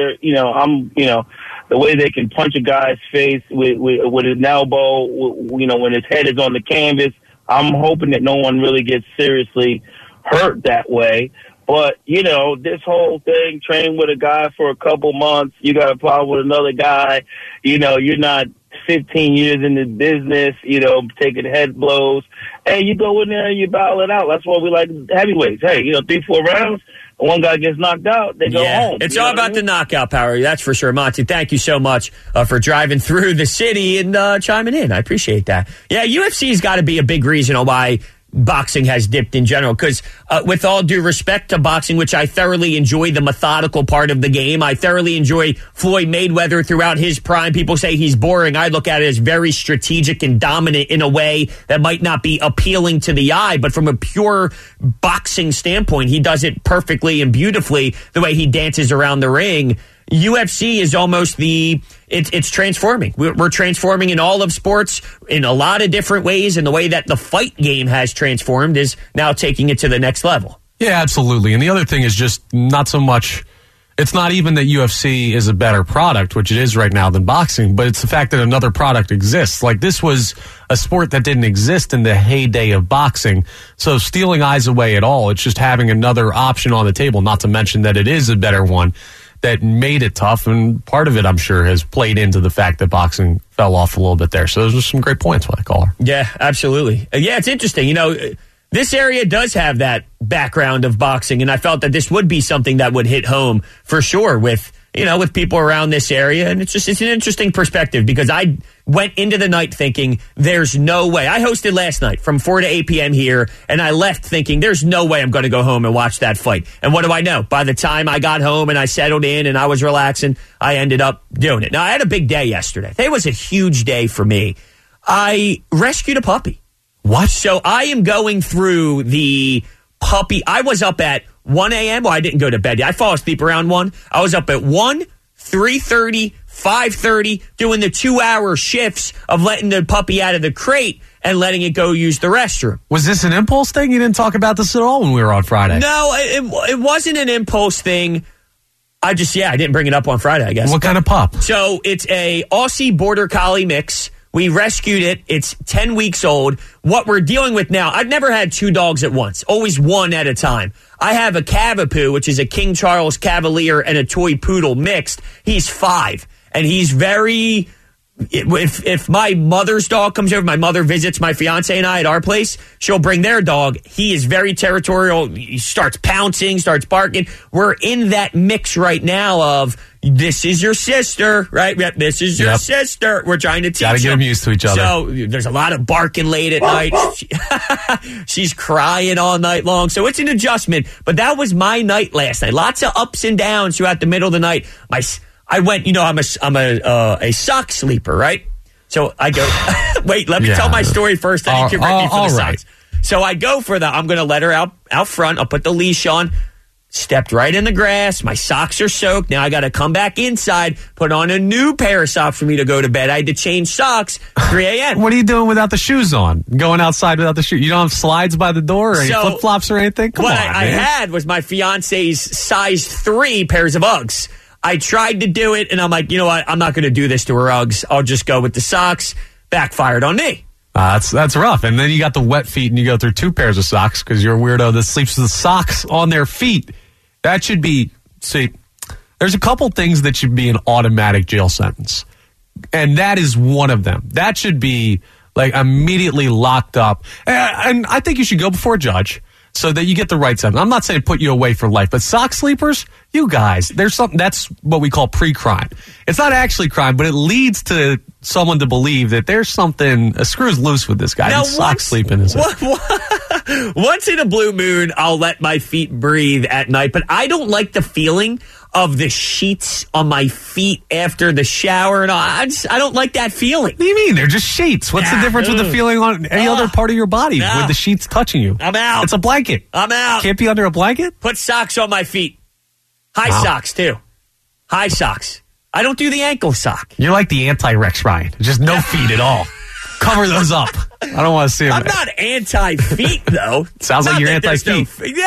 the way they can punch a guy's face with an elbow, when his head is on the canvas. I'm hoping that no one really gets seriously hurt that way. But, this whole thing, train with a guy for a couple months, you got a problem with another guy, you're not 15 years in the business, taking head blows. Hey, you go in there and you battle it out. That's why we like heavyweights. Hey, 3-4 rounds. One guy gets knocked out, they go home. It's all about the knockout power, that's for sure. Monty, thank you so much for driving through the city and chiming in. I appreciate that. Yeah, UFC's got to be a big reason why boxing has dipped in general, because with all due respect to boxing, which I thoroughly enjoy the methodical part of the game, I thoroughly enjoy Floyd Mayweather throughout his prime. People say he's boring. I look at it as very strategic and dominant in a way that might not be appealing to the eye, but from a pure boxing standpoint, he does it perfectly and beautifully the way he dances around the ring. UFC is almost it's transforming. We're transforming in all of sports in a lot of different ways, and the way that the fight game has transformed is now taking it to the next level. Yeah, absolutely. And the other thing is just not so much, it's not even that UFC is a better product, which it is right now, than boxing, but it's the fact that another product exists. Like, this was a sport that didn't exist in the heyday of boxing. So stealing eyes away at all, it's just having another option on the table, not to mention that it is a better one that made it tough, and part of it, I'm sure, has played into the fact that boxing fell off a little bit there. So those are some great points by the caller. Yeah, absolutely. Yeah, it's interesting. This area does have that background of boxing, and I felt that this would be something that would hit home for sure with people around this area. And it's an interesting perspective, because I went into the night thinking there's no way. I hosted last night from 4 to 8 p.m. here, and I left thinking there's no way I'm going to go home and watch that fight. And what do I know? By the time I got home and I settled in and I was relaxing, I ended up doing it. Now, I had a big day yesterday. Today was a huge day for me. I rescued a puppy. What? So I am going through the puppy. I was up at 1 a.m. Well, I didn't go to bed yet. I fall asleep around 1. I was up at 1, 3:30, 5:30, doing the 2-hour shifts of letting the puppy out of the crate and letting it go use the restroom. Was this an impulse thing? You didn't talk about this at all when we were on Friday. No, it wasn't an impulse thing. I didn't bring it up on Friday, I guess. What kind of pup? So it's a Aussie Border Collie mix We rescued it. It's 10 weeks old. What we're dealing with now, I've never had 2 dogs at once, always one at a time. I have a Cavapoo, which is a King Charles Cavalier and a toy poodle mixed. He's 5, and he's very... If my mother's dog comes over, my mother visits my fiance and I at our place, she'll bring their dog. He is very territorial. He starts pouncing, starts barking. We're in that mix right now of, this is your sister, right? This is your sister. We're trying to teach Gotta get them used to each other. So there's a lot of barking late at night. She's crying all night long. So it's an adjustment. But that was my night last night. Lots of ups and downs throughout the middle of the night. I went, I'm a sock sleeper, right? So I go, wait, let me tell my story first. Then you can correct me for the socks. So I go for I'm going to let her out front. I'll put the leash on. Stepped right in the grass. My socks are soaked. Now I got to come back inside, put on a new pair of socks for me to go to bed. I had to change socks 3 a.m. What are you doing without the shoes on? Going outside without the shoes? You don't have slides by the door or any flip-flops or anything? Come on, I had was my fiance's size 3 pairs of Uggs. I tried to do it, and I'm like, you know what? I'm not going to do this to her Uggs. I'll just go with the socks. Backfired on me. That's rough. And then you got the wet feet, and you go through 2 pairs of socks because you're a weirdo that sleeps with the socks on their feet. That should be, there's a couple things that should be an automatic jail sentence. And that is one of them. That should be, immediately locked up. And I think you should go before a judge so that you get the right sentence. I'm not saying put you away for life, but sock sleepers, you guys, there's something, that's what we call pre-crime. It's not actually crime, but it leads to someone to believe that there's something, a screw's loose with this guy. Now, sock sleeping is once in a blue moon, I'll let my feet breathe at night, but I don't like the feeling of the sheets on my feet after the shower and all. I don't like that feeling. What do you mean? They're just sheets. What's the difference with the feeling on any other part of your body with the sheets touching you? I'm out. It's a blanket. I'm out. Can't be under a blanket? Put socks on my feet. High socks, too. High socks. I don't do the ankle sock. You're like the anti-Rex Ryan. Just no feet at all. Cover those up. I don't want to see them. I'm not anti-feet, though. Sounds like you're anti-feet.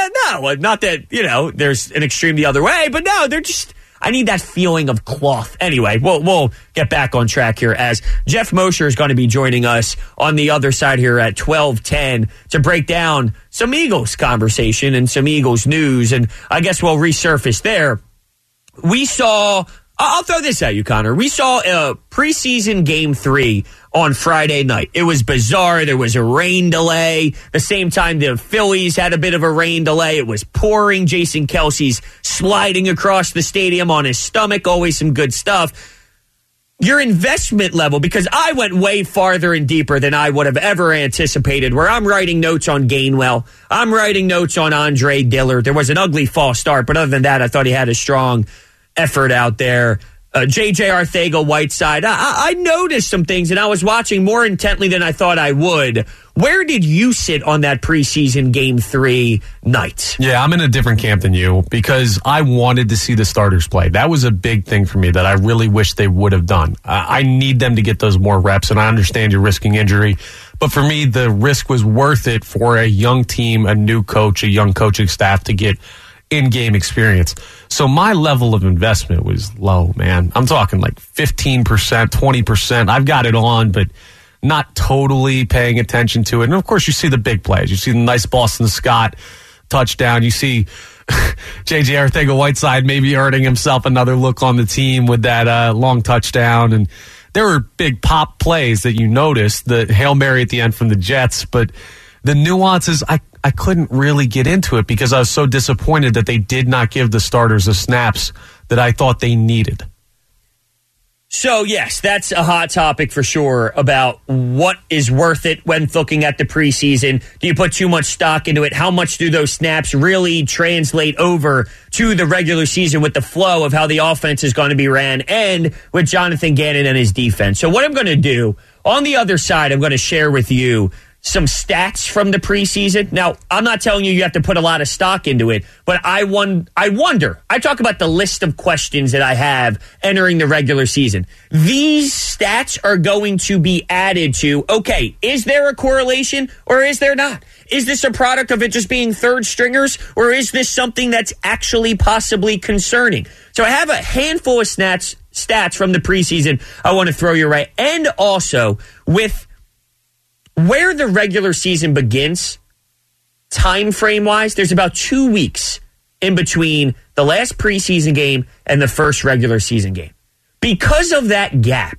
Not that, there's an extreme the other way, but no, they're just, I need that feeling of cloth. Anyway, we'll get back on track here as Jeff Mosher is going to be joining us on the other side here at 12:10 to break down some Eagles conversation and some Eagles news, and I guess we'll resurface there. We saw... I'll throw this at you, Connor. We saw a preseason Game 3 on Friday night. It was bizarre. There was a rain delay. The same time the Phillies had a bit of a rain delay. It was pouring. Jason Kelce's sliding across the stadium on his stomach. Always some good stuff. Your investment level, because I went way farther and deeper than I would have ever anticipated, where I'm writing notes on Gainwell. I'm writing notes on Andre Dillard. There was an ugly false start, but other than that, I thought he had a strong effort out there. J.J. Arcega-Whiteside. I noticed some things, and I was watching more intently than I thought I would. Where did you sit on that preseason Game 3 night? Yeah, I'm in a different camp than you because I wanted to see the starters play. That was a big thing for me that I really wish they would have done. I need them to get those more reps, and I understand you're risking injury. But for me, the risk was worth it for a young team, a new coach, a young coaching staff to get in-game experience. So my level of investment was low, man. I'm talking like 15%, 20%. I've got it on, but not totally paying attention to it. And of course, you see the big plays. You see the nice Boston Scott touchdown. You see J.J. Arcega-Whiteside maybe earning himself another look on the team with that long touchdown. And there were big pop plays that you noticed, the Hail Mary at the end from the Jets, but the nuances, I couldn't really get into it because I was so disappointed that they did not give the starters the snaps that I thought they needed. So, yes, that's a hot topic for sure about what is worth it when looking at the preseason. Do you put too much stock into it? How much do those snaps really translate over to the regular season with the flow of how the offense is going to be ran and with Jonathan Gannon and his defense? So what I'm going to do, on the other side, I'm going to share with you some stats from the preseason. Now, I'm not telling you have to put a lot of stock into it, but I wonder. I talk about the list of questions that I have entering the regular season. These stats are going to be added to, okay, is there a correlation or is there not? Is this a product of it just being third stringers or is this something that's actually possibly concerning? So I have a handful of stats stats from the preseason I want to throw your way. And also, with where the regular season begins, time frame-wise, there's about 2 weeks in between the last preseason game and the first regular season game. Because of that gap,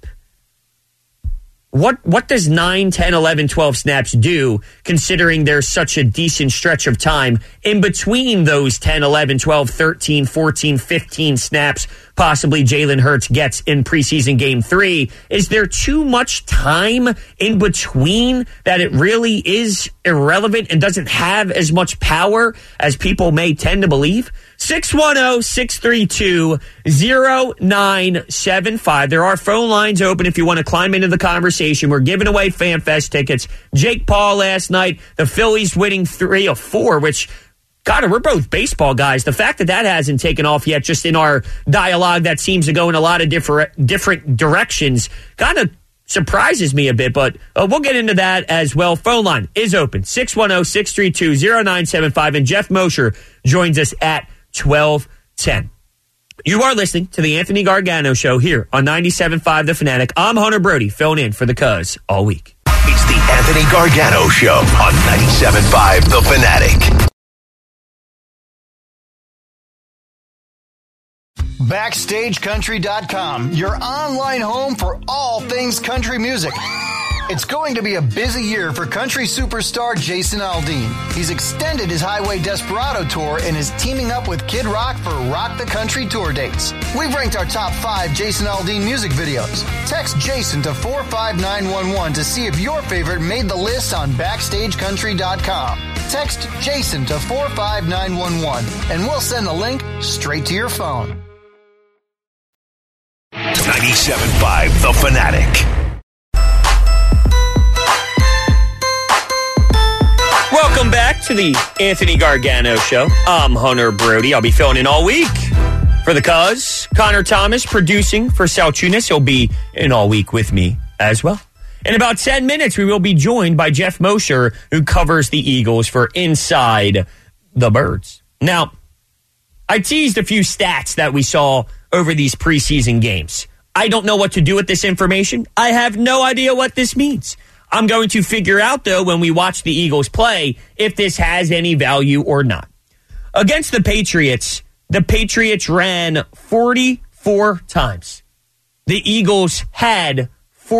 what does 9, 10, 11, 12 snaps do, considering there's such a decent stretch of time in between those 10, 11, 12, 13, 14, 15 snaps possibly Jalen Hurts gets in preseason game 3? Is there too much time in between that it really is irrelevant and doesn't have as much power as people may tend to believe? 610-632-0975. There are phone lines open if you want to climb into the conversation. We're giving away FanFest tickets. Jake Paul last night, the Phillies winning 3 of 4, which, God, we're both baseball guys. The fact that hasn't taken off yet, just in our dialogue that seems to go in a lot of different directions, kind of surprises me a bit, but we'll get into that as well. Phone line is open, 610-632-0975, and Jeff Mosher joins us at 12:10. You are listening to the Anthony Gargano Show here on 97.5 The Fanatic. I'm Hunter Brody, filling in for the Cuz all week. It's the Anthony Gargano Show on 97.5 The Fanatic. BackstageCountry.com, your online home for all things country music. It's going to be a busy year for country superstar Jason Aldean. He's extended his Highway Desperado tour and is teaming up with Kid Rock for Rock the Country tour dates. We've ranked our top 5 Jason Aldean music videos. Text Jason to 45911 to see if your favorite made the list on BackstageCountry.com. Text Jason to 45911 and we'll send the link straight to your phone. 97.5 The Fanatic. Welcome back to the Anthony Gargano Show. I'm Hunter Brody. I'll be filling in all week for the Cuz. Connor Thomas producing for Sal Tunis. He'll be in all week with me as well. In about 10 minutes, we will be joined by Jeff Mosher, who covers the Eagles for Inside the Birds. Now, I teased a few stats that we saw over these preseason games. I don't know what to do with this information. I have no idea what this means. I'm going to figure out, though, when we watch the Eagles play, if this has any value or not. Against the Patriots ran 44 times. The Eagles had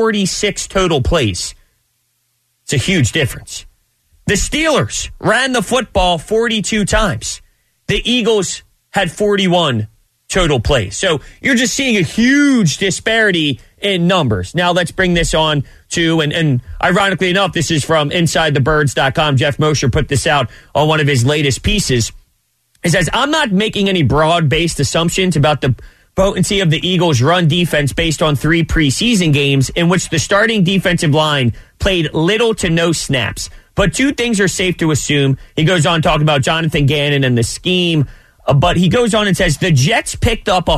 46 total plays. It's a huge difference. The Steelers ran the football 42 times. The Eagles had 41 total plays. So you're just seeing a huge disparity in numbers. Now let's bring this on to, and ironically enough, this is from InsideTheBirds.com. Jeff Mosher put this out on one of his latest pieces. He says, I'm not making any broad-based assumptions about the potency of the Eagles' run defense based on 3 preseason games in which the starting defensive line played little to no snaps. But 2 things are safe to assume. He goes on talking about Jonathan Gannon and the scheme. But he goes on and says the Jets picked up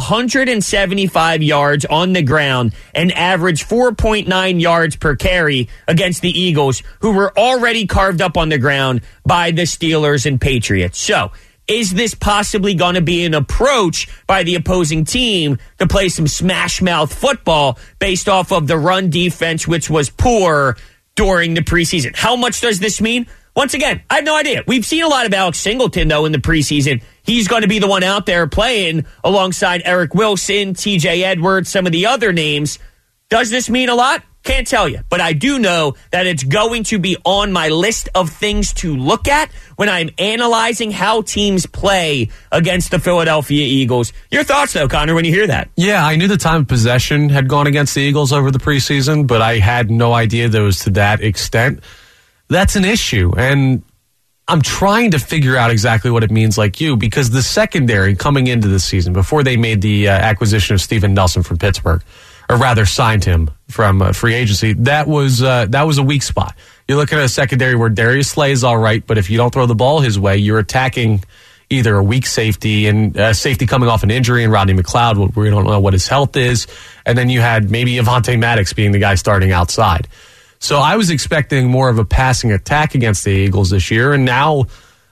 175 yards on the ground and averaged 4.9 yards per carry against the Eagles, who were already carved up on the ground by the Steelers and Patriots. So is this possibly going to be an approach by the opposing team to play some smash mouth football based off of the run defense, which was poor during the preseason? How much does this mean? Once again, I have no idea. We've seen a lot of Alex Singleton, though, in the preseason. He's going to be the one out there playing alongside Eric Wilson, TJ Edwards, some of the other names. Does this mean a lot? Can't tell you. But I do know that it's going to be on my list of things to look at when I'm analyzing how teams play against the Philadelphia Eagles. Your thoughts, though, Connor, when you hear that? Yeah, I knew the time of possession had gone against the Eagles over the preseason, but I had no idea that it was to that extent. That's an issue, and I'm trying to figure out exactly what it means like you, because the secondary coming into the season, before they made the acquisition of Steven Nelson from Pittsburgh, or rather signed him from free agency, that was a weak spot. You're looking at a secondary where Darius Slay is all right, but if you don't throw the ball his way, you're attacking either a weak safety and safety coming off an injury and Rodney McLeod, we don't know what his health is, and then you had maybe Avonte Maddox being the guy starting outside. So I was expecting more of a passing attack against the Eagles this year, and now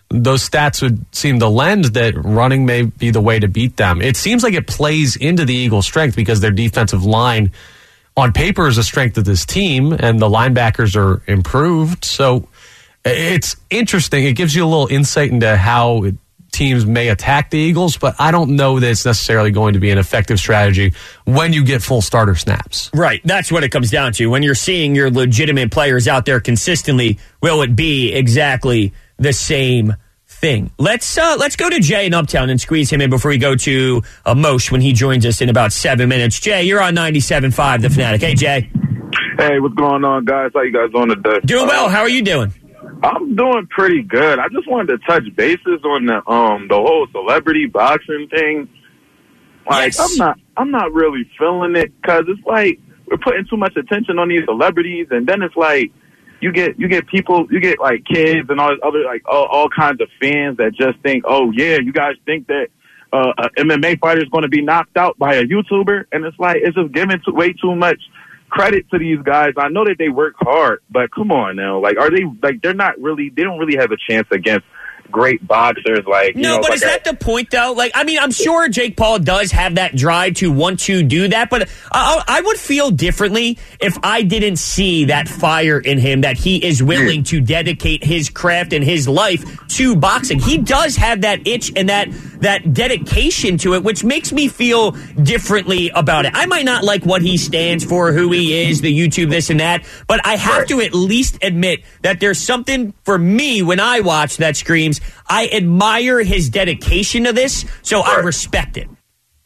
those stats would seem to lend that running may be the way to beat them. It seems like it plays into the Eagles' strength because their defensive line on paper is a strength of this team, and the linebackers are improved. So it's interesting. It gives you a little insight into how teams may attack the Eagles, but I don't know that it's necessarily going to be an effective strategy when you get full starter snaps. Right. That's what it comes down to. When you're seeing your legitimate players out there consistently, will it be exactly the same thing? Let's go to Jay in Uptown and squeeze him in before we go to Moshe when he joins us in about 7 minutes. Jay, you're on 97.5 The Fanatic. Hey, Jay. Hey, what's going on, guys? How you guys doing today? Doing well. How are you doing? I'm doing pretty good. I just wanted to touch bases on the whole celebrity boxing thing. Like, yes. I'm not really feeling it because it's like we're putting too much attention on these celebrities, and then it's like you get people, you get like kids and all this other like all kinds of fans that just think, oh yeah, you guys think that an MMA fighter is going to be knocked out by a YouTuber, and it's like it's just giving way too much credit to these guys. I know that they work hard, but come on now. Like, are they like they don't really have a chance against great boxers? Like, no, but is that the point though? Like, I mean, I'm sure Jake Paul does have that drive to want to do that, but I would feel differently if I didn't see that fire in him, that he is willing to dedicate his craft and his life to boxing. He does have that itch and that dedication to it, which makes me feel differently about it. I might not like what he stands for, who he is, the YouTube, this and that, but I have to at least admit that there's something for me when I watch that screams, I admire his dedication to this, so I respect it.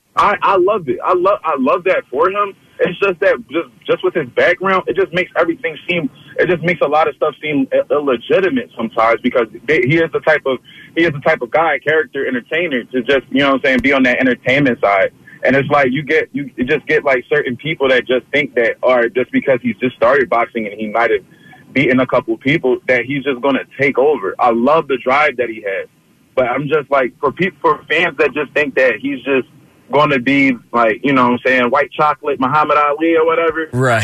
I love it. I love that for him. It's just that just with his background, it just makes everything seem. It just makes a lot of stuff seem illegitimate sometimes because he is the type of guy, character, entertainer to just be on that entertainment side. And it's like you just get like certain people that just think that, or just because he's just started boxing and he might have beaten a couple people, that he's just going to take over. I love the drive that he has, but I'm just like for fans that just think that he's just going to be like, white chocolate Muhammad Ali or whatever. Right.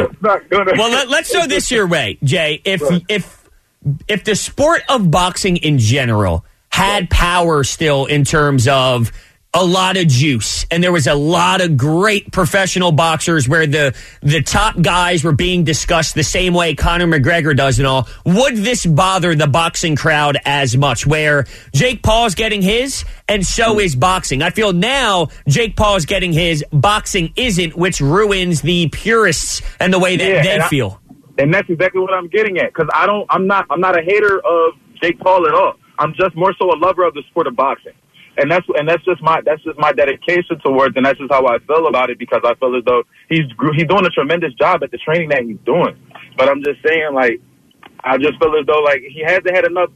Well, let's throw this your way, Jay. If the sport of boxing in general had power still in terms of a lot of juice, and there was a lot of great professional boxers where the top guys were being discussed the same way Conor McGregor does and all, would this bother the boxing crowd as much, where Jake Paul's getting his and so is boxing? I feel now Jake Paul's getting his, boxing isn't, which ruins the purists and the way that they feel. And that's exactly what I'm getting at, because I'm not a hater of Jake Paul at all. I'm just more so a lover of the sport of boxing. And that's just my dedication towards, and that's just how I feel about it, because I feel as though he's doing a tremendous job at the training that he's doing. But I'm just saying, like, I just feel as though like he hasn't had enough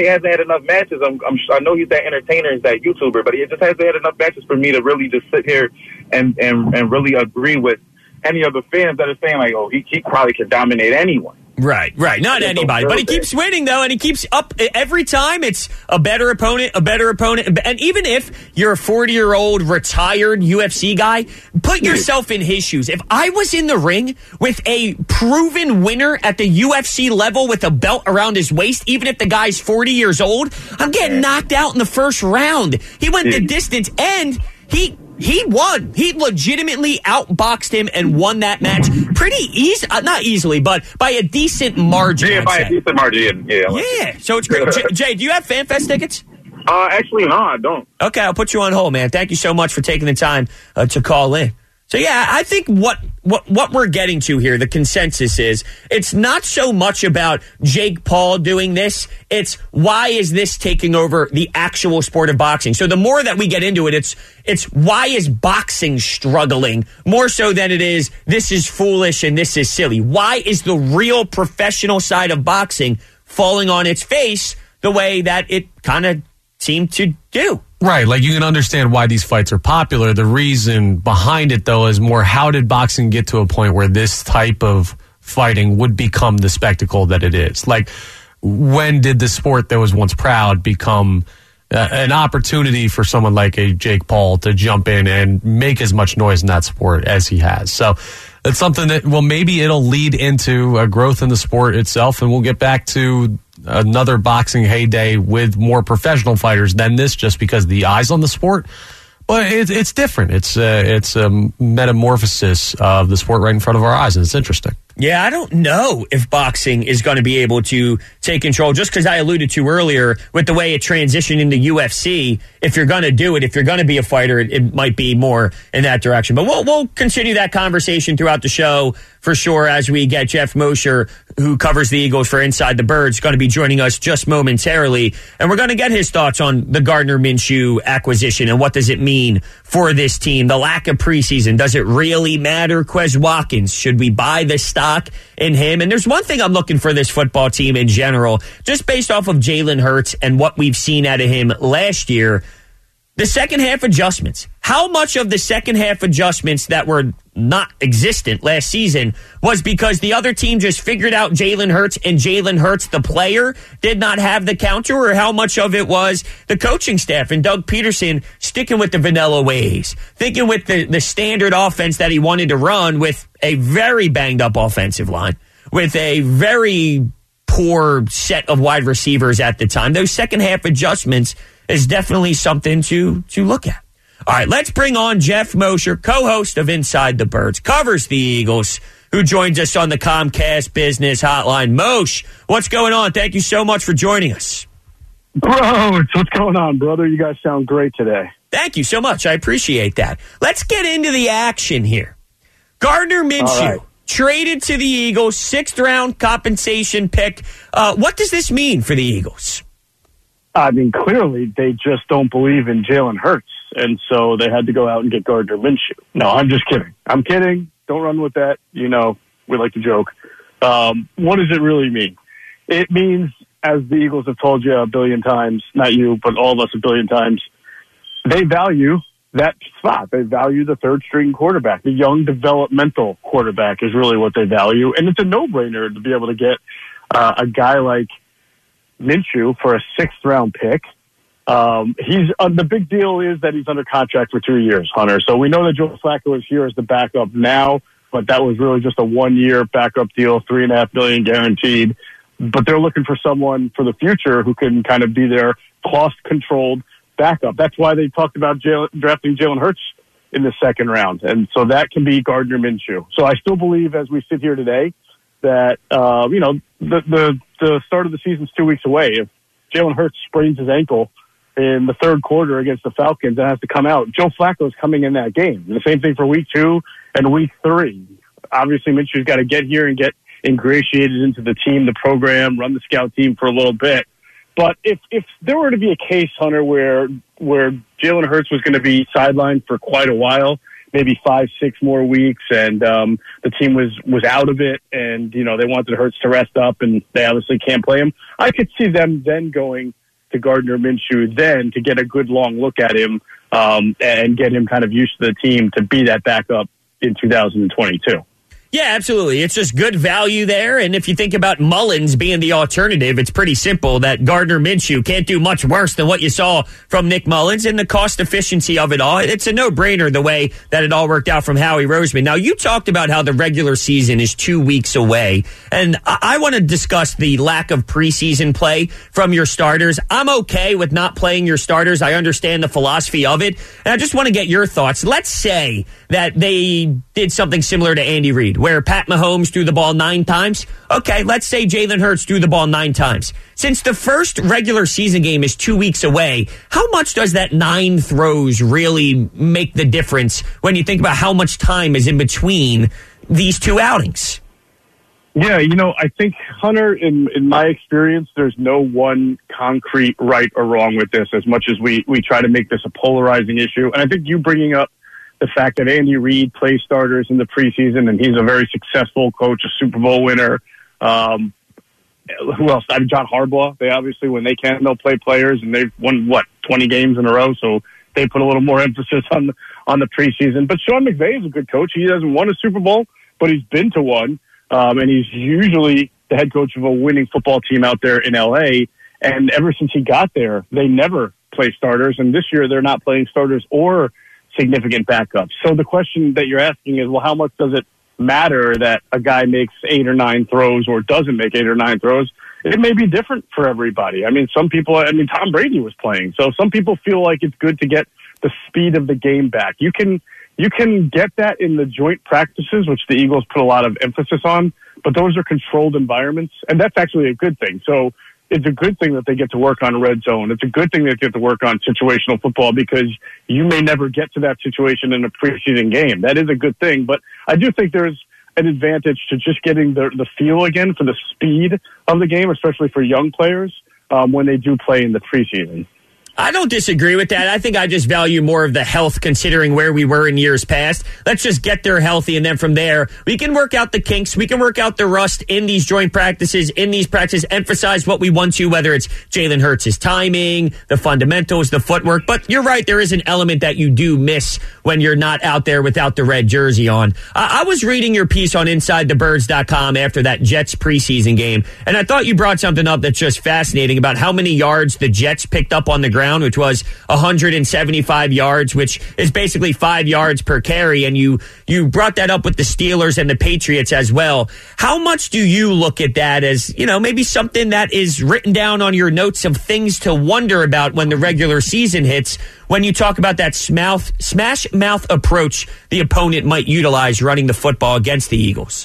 matches. I know he's that entertainer, he's that YouTuber, but he just hasn't had enough matches for me to really just sit here and really agree with any of the fans that are saying like, oh, he probably could dominate anyone. Right. Not anybody. But he keeps winning, though, and he keeps up every time. It's a better opponent. And even if you're a 40-year-old retired UFC guy, put yourself in his shoes. If I was in the ring with a proven winner at the UFC level with a belt around his waist, even if the guy's 40 years old, I'm getting knocked out in the first round. He went the distance, and he won. He legitimately outboxed him and won that match pretty not easily, but by a decent margin. Yeah, by a decent margin. Yeah. So it's great. Jay, do you have FanFest tickets? Actually, no, I don't. Okay, I'll put you on hold, man. Thank you so much for taking the time to call in. So, yeah, I think what we're getting to here, the consensus is, it's not so much about Jake Paul doing this. It's why is this taking over the actual sport of boxing? So the more that we get into it, it's why is boxing struggling more so than it is this is foolish and this is silly. Why is the real professional side of boxing falling on its face the way that it kind of seemed to do? Right, like you can understand why these fights are popular. The reason behind it, though, is more how did boxing get to a point where this type of fighting would become the spectacle that it is? Like, when did the sport that was once proud become an opportunity for someone like a Jake Paul to jump in and make as much noise in that sport as he has? So it's something that, well, maybe it'll lead into a growth in the sport itself, and we'll get back to another boxing heyday with more professional fighters than this, just because the eyes on the sport. But it's different. It's a metamorphosis of the sport right in front of our eyes, and it's interesting. Yeah, I don't know if boxing is going to be able to take control, just because I alluded to earlier with the way it transitioned into UFC. If you're going to do it, if you're going to be a fighter, it might be more in that direction. But we'll continue that conversation throughout the show for sure as we get Jeff Mosher, who covers the Eagles for Inside the Birds, going to be joining us just momentarily. And we're going to get his thoughts on the Gardner Minshew acquisition and what does it mean for this team. The lack of preseason, does it really matter? Quez Watkins, should we buy the stock in him? And there's one thing I'm looking for this football team in general, just based off of Jalen Hurts and what we've seen out of him last year. The second half adjustments. How much of the second half adjustments that were not existent last season was because the other team just figured out Jalen Hurts and Jalen Hurts, the player, did not have the counter? Or how much of it was the coaching staff and Doug Peterson sticking with the vanilla ways, thinking with the standard offense that he wanted to run with a very banged up offensive line, with a very poor set of wide receivers at the time? Those second half adjustments is definitely something to look at. All right, let's bring on Jeff Mosher, co-host of Inside the Birds, covers the Eagles, who joins us on the Comcast Business Hotline. Moshe, what's going on? Thank you so much for joining us. Bro, what's going on, brother? You guys sound great today. Thank you so much. I appreciate that. Let's get into the action here. Gardner Minshew, traded to the Eagles, 6th-round compensation pick. What does this mean for the Eagles? I mean, clearly they just don't believe in Jalen Hurts, and so they had to go out and get Gardner Minshew. No, I'm just kidding. I'm kidding. Don't run with that. You know, we like to joke. What does it really mean? It means, as the Eagles have told you a billion times, not you, but all of us a billion times, they value that spot. They value the third-string quarterback. The young developmental quarterback is really what they value, and it's a no-brainer to be able to get a guy like Minshew for a 6th-round pick. He's the big deal is that he's under contract for 2 years, Hunter. So we know that Joe Flacco is here as the backup now, but that was really just a 1-year backup deal, $3.5 million guaranteed. But they're looking for someone for the future who can kind of be their cost-controlled backup. That's why they talked about drafting Jalen Hurts in the 2nd round, and so that can be Gardner Minshew. So I still believe, as we sit here today, that the start of the season's 2 weeks away. If Jalen Hurts sprains his ankle in the 3rd quarter against the Falcons and has to come out, Joe Flacco's coming in that game. And the same thing for week 2 and week 3. Obviously, Minshew's got to get here and get ingratiated into the team, the program, run the scout team for a little bit. But if there were to be a case, Hunter, where Jalen Hurts was going to be sidelined for quite a while, maybe 5-6 more weeks, and the team was out of it, and they wanted Hurts to rest up, and they obviously can't play him, I could see them then going to Gardner Minshew then to get a good long look at him and get him kind of used to the team to be that backup in 2022. Yeah, absolutely. It's just good value there. And if you think about Mullins being the alternative, it's pretty simple that Gardner Minshew can't do much worse than what you saw from Nick Mullins, and the cost efficiency of it all. It's a no-brainer the way that it all worked out from Howie Roseman. Now, you talked about how the regular season is 2 weeks away, and I want to discuss the lack of preseason play from your starters. I'm okay with not playing your starters. I understand the philosophy of it, and I just want to get your thoughts. Let's say that they did something similar to Andy Reid, where Pat Mahomes threw the ball 9 times. Okay, let's say Jalen Hurts threw the ball 9 times. Since the first regular season game is 2 weeks away, how much does that 9 throws really make the difference when you think about how much time is in between these 2 outings? Yeah, I think, Hunter, in my experience, there's no one concrete right or wrong with this, as much as we try to make this a polarizing issue. And I think you bringing up the fact that Andy Reid plays starters in the preseason, and he's a very successful coach, a Super Bowl winner. Who else? I mean, John Harbaugh. They obviously, when they can, they'll play players, and they've won 20 games in a row. So they put a little more emphasis on the preseason. But Sean McVay is a good coach. He hasn't won a Super Bowl, but he's been to one, and he's usually the head coach of a winning football team out there in LA. And ever since he got there, they never play starters, and this year they're not playing starters or significant backups. So the question that you're asking is, well, how much does it matter that a guy makes 8 or 9 throws or doesn't make 8 or 9 throws? it may be different for everybody. I mean, Tom Brady was playing, so some people feel like it's good to get the speed of the game back. You can get that in the joint practices, which the Eagles put a lot of emphasis on, but those are controlled environments, and that's actually a good thing. So it's a good thing that they get to work on red zone. It's a good thing that they get to work on situational football because you may never get to that situation in a preseason game. That is a good thing, but I do think there's an advantage to just getting the feel again for the speed of the game, especially for young players when they do play in the preseason. I don't disagree with that. I think I just value more of the health considering where we were in years past. Let's just get there healthy, and then from there, we can work out the kinks. We can work out the rust in these joint practices, emphasize what we want to, whether it's Jalen Hurts' timing, the fundamentals, the footwork. But you're right, there is an element that you do miss when you're not out there without the red jersey on. I was reading your piece on InsideTheBirds.com after that Jets preseason game, and I thought you brought something up that's just fascinating about how many yards the Jets picked up on the ground, which was 175 yards, which is basically 5 yards per carry. And you brought that up with the Steelers and the Patriots as well. How much do you look at that as, maybe something that is written down on your notes of things to wonder about when the regular season hits, when you talk about that smash mouth approach the opponent might utilize running the football against the Eagles?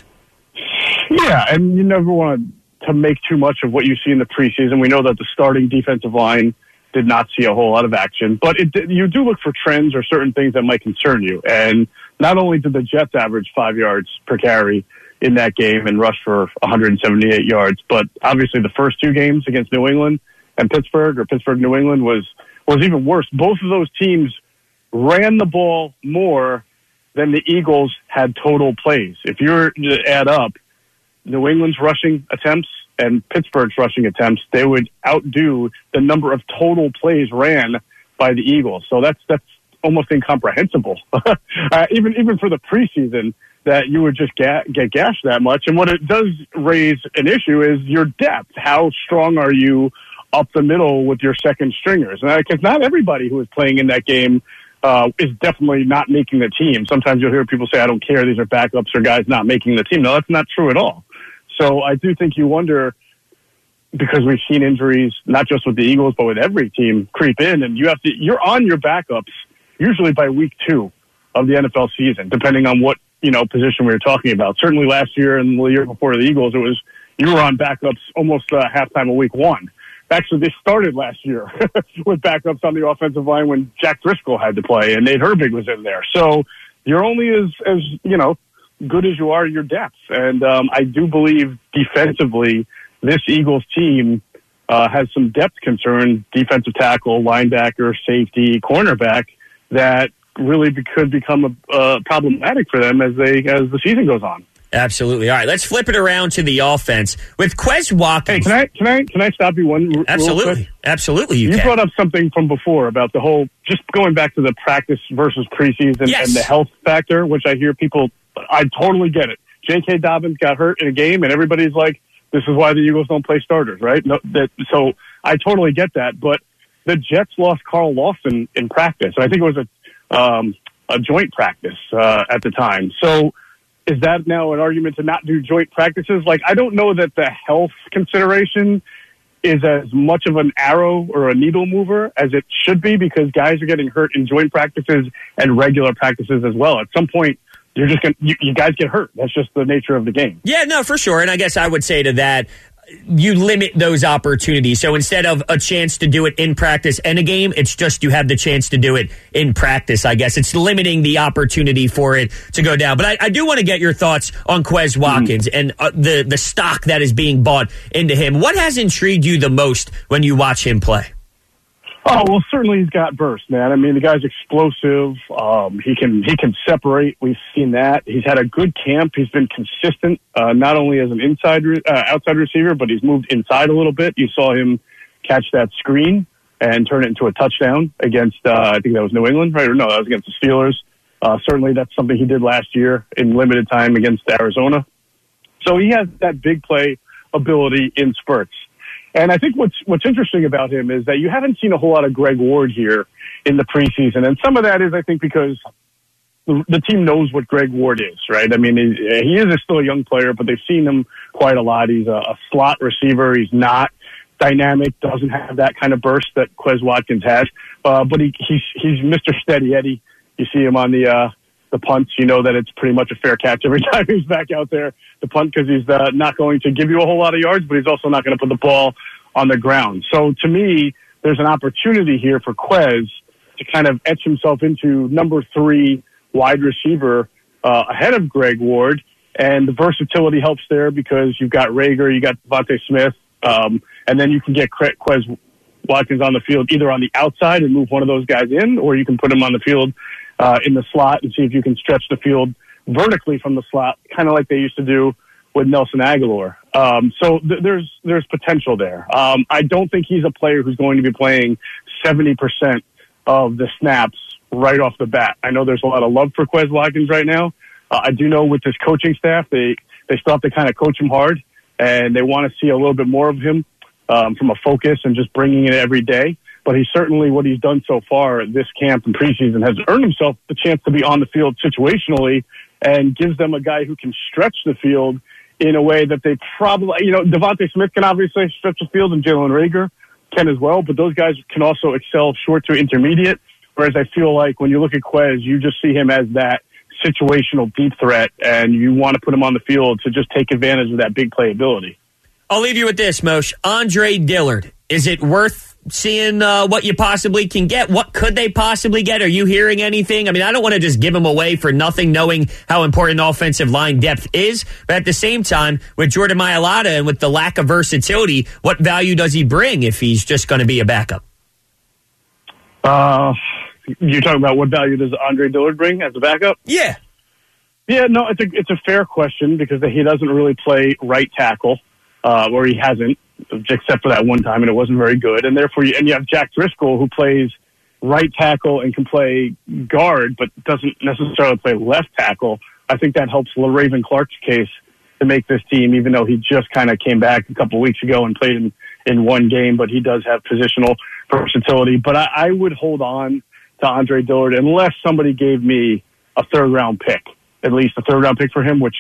Yeah, and you never want to make too much of what you see in the preseason. We know that the starting defensive line did not see a whole lot of action, but you do look for trends or certain things that might concern you. And not only did the Jets average 5 yards per carry in that game and rush for 178 yards, but obviously the first two games against New England and Pittsburgh, or Pittsburgh-New England, was even worse. Both of those teams ran the ball more than the Eagles had total plays. If you were to add up New England's rushing attempts and Pittsburgh's rushing attempts, they would outdo the number of total plays ran by the Eagles. So that's almost incomprehensible, even for the preseason, that you would just get gashed that much. And what it does raise an issue is your depth. How strong are you up the middle with your second stringers? Because not everybody who is playing in that game is definitely not making the team. Sometimes you'll hear people say, I don't care, these are backups or guys not making the team. No, that's not true at all. So I do think you wonder, because we've seen injuries, not just with the Eagles, but with every team creep in, and you're on your backups usually by week 2 of the NFL season, depending on what, position we were talking about. Certainly last year and the year before the Eagles, you were on backups almost halftime of week 1. Actually, they started last year with backups on the offensive line when Jack Driscoll had to play and Nate Herbig was in there. So you're only as good as you are your depth. And I do believe defensively, this Eagles team has some depth concern, defensive tackle, linebacker, safety, cornerback, that really could become problematic for them as the season goes on. Absolutely. All right, let's flip it around to the offense with Quez Watkins. Hey, can I stop you one? Absolutely, absolutely. You brought up something from before about the whole, just going back to the practice versus preseason and the health factor, which I hear people. I totally get it. J.K. Dobbins got hurt in a game, and everybody's like, "This is why the Eagles don't play starters," right? So I totally get that. But the Jets lost Carl Lawson in practice, and I think it was a joint practice at the time. So is that now an argument to not do joint practices? Like, I don't know that the health consideration is as much of an arrow or a needle mover as it should be, because guys are getting hurt in joint practices and regular practices as well. At some point, you're just you guys get hurt. That's just the nature of the game. Yeah, no, for sure. And I guess I would say to that, you limit those opportunities. So instead of a chance to do it in practice and a game, it's just you have the chance to do it in practice, I guess. It's limiting the opportunity for it to go down. But I do want to get your thoughts on Quez Watkins and the stock that is being bought into him. What has intrigued you the most when you watch him play? Oh, well, certainly he's got burst, man. I mean, the guy's explosive. He can separate. We've seen that. He's had a good camp. He's been consistent, not only as an outside receiver, but he's moved inside a little bit. You saw him catch that screen and turn it into a touchdown against, I think that was New England, right? Or no, that was against the Steelers. Certainly that's something he did last year in limited time against Arizona. So he has that big play ability in spurts. And I think what's interesting about him is that you haven't seen a whole lot of Greg Ward here in the preseason. And some of that is, I think, because the team knows what Greg Ward is, right? I mean, he is still a young player, but they've seen him quite a lot. He's a slot receiver. He's not dynamic, doesn't have that kind of burst that Quez Watkins has. But he's Mr. Steady Eddie. You see him on the punts, you know that it's pretty much a fair catch every time he's back out there to punt, because he's not going to give you a whole lot of yards, but he's also not going to put the ball on the ground. So to me, there's an opportunity here for Quez to kind of etch himself into number 3 wide receiver ahead of Greg Ward. And the versatility helps there because you've got Rager, you got Devontae Smith, and then you can get Quez Watkins on the field either on the outside and move one of those guys in, or you can put him on the field in the slot and see if you can stretch the field vertically from the slot, kind of like they used to do with Nelson Aguilar. So there's potential there. I don't think he's a player who's going to be playing 70% of the snaps right off the bat. I know there's a lot of love for Quez Watkins right now. I do know with this coaching staff, they still have to kind of coach him hard, and they want to see a little bit more of him from a focus and just bringing it every day. But he certainly, what he's done so far at this camp and preseason, has earned himself the chance to be on the field situationally and gives them a guy who can stretch the field in a way that they probably, Devontae Smith can obviously stretch the field and Jalen Rager can as well, but those guys can also excel short to intermediate. Whereas I feel like when you look at Quez, you just see him as that situational deep threat, and you want to put him on the field to just take advantage of that big playability. I'll leave you with this, Moshe. Andre Dillard, is it worth seeing what you possibly can get? What could they possibly get? Are you hearing anything? I mean, I don't want to just give him away for nothing, knowing how important offensive line depth is. But at the same time, with Jordan Mailata and with the lack of versatility, what value does he bring if he's just going to be a backup? You're talking about what value does Andre Dillard bring as a backup? Yeah. Yeah, no, it's a fair question because he doesn't really play right tackle, or he hasn't, except for that one time, and it wasn't very good. And therefore, you have Jack Driscoll, who plays right tackle and can play guard, but doesn't necessarily play left tackle. I think that helps LaRaven Clark's case to make this team, even though he just kind of came back a couple of weeks ago and played in one game, but he does have positional versatility. But I would hold on to Andre Dillard unless somebody gave me a third-round pick, at least a third-round pick for him, which,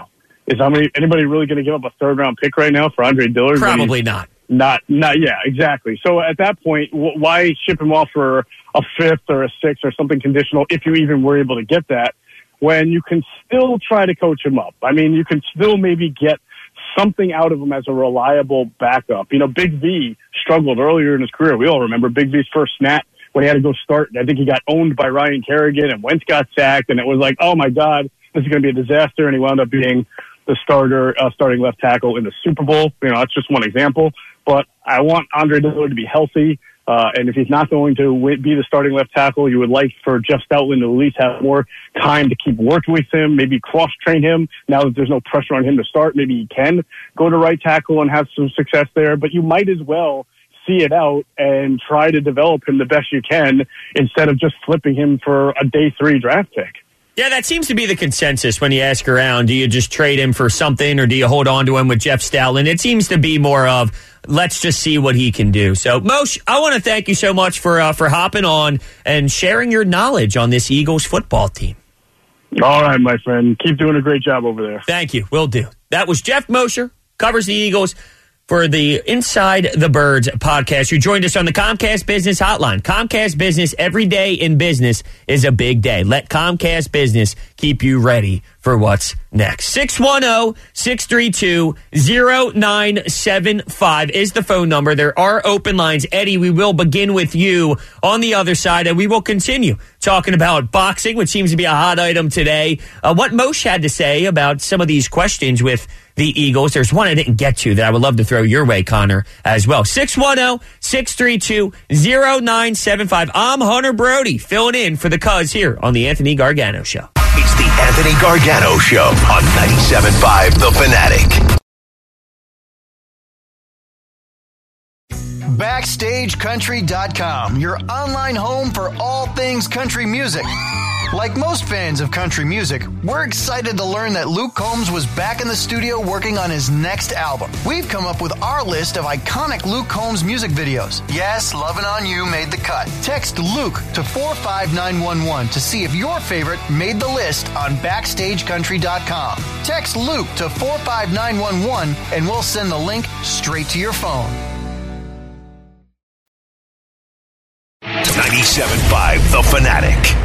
is anybody really going to give up a third-round pick right now for Andre Dillard? Probably not. Not, yeah, exactly. So at that point, why ship him off for a 5th or a 6th or something conditional if you even were able to get that, when you can still try to coach him up? I mean, you can still maybe get something out of him as a reliable backup. Big V struggled earlier in his career. We all remember Big V's first snap when he had to go start. I think he got owned by Ryan Kerrigan, and Wentz got sacked, and it was like, oh my God, this is going to be a disaster. And he wound up being the starting left tackle in the Super Bowl. That's just one example. But I want Andre Dillard to be healthy. And if he's not going to be the starting left tackle, you would like for Jeff Stoutland to at least have more time to keep working with him, maybe cross-train him. Now that there's no pressure on him to start, maybe he can go to right tackle and have some success there. But you might as well see it out and try to develop him the best you can instead of just flipping him for a day 3 draft pick. Yeah, that seems to be the consensus when you ask around. Do you just trade him for something, or do you hold on to him with Jeff Stoutland? It seems to be more of, let's just see what he can do. So, Moshe, I want to thank you so much for hopping on and sharing your knowledge on this Eagles football team. All right, my friend. Keep doing a great job over there. Thank you. Will do. That was Jeff Mosher, covers the Eagles for the Inside the Birds podcast. You joined us on the Comcast Business Hotline. Comcast Business, every day in business is a big day. Let Comcast Business keep you ready for what's next. 610-632-0975 is the phone number. There are open lines. Eddie, we will begin with you on the other side, and we will continue talking about boxing, which seems to be a hot item today. What Moshe had to say about some of these questions with the Eagles. There's one I didn't get to that I would love to throw your way, Connor, as well. 610-632-0975. I'm Hunter Brody, filling in for the Cuz here on the Anthony Gargano Show. It's the Anthony Gargano Show on 97.5 The Fanatic. BackstageCountry.com, your online home for all things country music. Like most fans of country music, we're excited to learn that Luke Combs was back in the studio working on his next album. We've come up with our list of iconic Luke Combs music videos. Yes, Lovin' On You made the cut. Text Luke to 45911 to see if your favorite made the list on BackstageCountry.com. Text Luke to 45911 and we'll send the link straight to your phone. 97.5 The Fanatic.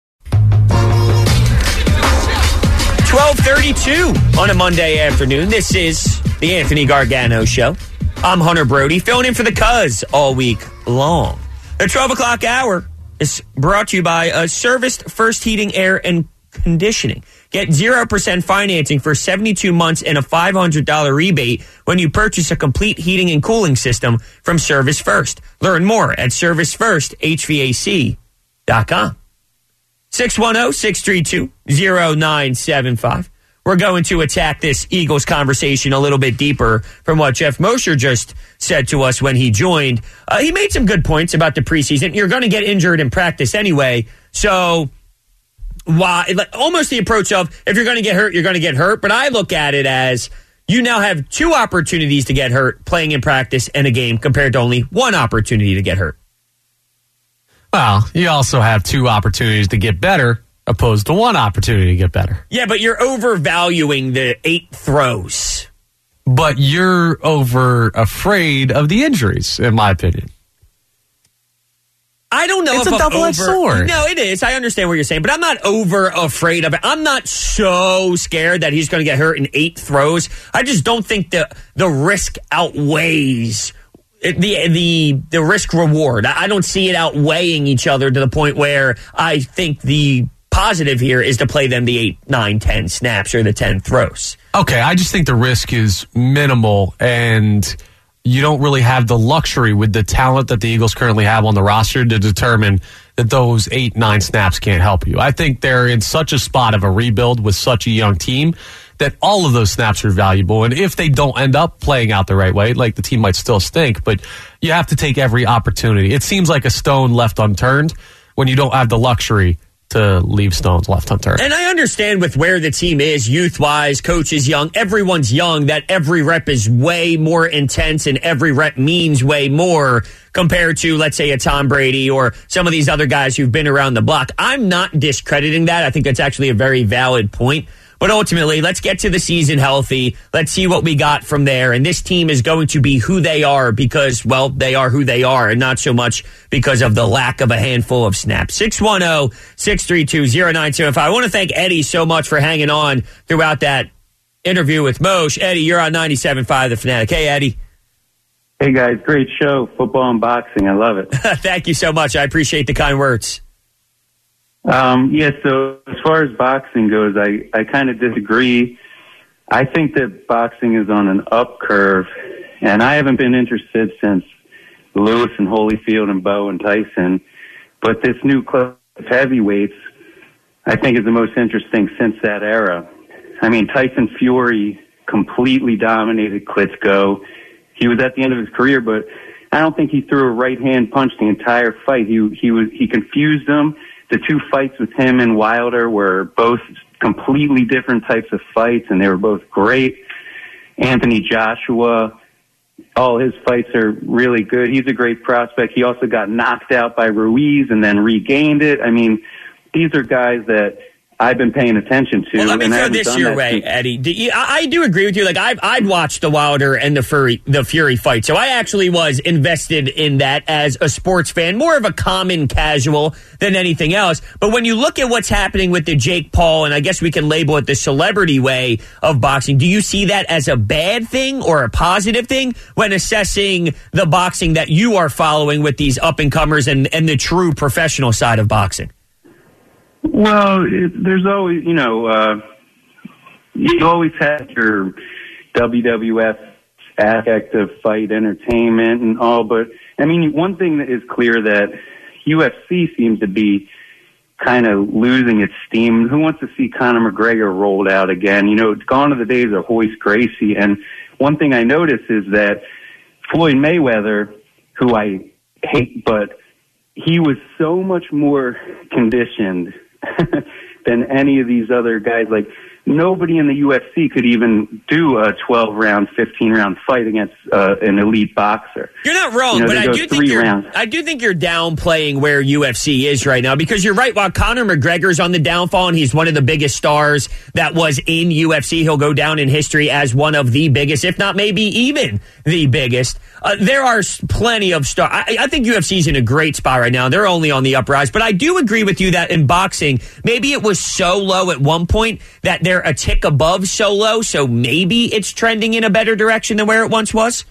12:32 on a Monday afternoon. This is the Anthony Gargano Show. I'm Hunter Brody, filling in for the Cuz all week long. The 12 o'clock hour is brought to you by Serviced First Heating, Air, and Conditioning. Get 0% financing for 72 months and a $500 rebate when you purchase a complete heating and cooling system from Service First. Learn more at ServiceFirstHVAC.com. 610-632-0975. We're going to attack this Eagles conversation a little bit deeper from what Jeff Mosher just said to us when he joined. He made some good points about the preseason. You're going to get injured in practice anyway, so why? Almost the approach of if you're going to get hurt, you're going to get hurt. But I look at it as you now have two opportunities to get hurt playing in practice and a game compared to only one opportunity to get hurt. Well, you also have two opportunities to get better opposed to one opportunity to get better. Yeah, but you're overvaluing the 8 throws. But you're over afraid of the injuries, in my opinion. I don't know it's if a double-edged sword. No, it is. I understand what you're saying, but I'm not over afraid of it. I'm not so scared that he's going to get hurt in 8 throws. I just don't think the risk outweighs the risk reward. I don't see it outweighing each other to the point where I think the positive here is to play them the 8, 9, 10 snaps or the 10 throws. Okay, I just think the risk is minimal, and you don't really have the luxury with the talent that the Eagles currently have on the roster to determine that those 8, 9 snaps can't help you. I think they're in such a spot of a rebuild with such a young team that all of those snaps are valuable. And if they don't end up playing out the right way, like the team might still stink, but you have to take every opportunity. It seems like a stone left unturned when you don't have the luxury to leave stones left unturned. And I understand with where the team is, youth-wise, coach is young, everyone's young, that every rep is way more intense and every rep means way more compared to, let's say, a Tom Brady or some of these other guys who've been around the block. I'm not discrediting that. I think that's actually a very valid point. But ultimately, let's get to the season healthy. Let's see what we got from there. And this team is going to be who they are because, well, they are who they are and not so much because of the lack of a handful of snaps. 610-632-0975. I want to thank Eddie so much for hanging on throughout that interview with Moshe. Eddie, you're on 97.5 The Fanatic. Hey, Eddie. Hey, guys. Great show. Football and boxing. I love it. Thank you so much. I appreciate the kind words. So as far as boxing goes, I kind of disagree. I think that boxing is on an up curve, and I haven't been interested since Lewis and Holyfield and Bowe and Tyson. But this new club of heavyweights, I think, is the most interesting since that era. I mean, Tyson Fury completely dominated Klitschko. He was at the end of his career, but I don't think he threw a right-hand punch the entire fight. He confused him. The 2 fights with him and Wilder were both completely different types of fights, and they were both great. Anthony Joshua, all his fights are really good. He's a great prospect. He also got knocked out by Ruiz and then regained it. I mean, these are guys that I've been paying attention to. Well, let me throw this your way, Eddie. I do agree with you. Like I'd watched the Wilder and the Fury fight, so I actually was invested in that as a sports fan, more of a common casual than anything else. But when you look at what's happening with the Jake Paul, and I guess we can label it the celebrity way of boxing, do you see that as a bad thing or a positive thing when assessing the boxing that you are following with these up-and-comers and the true professional side of boxing? Well, there's always, you always have your WWF aspect of fight entertainment and all, but I mean, one thing that is clear that UFC seems to be kind of losing its steam. Who wants to see Conor McGregor rolled out again? It's gone to the days of Royce Gracie. And one thing I noticed is that Floyd Mayweather, who I hate, but he was so much more conditioned than any of these other guys. Like, nobody in the UFC could even do a 12-round, 15-round fight against an elite boxer. You're not wrong, but I do think you're downplaying where UFC is right now, because you're right. While Conor McGregor's on the downfall and he's one of the biggest stars that was in UFC, he'll go down in history as one of the biggest, if not maybe even the biggest. There are plenty of stars. I think UFC's in a great spot right now. They're only on the uprise, but I do agree with you that in boxing, maybe it was so low at one point that they're a tick above so low, so maybe it's trending in a better direction than where it once was?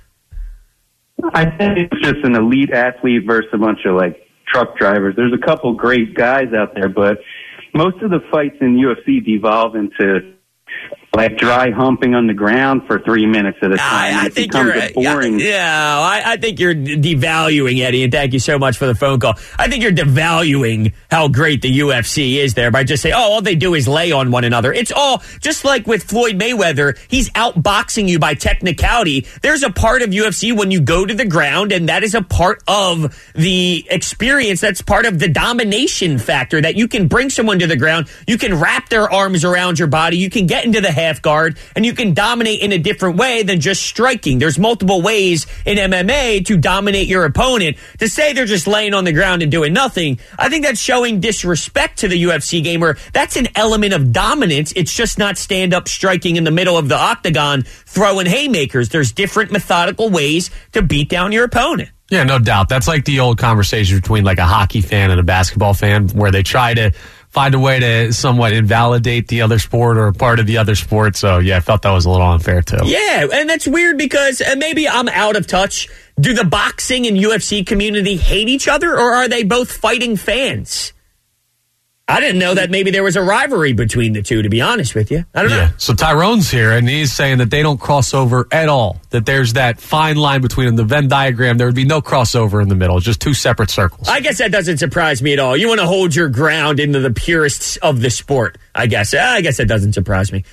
I think it's just an elite athlete versus a bunch of, like, truck drivers. There's a couple great guys out there, but most of the fights in UFC devolve into, like, dry humping on the ground for 3 minutes at a time. I think you're boring. I think you're devaluing, Eddie, and thank you so much for the phone call. I think you're devaluing how great the UFC is there by just saying, all they do is lay on one another. It's all just like with Floyd Mayweather. He's outboxing you by technicality. There's a part of UFC when you go to the ground, and that is a part of the experience. That's part of the domination factor, that you can bring someone to the ground. You can wrap their arms around your body. You can get into the half guard, and you can dominate in a different way than just striking. There's multiple ways in MMA to dominate your opponent. To say they're just laying on the ground and doing nothing, I think that's showing disrespect to the UFC game, where that's an element of dominance. It's just not stand-up striking in the middle of the octagon, throwing haymakers. There's different methodical ways to beat down your opponent. Yeah, no doubt. That's like the old conversation between like a hockey fan and a basketball fan, where they try to find a way to somewhat invalidate the other sport or part of the other sport. So, yeah, I felt that was a little unfair, too. Yeah, and that's weird because maybe I'm out of touch. Do the boxing and UFC community hate each other, or are they both fighting fans? I didn't know that maybe there was a rivalry between the two, to be honest with you. I don't know. So Tyrone's here, and he's saying that they don't cross over at all, that there's that fine line between them, the Venn diagram. There would be no crossover in the middle, just two separate circles. I guess that doesn't surprise me at all. You want to hold your ground into the purists of the sport, I guess. I guess that doesn't surprise me.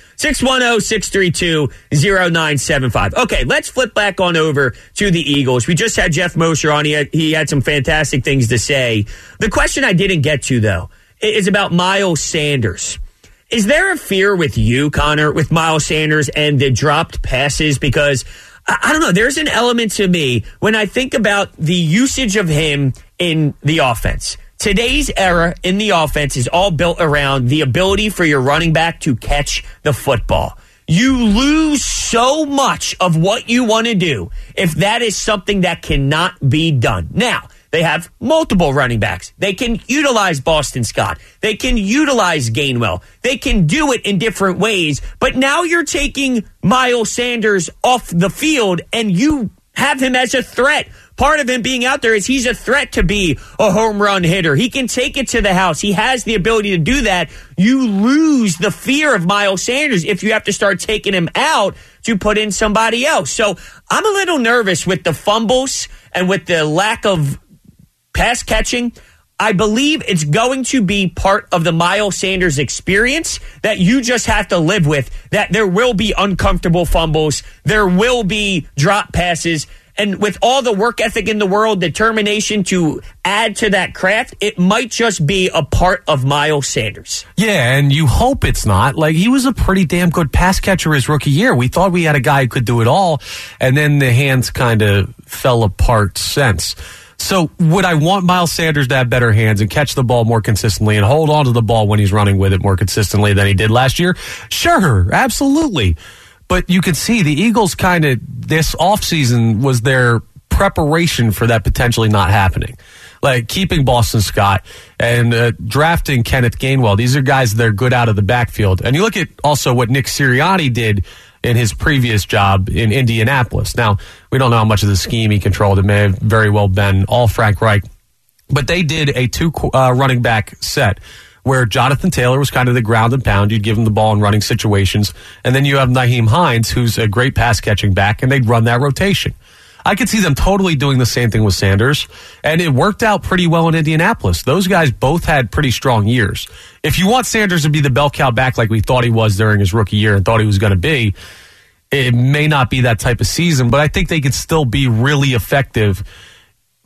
610-632-0975. Okay, let's flip back on over to the Eagles. We just had Jeff Mosher on. He had some fantastic things to say. The question I didn't get to, though, is about Miles Sanders. Is there a fear with you, Connor, with Miles Sanders and the dropped passes? Because, I don't know, there's an element to me when I think about the usage of him in the offense. Today's era in the offense is all built around the ability for your running back to catch the football. You lose so much of what you want to do if that is something that cannot be done. Now, they have multiple running backs. They can utilize Boston Scott. They can utilize Gainwell. They can do it in different ways. But now you're taking Miles Sanders off the field, and you have him as a threat. Part of him being out there is he's a threat to be a home run hitter. He can take it to the house. He has the ability to do that. You lose the fear of Miles Sanders if you have to start taking him out to put in somebody else. So I'm a little nervous with the fumbles and with the lack of pass catching. I believe it's going to be part of the Miles Sanders experience that you just have to live with, that there will be uncomfortable fumbles, there will be drop passes, and with all the work ethic in the world, determination to add to that craft, it might just be a part of Miles Sanders. Yeah, and you hope it's not. Like, he was a pretty damn good pass catcher his rookie year. We thought we had a guy who could do it all, and then the hands kind of fell apart since. So would I want Miles Sanders to have better hands and catch the ball more consistently and hold on to the ball when he's running with it more consistently than he did last year? Sure, absolutely. But you could see the Eagles kind of, this offseason was their preparation for that potentially not happening. Like keeping Boston Scott and drafting Kenneth Gainwell. These are guys that are good out of the backfield. And you look at also what Nick Sirianni did in his previous job in Indianapolis. Now, we don't know how much of the scheme he controlled. It may have very well been all Frank Reich. But they did a two running back set where Jonathan Taylor was kind of the ground and pound. You'd give him the ball in running situations. And then you have Nyheim Hines, who's a great pass-catching back, and they'd run that rotation. I could see them totally doing the same thing with Sanders, and it worked out pretty well in Indianapolis. Those guys both had pretty strong years. If you want Sanders to be the bell cow back like we thought he was during his rookie year and thought he was going to be, it may not be that type of season, but I think they could still be really effective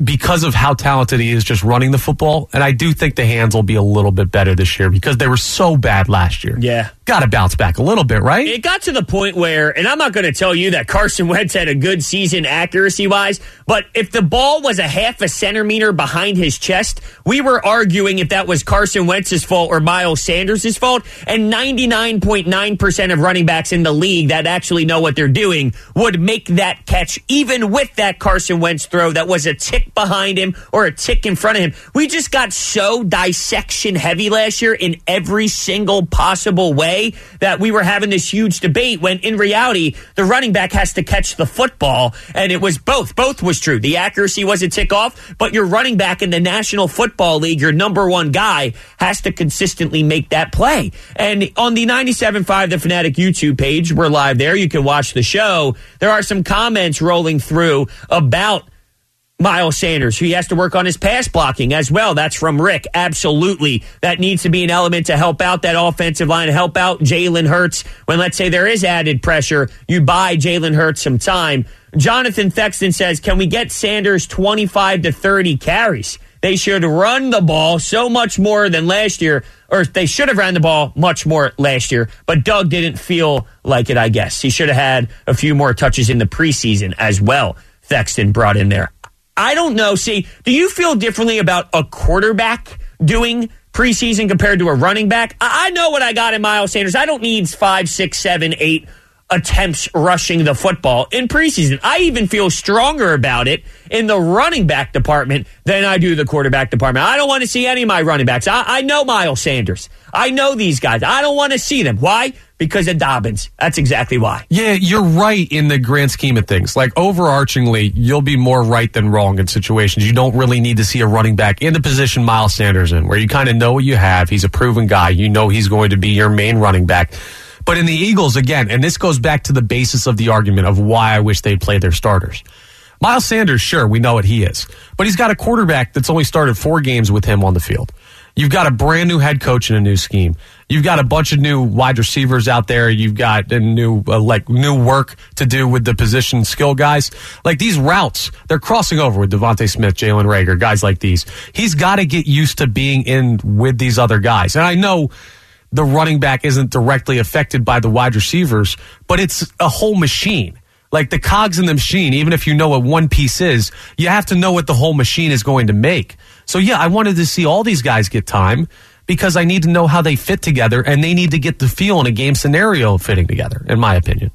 because of how talented he is just running the football. And I do think the hands will be a little bit better this year because they were so bad last year. Yeah. Got to bounce back a little bit, right? It got to the point where, and I'm not going to tell you that Carson Wentz had a good season accuracy-wise, but if the ball was a half a centimeter behind his chest, we were arguing if that was Carson Wentz's fault or Miles Sanders' fault, and 99.9% of running backs in the league that actually know what they're doing would make that catch, even with that Carson Wentz throw that was a tick behind him or a tick in front of him. We just got so dissection heavy last year in every single possible way that we were having this huge debate when in reality the running back has to catch the football, and it was both was true. The accuracy was a tick off, but your running back in the National Football League, your number one guy, has to consistently make that play. And on the 97.5 The Fanatic YouTube page, we're live there, you can watch the show. There are some comments rolling through about Miles Sanders, who he has to work on his pass blocking as well. That's from Rick. Absolutely. That needs to be an element to help out that offensive line, to help out Jalen Hurts. When, let's say, there is added pressure, you buy Jalen Hurts some time. Jonathan Thexton says, can we get Sanders 25 to 30 carries? They should run the ball so much more than last year, or they should have ran the ball much more last year, but Doug didn't feel like it, I guess. He should have had a few more touches in the preseason as well, Thexton brought in there. I don't know. See, do you feel differently about a quarterback doing preseason compared to a running back? I know what I got in Miles Sanders. I don't need 5, 6, 7, 8 attempts rushing the football in preseason. I even feel stronger about it in the running back department than I do the quarterback department. I don't want to see any of my running backs. I know Miles Sanders. I know these guys. I don't want to see them. Why? Because of Dobbins. That's exactly why. Yeah, you're right in the grand scheme of things. Like, overarchingly, you'll be more right than wrong in situations. You don't really need to see a running back in the position Miles Sanders in, where you kind of know what you have. He's a proven guy. You know he's going to be your main running back. But in the Eagles, again, and this goes back to the basis of the argument of why I wish they'd play their starters. Miles Sanders, sure, we know what he is. But he's got a quarterback that's only started 4 games with him on the field. You've got a brand new head coach and a new scheme. You've got a bunch of new wide receivers out there. You've got a new work to do with the position skill guys. Like, these routes, they're crossing over with Devontae Smith, Jalen Reagor, guys like these. He's got to get used to being in with these other guys. And I know the running back isn't directly affected by the wide receivers, but it's a whole machine. Like, the cogs in the machine, even if you know what one piece is, you have to know what the whole machine is going to make. So, yeah, I wanted to see all these guys get time because I need to know how they fit together, and they need to get the feel in a game scenario fitting together, in my opinion.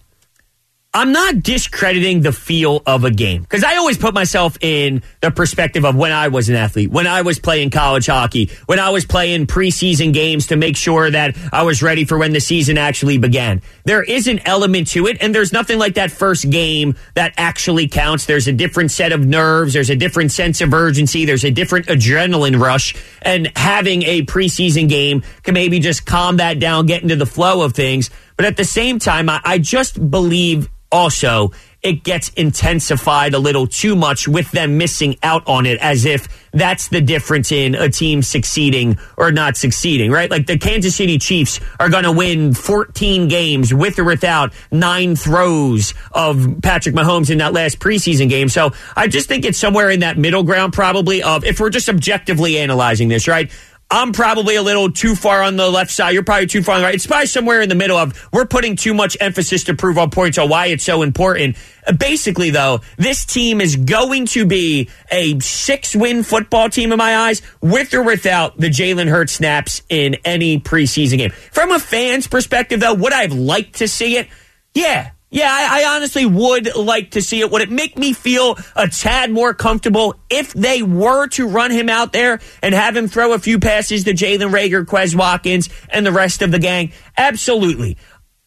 I'm not discrediting the feel of a game, because I always put myself in the perspective of when I was an athlete, when I was playing college hockey, when I was playing preseason games to make sure that I was ready for when the season actually began. There is an element to it, and there's nothing like that first game that actually counts. There's a different set of nerves. There's a different sense of urgency. There's a different adrenaline rush, and having a preseason game can maybe just calm that down, get into the flow of things. But at the same time, I just believe also it gets intensified a little too much with them missing out on it, as if that's the difference in a team succeeding or not succeeding, right? Like, the Kansas City Chiefs are going to win 14 games with or without 9 throws of Patrick Mahomes in that last preseason game. So I just think it's somewhere in that middle ground, probably, of, if we're just objectively analyzing this, right? I'm probably a little too far on the left side. You're probably too far on the right. It's probably somewhere in the middle of, we're putting too much emphasis to prove our points on why it's so important. Basically, though, this team is going to be a 6-win football team in my eyes, with or without the Jalen Hurts snaps in any preseason game. From a fan's perspective, though, would I have liked to see it? Yeah. Yeah, I honestly would like to see it. Would it make me feel a tad more comfortable if they were to run him out there and have him throw a few passes to Jalen Reagor, Quez Watkins, and the rest of the gang? Absolutely.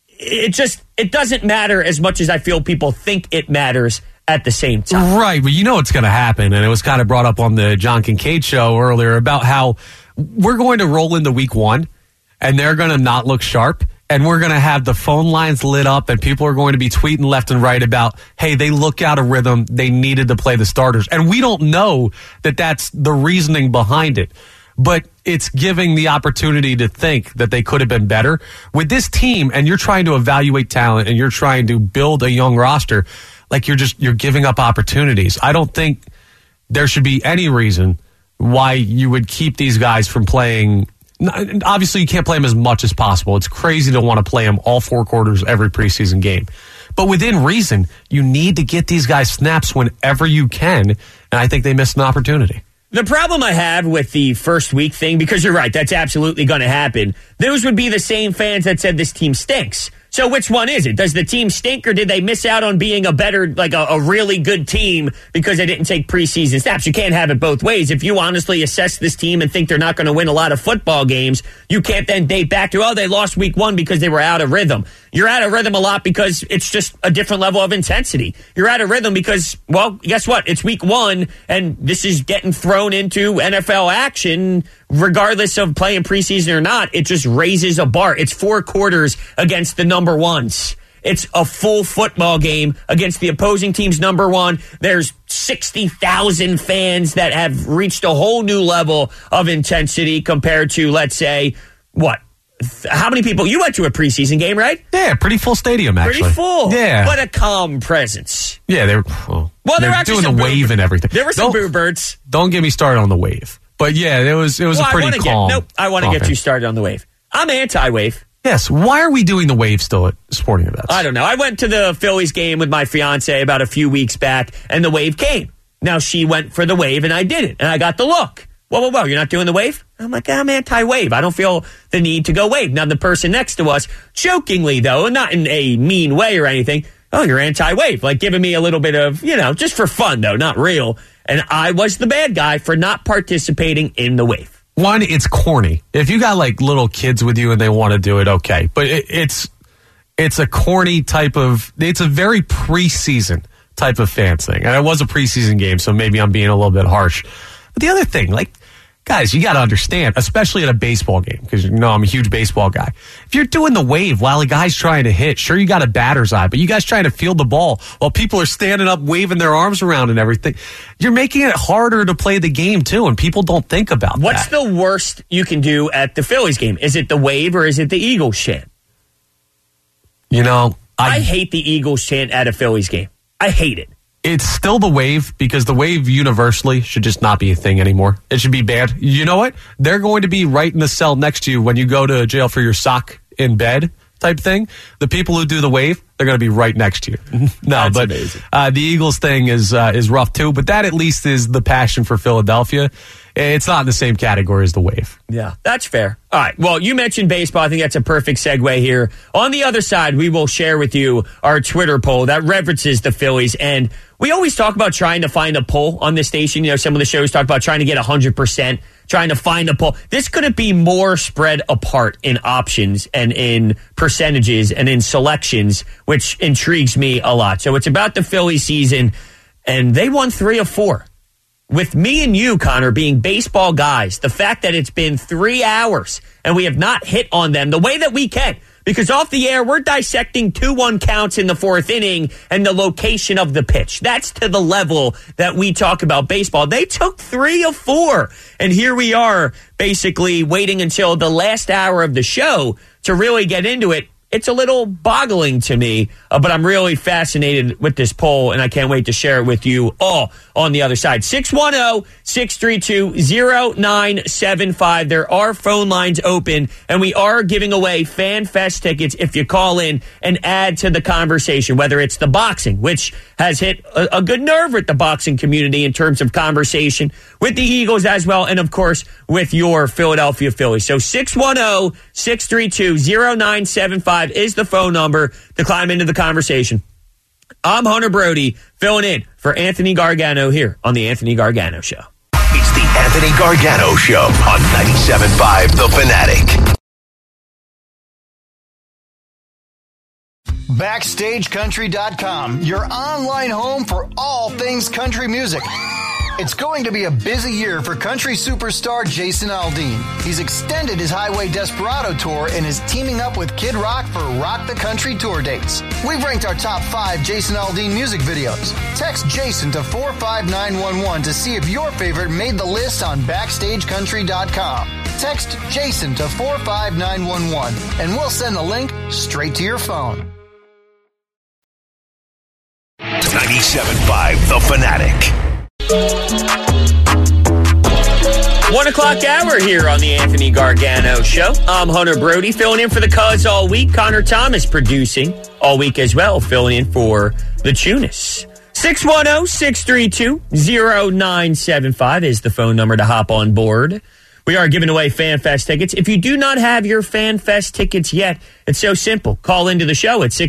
It doesn't matter as much as I feel people think it matters at the same time. Right, but you know what's going to happen, and it was kind of brought up on the John Kincaid show earlier about how we're going to roll into week 1, and they're going to not look sharp. And we're going to have the phone lines lit up, and people are going to be tweeting left and right about, hey, they look out of rhythm. They needed to play the starters. And we don't know that that's the reasoning behind it. But it's giving the opportunity to think that they could have been better. With this team, and you're trying to evaluate talent, and you're trying to build a young roster, like you're giving up opportunities. I don't think there should be any reason why you would keep these guys from playing. Obviously, you can't play them as much as possible. It's crazy to want to play them all 4 quarters every preseason game. But within reason, you need to get these guys snaps whenever you can, and I think they missed an opportunity. The problem I have with the first week thing, because you're right, that's absolutely going to happen, those would be the same fans that said this team stinks. So which one is it? Does the team stink, or did they miss out on being a better, like a really good team because they didn't take preseason snaps? You can't have it both ways. If you honestly assess this team and think they're not going to win a lot of football games, you can't then date back to, they lost week 1 because they were out of rhythm. You're out of rhythm a lot because it's just a different level of intensity. You're out of rhythm because, well, guess what? It's week 1, and this is getting thrown into NFL action. Regardless of playing preseason or not, it just raises a bar. It's 4 quarters against the number ones. It's a full football game against the opposing team's number 1. There's 60,000 fans that have reached a whole new level of intensity compared to, let's say, what? How many people? You went to a preseason game, right? Yeah, pretty full stadium, actually. Pretty full. Yeah. But a calm presence. Yeah, they were actually doing the wave and everything. There were some boo birds. Don't get me started on the wave. But yeah, it was a pretty calm. I want to get you started on the wave. I'm anti-wave. Yes. Why are we doing the wave still at sporting events? I don't know. I went to the Phillies game with my fiance about a few weeks back, and the wave came. Now, she went for the wave, and I didn't, and I got the look. Whoa, you're not doing the wave? I'm like, I'm anti-wave. I don't feel the need to go wave. Now, the person next to us, jokingly, though, not in a mean way or anything, you're anti-wave. Like, giving me a little bit of, just for fun, though, not real. And I was the bad guy for not participating in the wave. One, it's corny. If you got like little kids with you and they want to do it, okay. But it's a corny type of, it's a very preseason type of fan thing. And it was a preseason game, so maybe I'm being a little bit harsh. But the other thing, guys, you got to understand, especially at a baseball game, because I'm a huge baseball guy. If you're doing the wave while a guy's trying to hit, sure, you got a batter's eye, but you guys trying to field the ball while people are standing up, waving their arms around and everything. You're making it harder to play the game, too, and people don't think about that. What's the worst you can do at the Phillies game? Is it the wave or is it the Eagles chant? I hate the Eagles chant at a Phillies game. I hate it. It's still the wave, because the wave universally should just not be a thing anymore. It should be banned. You know what? They're going to be right in the cell next to you when you go to jail for your sock in bed type thing. The people who do the wave, they're going to be right next to you. That's amazing. The Eagles thing is rough too, but that at least is the passion for Philadelphia. It's not in the same category as the wave. Yeah, that's fair. All right. Well, you mentioned baseball. I think that's a perfect segue here. On the other side, we will share with you our Twitter poll that references the Phillies. And we always talk about trying to find a poll on this station. Some of the shows talk about trying to get 100%, trying to find a poll. This couldn't be more spread apart in options and in percentages and in selections, which intrigues me a lot. So it's about the Phillies season, and they won 3 of 4. With me and you, Connor, being baseball guys, the fact that it's been 3 hours and we have not hit on them the way that we can, because off the air, we're dissecting 2-1 counts in the 4th inning and the location of the pitch. That's to the level that we talk about baseball. They took 3 of 4. And here we are basically waiting until the last hour of the show to really get into it. It's a little boggling to me, but I'm really fascinated with this poll, and I can't wait to share it with you all on the other side. 610-632-0975. There are phone lines open, and we are giving away Fan Fest tickets if you call in and add to the conversation, whether it's the boxing, which has hit a good nerve with the boxing community in terms of conversation, with the Eagles as well, and of course, with your Philadelphia Phillies. So 610-632-0975 is the phone number to climb into the conversation. I'm Hunter Brody, filling in for Anthony Gargano here on The Anthony Gargano Show. It's The Anthony Gargano Show on 97.5 The Fanatic. BackstageCountry.com, your online home for all things country music. It's going to be a busy year for country superstar Jason Aldean. He's extended his Highway Desperado tour and is teaming up with Kid Rock for Rock the Country tour dates. We've ranked our top 5 Jason Aldean music videos. Text Jason to 45911 to see if your favorite made the list on BackstageCountry.com. Text Jason to 45911 and we'll send the link straight to your phone. 97.5 The Fanatic. 1 o'clock hour here on the Anthony Gargano Show. I'm Hunter Brody, filling in for the Cuz all week. Connor Thomas producing all week as well, filling in for the Tunis. 610-632-0975 is the phone number to hop on board. We are giving away FanFest tickets. If you do not have your FanFest tickets yet, it's so simple. Call into the show at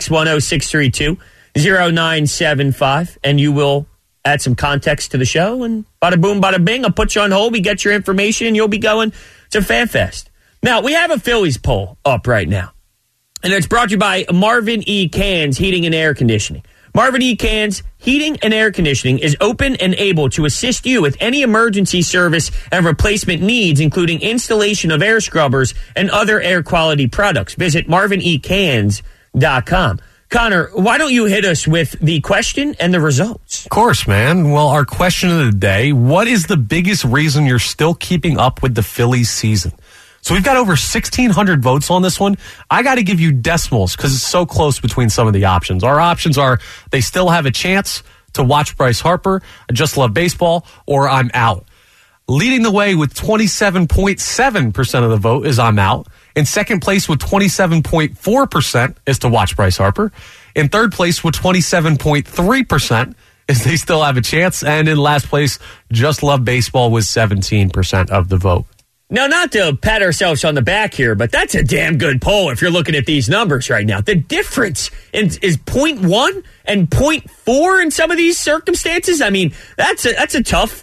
610-632-0975, and you will add some context to the show, and bada boom, bada bing, I'll put you on hold. We get your information, and you'll be going to FanFest. Now, we have a Phillies poll up right now, and it's brought to you by Marvin E. Cans Heating and Air Conditioning. Marvin E. Cans Heating and Air Conditioning is open and able to assist you with any emergency service and replacement needs, including installation of air scrubbers and other air quality products. Visit marvinecans.com. Connor, why don't you hit us with the question and the results? Of course, man. Well, our question of the day, what is the biggest reason you're still keeping up with the Phillies season? So we've got over 1,600 votes on this one. I got to give you decimals because it's so close between some of the options. Our options are they still have a chance to watch Bryce Harper, I just love baseball, or I'm out. Leading the way with 27.7% of the vote is I'm out. In second place with 27.4% is to watch Bryce Harper. In third place with 27.3% is they still have a chance. And in last place, just love baseball with 17% of the vote. Now, not to pat ourselves on the back here, but that's a damn good poll if you're looking at these numbers right now. The difference is 0.1 and 0.4 in some of these circumstances. I mean, that's a tough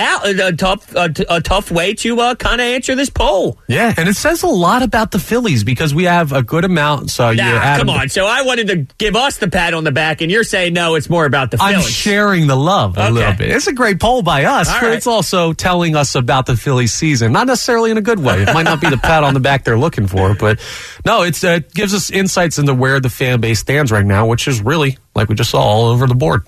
way to kind of answer this poll. Yeah, and it says a lot about the Phillies because we have a good amount. So come on. So I wanted to give us the pat on the back, and you're saying no, it's more about the Phillies. I'm sharing the love a little bit. It's a great poll by us, but it's also telling us about the Phillies season. Not necessarily in a good way. It might not be the pat on the back they're looking for, but no, it gives us insights into where the fan base stands right now, which is really, like we just saw, all over the board.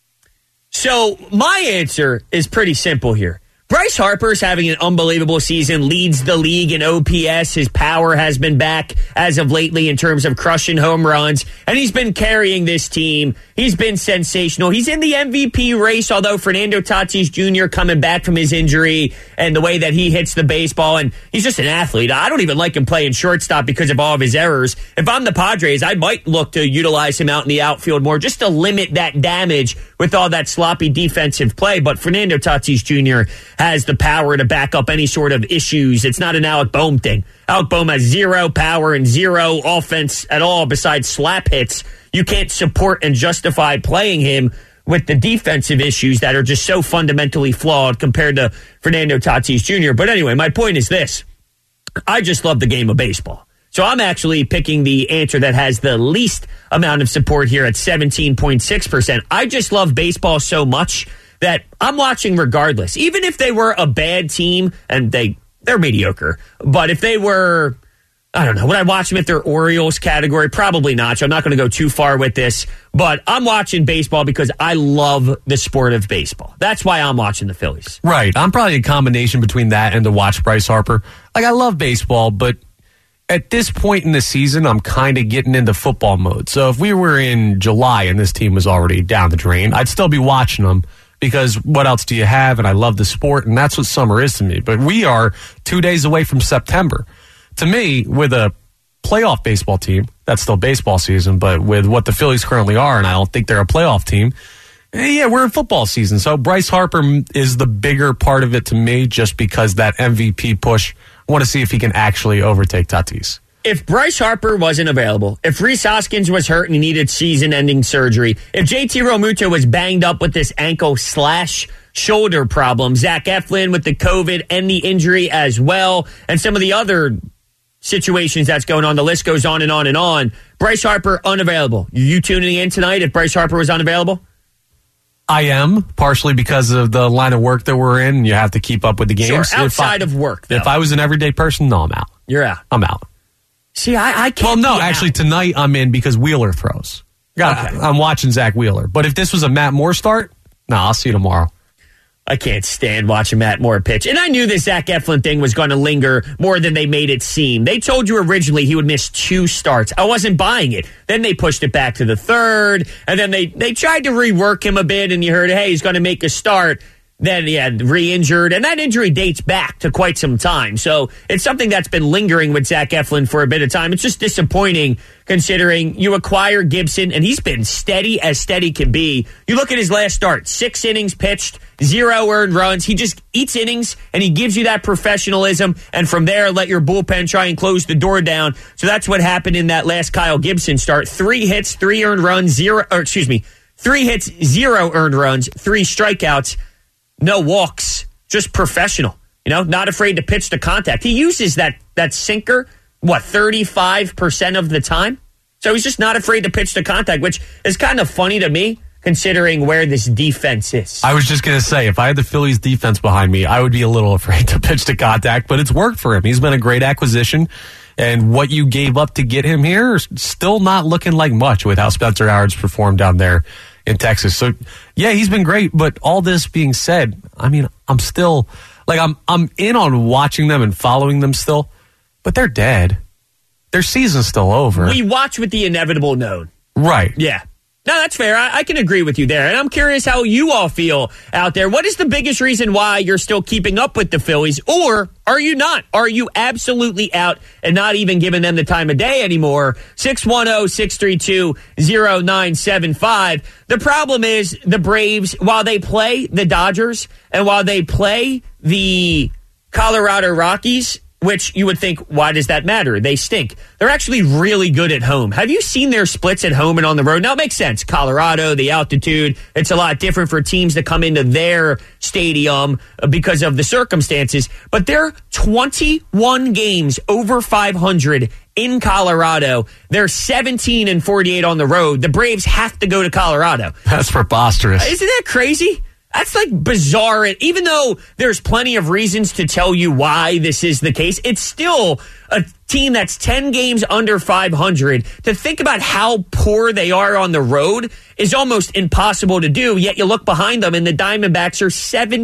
So my answer is pretty simple here. Bryce Harper's having an unbelievable season, leads the league in OPS. His power has been back as of lately in terms of crushing home runs, and he's been carrying this team. He's been sensational. He's in the MVP race, although Fernando Tatis Jr. coming back from his injury and the way that he hits the baseball, and he's just an athlete. I don't even like him playing shortstop because of all of his errors. If I'm the Padres, I might look to utilize him out in the outfield more just to limit that damage with all that sloppy defensive play. But Fernando Tatis Jr. has the power to back up any sort of issues. It's not an Alec Bohm thing. Alec Bohm has zero power and zero offense at all besides slap hits. You can't support and justify playing him with the defensive issues that are just so fundamentally flawed compared to Fernando Tatis Jr. But anyway, my point is this. I just love the game of baseball. So I'm actually picking the answer that has the least amount of support here at 17.6%. I just love baseball so much that I'm watching regardless. Even if they were a bad team, and they're mediocre, but if they were, I don't know, would I watch them if they're Orioles category? Probably not, so I'm not going to go too far with this, but I'm watching baseball because I love the sport of baseball. That's why I'm watching the Phillies. Right. I'm probably a combination between that and to watch Bryce Harper. Like, I love baseball, but at this point in the season, I'm kind of getting into football mode. So if we were in July and this team was already down the drain, I'd still be watching them because what else do you have? And I love the sport, and that's what summer is to me. But we are 2 days away from September. To me, with a playoff baseball team, that's still baseball season, but with what the Phillies currently are, and I don't think they're a playoff team, yeah, we're in football season. So Bryce Harper is the bigger part of it to me just because that MVP push. I want to see if he can actually overtake Tatis. If Bryce Harper wasn't available, if Rhys Hoskins was hurt and he needed season-ending surgery, if JT Realmuto was banged up with this ankle/shoulder problem, Zach Eflin with the COVID and the injury as well, and some of the other situations that's going on, the list goes on and on and on. Bryce Harper unavailable. You tuning in tonight if Bryce Harper was unavailable? I am, partially because of the line of work that we're in. You have to keep up with the games. Sure, outside of work, though. If I was an everyday person, no, I'm out. You're out. I'm out. See, I can't. Well, no, actually, tonight I'm in because Wheeler throws. Okay. I'm watching Zach Wheeler. But if this was a Matt Moore start, no, I'll see you tomorrow. I can't stand watching Matt Moore pitch. And I knew this Zach Eflin thing was going to linger more than they made it seem. They told you originally he would miss 2 starts. I wasn't buying it. Then they pushed it back to the 3rd, and then they tried to rework him a bit, and you heard, hey, he's going to make a start. then he had re-injured, and that injury dates back to quite some time. So it's something that's been lingering with Zach Eflin for a bit of time. It's just disappointing considering you acquire Gibson, and he's been steady as steady can be. You look at his last start, 6 innings pitched, 0 earned runs. He just eats innings, and he gives you that professionalism, and from there, let your bullpen try and close the door down. So that's what happened in that last Kyle Gibson start. 3 hits, 3 earned runs, 3 hits, 0 earned runs, 3 strikeouts, no walks, just professional. Not afraid to pitch to contact. He uses that sinker, 35% of the time? So he's just not afraid to pitch to contact, which is kind of funny to me, considering where this defense is. I was just going to say, if I had the Phillies defense behind me, I would be a little afraid to pitch to contact, but it's worked for him. He's been a great acquisition, and what you gave up to get him here is still not looking like much with how Spencer Howard's performed down there in Texas. So, yeah, he's been great, but all this being said, I mean, I'm still, I'm in on watching them and following them still, but they're dead. Their season's still over. We watch with the inevitable known. Right. Yeah. No, that's fair. I can agree with you there. And I'm curious how you all feel out there. What is the biggest reason why you're still keeping up with the Phillies? Or are you not? Are you absolutely out and not even giving them the time of day anymore? 610-632-0975. The problem is the Braves, while they play the Dodgers and while they play the Colorado Rockies, which you would think, why does that matter? They stink. They're actually really good at home. Have you seen their splits at home and on the road? Now, it makes sense. Colorado, the altitude, it's a lot different for teams that come into their stadium because of the circumstances. But they're 21 games over 500 in Colorado. They're 17-48 on the road. The Braves have to go to Colorado. That's preposterous. Isn't that crazy? That's bizarre. Even though there's plenty of reasons to tell you why this is the case, it's still a team that's 10 games under 500. To think about how poor they are on the road is almost impossible to do, yet you look behind them and the Diamondbacks are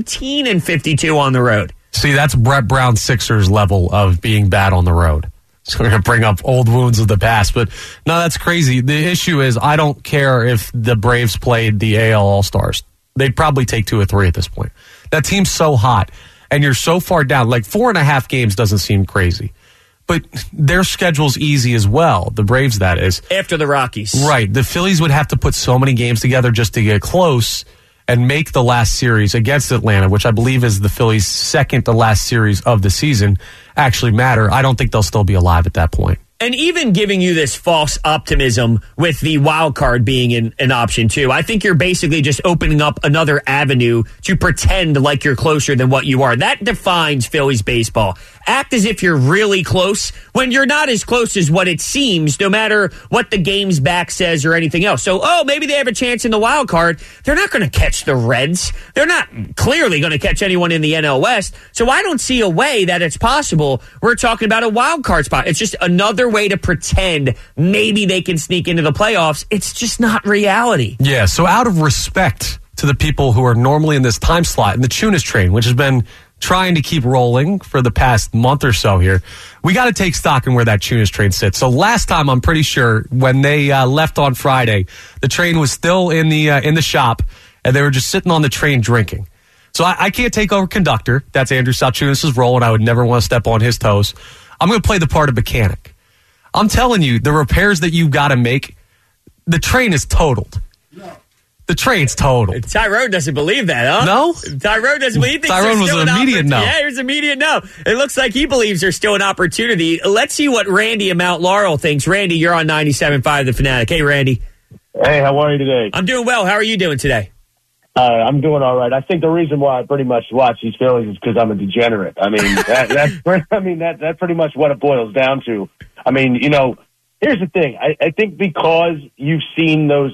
17-52 on the road. See, that's Brett Brown Sixers level of being bad on the road. So we're going to bring up old wounds of the past, but no, that's crazy. The issue is I don't care if the Braves played the AL All-Stars. They'd probably take 2 or 3 at this point. That team's so hot, and you're so far down. 4.5 games doesn't seem crazy. But their schedule's easy as well, the Braves, that is. After the Rockies. Right. The Phillies would have to put so many games together just to get close and make the last series against Atlanta, which I believe is the Phillies' second to last series of the season, actually matter. I don't think they'll still be alive at that point. And even giving you this false optimism with the wild card being an option, too. I think you're basically just opening up another avenue to pretend like you're closer than what you are. That defines Phillies baseball. Act as if you're really close when you're not as close as what it seems, no matter what the game's back says or anything else. So, maybe they have a chance in the wild card. They're not going to catch the Reds. They're not clearly going to catch anyone in the NL West. So I don't see a way that it's possible. We're talking about a wild card spot. It's just another way to pretend maybe they can sneak into the playoffs. It's just not reality. Yeah, so out of respect to the people who are normally in this time slot in the Chunas train, which has been trying to keep rolling for the past month or so here, we got to take stock in where that Chunas train sits. So last time, I'm pretty sure, when they left on Friday, the train was still in the shop, and they were just sitting on the train drinking. So I can't take over conductor. That's Andrew Salchunas' role, and I would never want to step on his toes. I'm going to play the part of mechanic. I'm telling you, the repairs that you got to make, the train is totaled. No. The train's totaled. Tyrone doesn't believe that, huh? No? Tyrone doesn't believe. Tyrone was an immediate no. Yeah, it was an immediate no. It looks like he believes there's still an opportunity. Let's see what Randy in Mount Laurel thinks. Randy, you're on 97.5 The Fanatic. Hey, Randy. Hey, how are you today? I'm doing well. How are you doing today? I'm doing all right. I think the reason why I pretty much watch these Phillies is because I'm a degenerate. I mean, that's pretty much what it boils down to. I mean, here's the thing. I think because you've seen those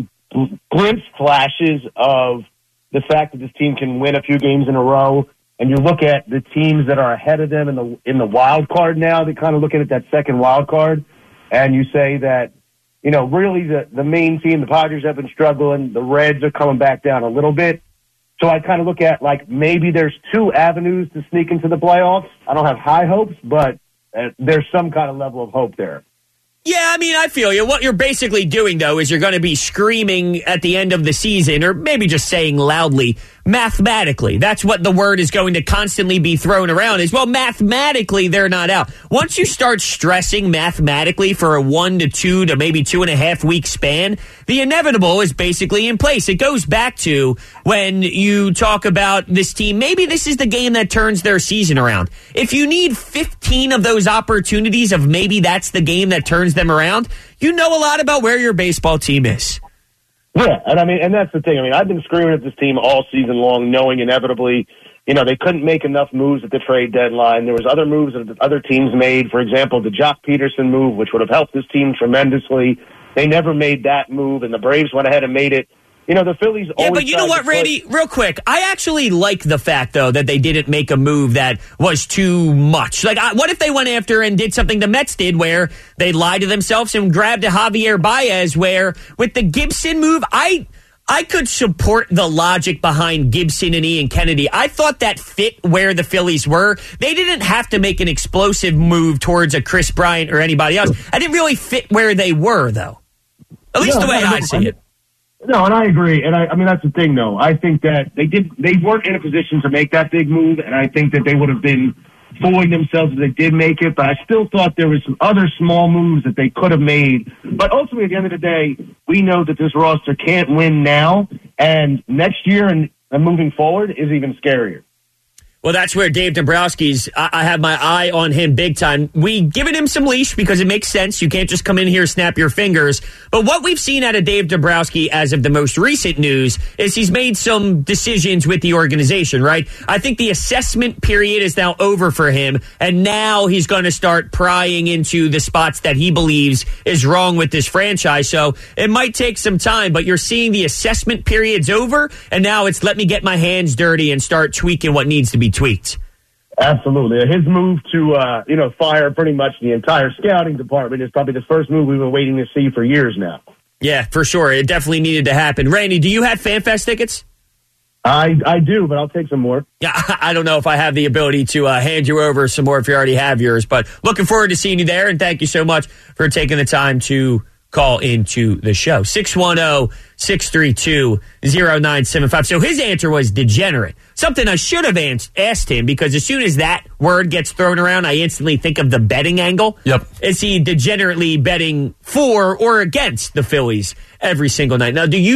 glimpse flashes of the fact that this team can win a few games in a row, and you look at the teams that are ahead of them in the wild card now, they're kind of looking at that second wild card, and you say that, really the main team, the Padres, have been struggling. The Reds are coming back down a little bit. So I kind of look at, maybe there's 2 avenues to sneak into the playoffs. I don't have high hopes, but there's some kind of level of hope there. Yeah, I mean, I feel you. What you're basically doing, though, is you're going to be screaming at the end of the season, or maybe just saying loudly, mathematically. That's what the word is going to constantly be thrown around is, well, mathematically, they're not out. Once you start stressing mathematically for a 1 to 2 to maybe 2.5 week span, the inevitable is basically in place. It goes back to when you talk about this team, maybe this is the game that turns their season around. If you need 15 of those opportunities of maybe that's the game that turns them around, you know a lot about where your baseball team is. Yeah, and that's the thing. I've been screaming at this team all season long, knowing inevitably, they couldn't make enough moves at the trade deadline. There was other moves that other teams made. For example, the Jock Peterson move, which would have helped this team tremendously. They never made that move, and the Braves went ahead and made it. The Phillies always... Yeah, but you know what, Randy? Real quick, I actually like the fact, though, that they didn't make a move that was too much. Like, what if they went after and did something the Mets did where they lied to themselves and grabbed a Javier Baez, where with the Gibson move, I could support the logic behind Gibson and Ian Kennedy. I thought that fit where the Phillies were. They didn't have to make an explosive move towards a Chris Bryant or anybody else. I didn't really fit where they were, though. At least the way I see it. No, and I agree. And that's the thing, though. I think that they weren't in a position to make that big move, and I think that they would have been fooling themselves if they did make it. But I still thought there was some other small moves that they could have made. But ultimately, at the end of the day, we know that this roster can't win now, and next year and moving forward is even scarier. Well, that's where Dave Dombrowski's, I have my eye on him big time. We given him some leash because it makes sense. You can't just come in here, snap your fingers. But what we've seen out of Dave Dombrowski as of the most recent news is he's made some decisions with the organization, right? I think the assessment period is now over for him, and now he's going to start prying into the spots that he believes is wrong with this franchise. So it might take some time, but you're seeing the assessment period's over, and now it's let me get my hands dirty and start tweaking what needs to be tweaked. Absolutely. His move to, fire pretty much the entire scouting department is probably the first move we've been waiting to see for years now. Yeah, for sure. It definitely needed to happen. Randy, do you have FanFest tickets? I do, but I'll take some more. Yeah, I don't know if I have the ability to hand you over some more if you already have yours, but looking forward to seeing you there, and thank you so much for taking the time to call into the show. 610-632-0975. So his answer was degenerate. Something I should have asked him, because as soon as that word gets thrown around, I instantly think of the betting angle. Yep. Is he degenerately betting for or against the Phillies every single night? Now, do you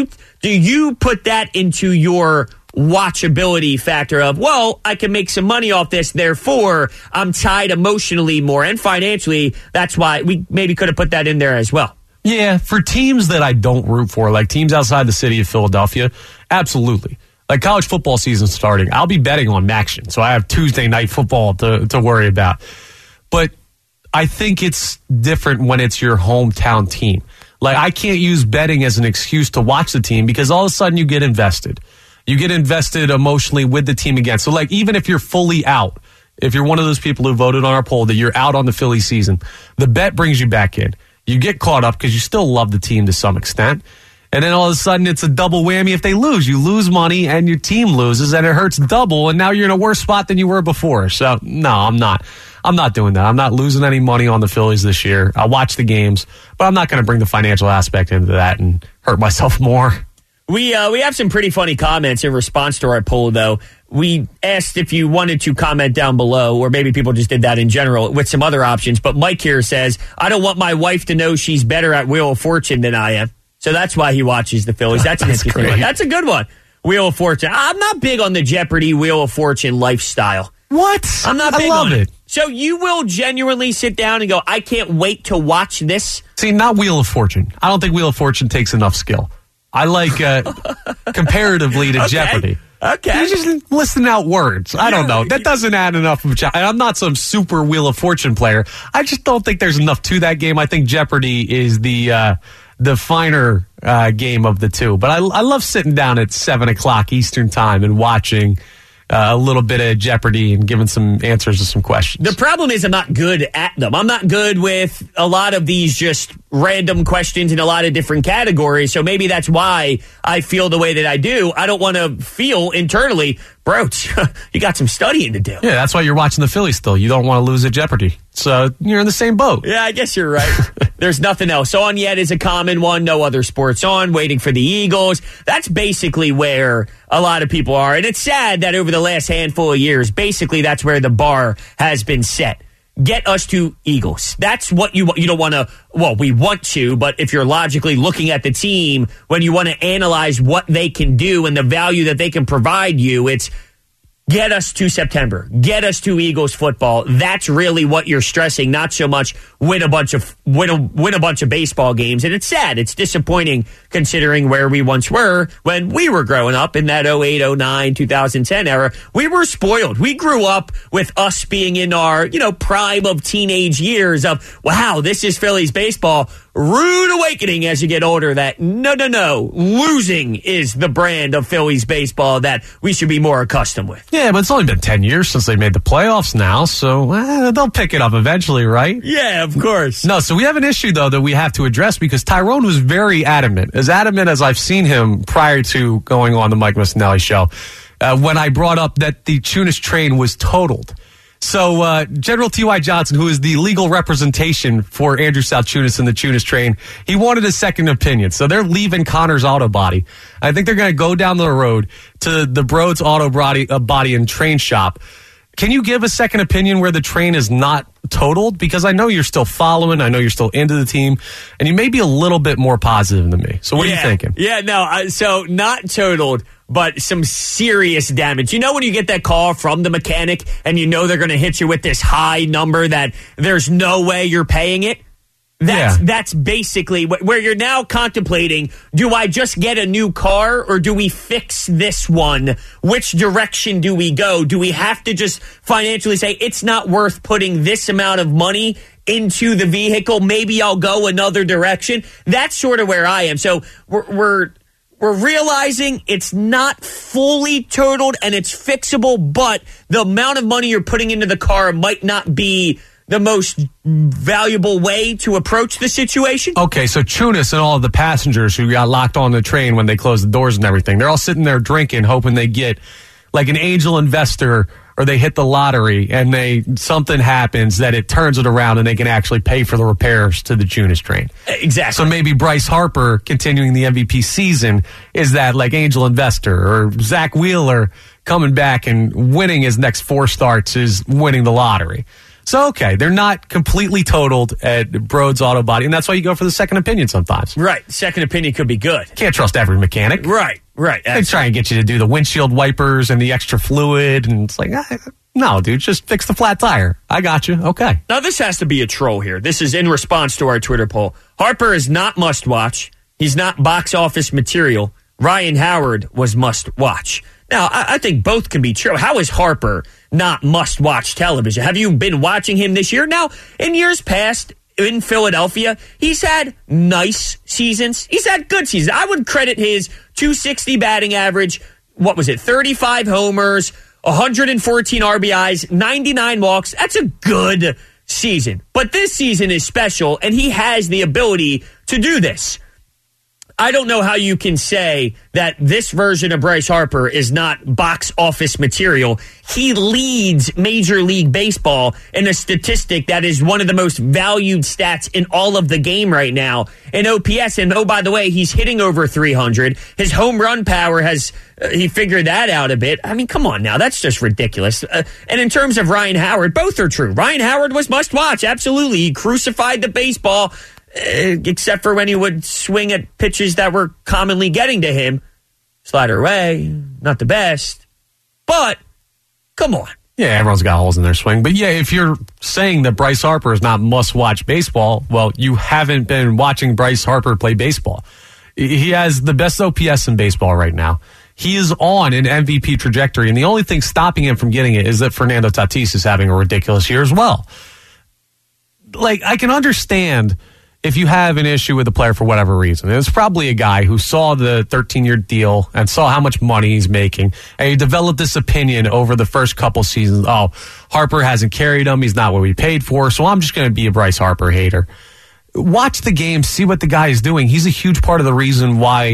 put that into your watchability factor of, well, I can make some money off this, therefore I'm tied emotionally more and financially? That's why we maybe could have put that in there as well. Yeah, for teams that I don't root for, like teams outside the city of Philadelphia, absolutely. Like college football season starting, I'll be betting on MACtion, so I have Tuesday night football to worry about. But I think it's different when it's your hometown team. Like, I can't use betting as an excuse to watch the team, because all of a sudden you get invested. You get invested emotionally with the team again. So, like, even if you're fully out, if you're one of those people who voted on our poll that you're out on the Philly season, the bet brings you back in. You get caught up because you still love the team to some extent. And then all of a sudden it's a double whammy if they lose. You lose money and your team loses, and it hurts double, and now you're in a worse spot than you were before. So, no, I'm not doing that. I'm not losing any money on the Phillies this year. I'll watch the games, but I'm not going to bring the financial aspect into that and hurt myself more. We have some pretty funny comments in response to our poll, though. We asked if you wanted to comment down below, or maybe people just did that in general with some other options. But Mike here says, I don't want my wife to know she's better at Wheel of Fortune than I am. So that's why he watches the Phillies. That's an interesting one. That's a good one. Wheel of Fortune. I'm not big on the Jeopardy Wheel of Fortune lifestyle. What? I'm not big on it. So you will genuinely sit down and go, I can't wait to watch this? See, not Wheel of Fortune. I don't think Wheel of Fortune takes enough skill. I like comparatively to Jeopardy. Okay. You're just listing out words. I don't know. That doesn't add enough. I'm not some super Wheel of Fortune player. I just don't think there's enough to that game. I think Jeopardy is the finer game of the two. But I love sitting down at 7 o'clock Eastern time and watching a little bit of Jeopardy and giving some answers to some questions. The problem is I'm not good at them. I'm not good with a lot of these just random questions in a lot of different categories. So maybe that's why I feel the way that I do. I don't want to feel internally Broach, you got some studying to do. Yeah, that's why you're watching the Phillies still. You don't want to lose at Jeopardy. So you're in the same boat. Yeah, I guess you're right. There's nothing else on yet is a common one. No other sports on. Waiting for the Eagles. That's basically where a lot of people are. And it's sad that over the last handful of years, basically that's where the bar has been set. Get us to Eagles. That's what you don't want to, well, we want to, but if you're logically looking at the team, when you want to analyze what they can do and the value that they can provide you, it's get us to September. Get us to Eagles football. That's really what you're stressing, not so much win a bunch of baseball games. And it's sad. It's disappointing considering where we once were when we were growing up in that 08, 09, 2010 era. We were spoiled. We grew up with us being in our, prime of teenage years of, wow, this is Phillies baseball. Rude awakening as you get older that no, losing is the brand of Phillies baseball that we should be more accustomed with. Yeah, but it's only been 10 years since they made the playoffs now, so they'll pick it up eventually, right? Yeah, of course. No, so we have an issue, though, that we have to address because Tyrone was very adamant as I've seen him prior to going on the Mike Missinelli show, when I brought up that the Chunas train was totaled. So General T.Y. Johnson, who is the legal representation for Andrew South Chunas and the Chunas train, he wanted a second opinion. So they're leaving Connor's Auto Body. I think they're going to go down the road to the Broads Auto Body and Train Shop. Can you give a second opinion where the train is not totaled? Because I know you're still following. I know you're still into the team. And you may be a little bit more positive than me. So what are you thinking? Yeah, no. So not totaled, but some serious damage. You know when you get that call from the mechanic and you know they're going to hit you with this high number that there's no way you're paying it? That's basically where you're now contemplating, do I just get a new car or do we fix this one? Which direction do we go? Do we have to just financially say it's not worth putting this amount of money into the vehicle? Maybe I'll go another direction. That's sort of where I am. So we're realizing it's not fully totaled and it's fixable, but the amount of money you're putting into the car might not be the most valuable way to approach the situation. Okay, so Chunas and all of the passengers who got locked on the train when they closed the doors and everything, they're all sitting there drinking, hoping they get like an angel investor or they hit the lottery and something happens that it turns it around and they can actually pay for the repairs to the Chunas train. Exactly. So maybe Bryce Harper continuing the MVP season is that like angel investor, or Zach Wheeler coming back and winning his next 4 starts is winning the lottery. So, okay, they're not completely totaled at Broads Auto Body, and that's why you go for the second opinion sometimes. Right. Second opinion could be good. Can't trust every mechanic. Right. They try and get you to do the windshield wipers and the extra fluid, and it's like, no, dude, just fix the flat tire. I got you. Okay. Now, this has to be a troll here. This is in response to our Twitter poll. Harper is not must-watch. He's not box office material. Ryan Howard was must-watch. Now, I think both can be true. How is Harper not must-watch television? Have you been watching him this year? Now, in years past, in Philadelphia, he's had nice seasons. He's had good seasons. I would credit his .260 batting average, 35 homers, 114 RBIs, 99 walks. That's a good season. But this season is special, and he has the ability to do this. I don't know how you can say that this version of Bryce Harper is not box office material. He leads Major League Baseball in a statistic that is one of the most valued stats in all of the game right now in OPS. And, oh, by the way, he's hitting over 300. His home run power he figured that out a bit. I mean, come on now. That's just ridiculous. And in terms of Ryan Howard, both are true. Ryan Howard was must watch. Absolutely. He crucified the baseball. Except for when he would swing at pitches that were commonly getting to him. Slider away, not the best. But, come on. Yeah, everyone's got holes in their swing. But yeah, if you're saying that Bryce Harper is not must-watch baseball, well, you haven't been watching Bryce Harper play baseball. He has the best OPS in baseball right now. He is on an MVP trajectory, and the only thing stopping him from getting it is that Fernando Tatis is having a ridiculous year as well. Like, I can understand if you have an issue with a player for whatever reason. It's probably a guy who saw the 13-year deal and saw how much money he's making, and he developed this opinion over the first couple seasons. Oh, Harper hasn't carried him. He's not what we paid for, so I'm just going to be a Bryce Harper hater. Watch the game, see what the guy is doing. He's a huge part of the reason why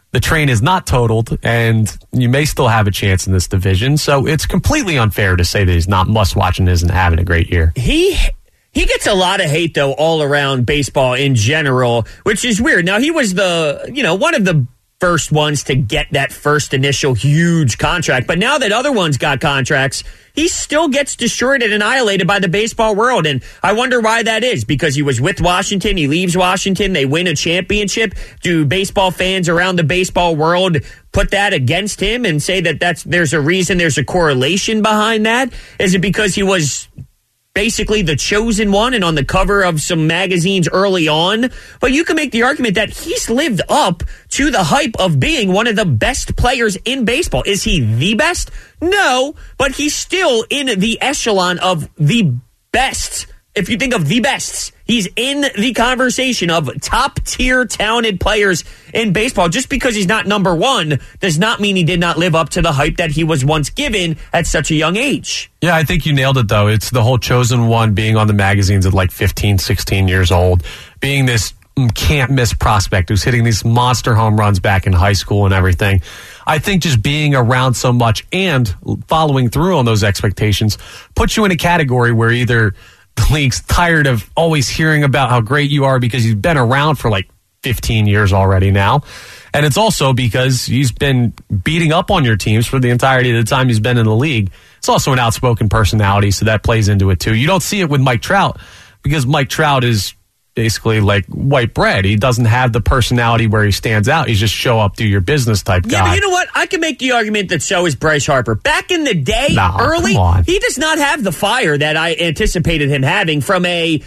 the train is not totaled, and you may still have a chance in this division. So it's completely unfair to say that he's not must-watch and isn't having a great year. He gets a lot of hate, though, all around baseball in general, which is weird. Now, he was one of the first ones to get that first initial huge contract. But now that other ones got contracts, he still gets destroyed and annihilated by the baseball world. And I wonder why that is, because he was with Washington. He leaves Washington. They win a championship. Do baseball fans around the baseball world put that against him and say that there's a reason, there's a correlation behind that? Is it because he was basically the chosen one and on the cover of some magazines early on? But you can make the argument that he's lived up to the hype of being one of the best players in baseball. Is he the best? No, but he's still in the echelon of the best. If you think of the bests, he's in the conversation of top-tier talented players in baseball. Just because he's not number one does not mean he did not live up to the hype that he was once given at such a young age. Yeah, I think you nailed it, though. It's the whole chosen one, being on the magazines at like 15, 16 years old, being this can't-miss prospect who's hitting these monster home runs back in high school and everything. I think just being around so much and following through on those expectations puts you in a category where either the league's tired of always hearing about how great you are because you've been around for like 15 years already now. And it's also because he's been beating up on your teams for the entirety of the time he's been in the league. It's also an outspoken personality, so that plays into it too. You don't see it with Mike Trout because Mike Trout is basically like white bread. He doesn't have the personality where he stands out. He's just show up, do your business type guy. Yeah, but you know what? I can make the argument that so is Bryce Harper. Back in the day, early, he does not have the fire that I anticipated him having from a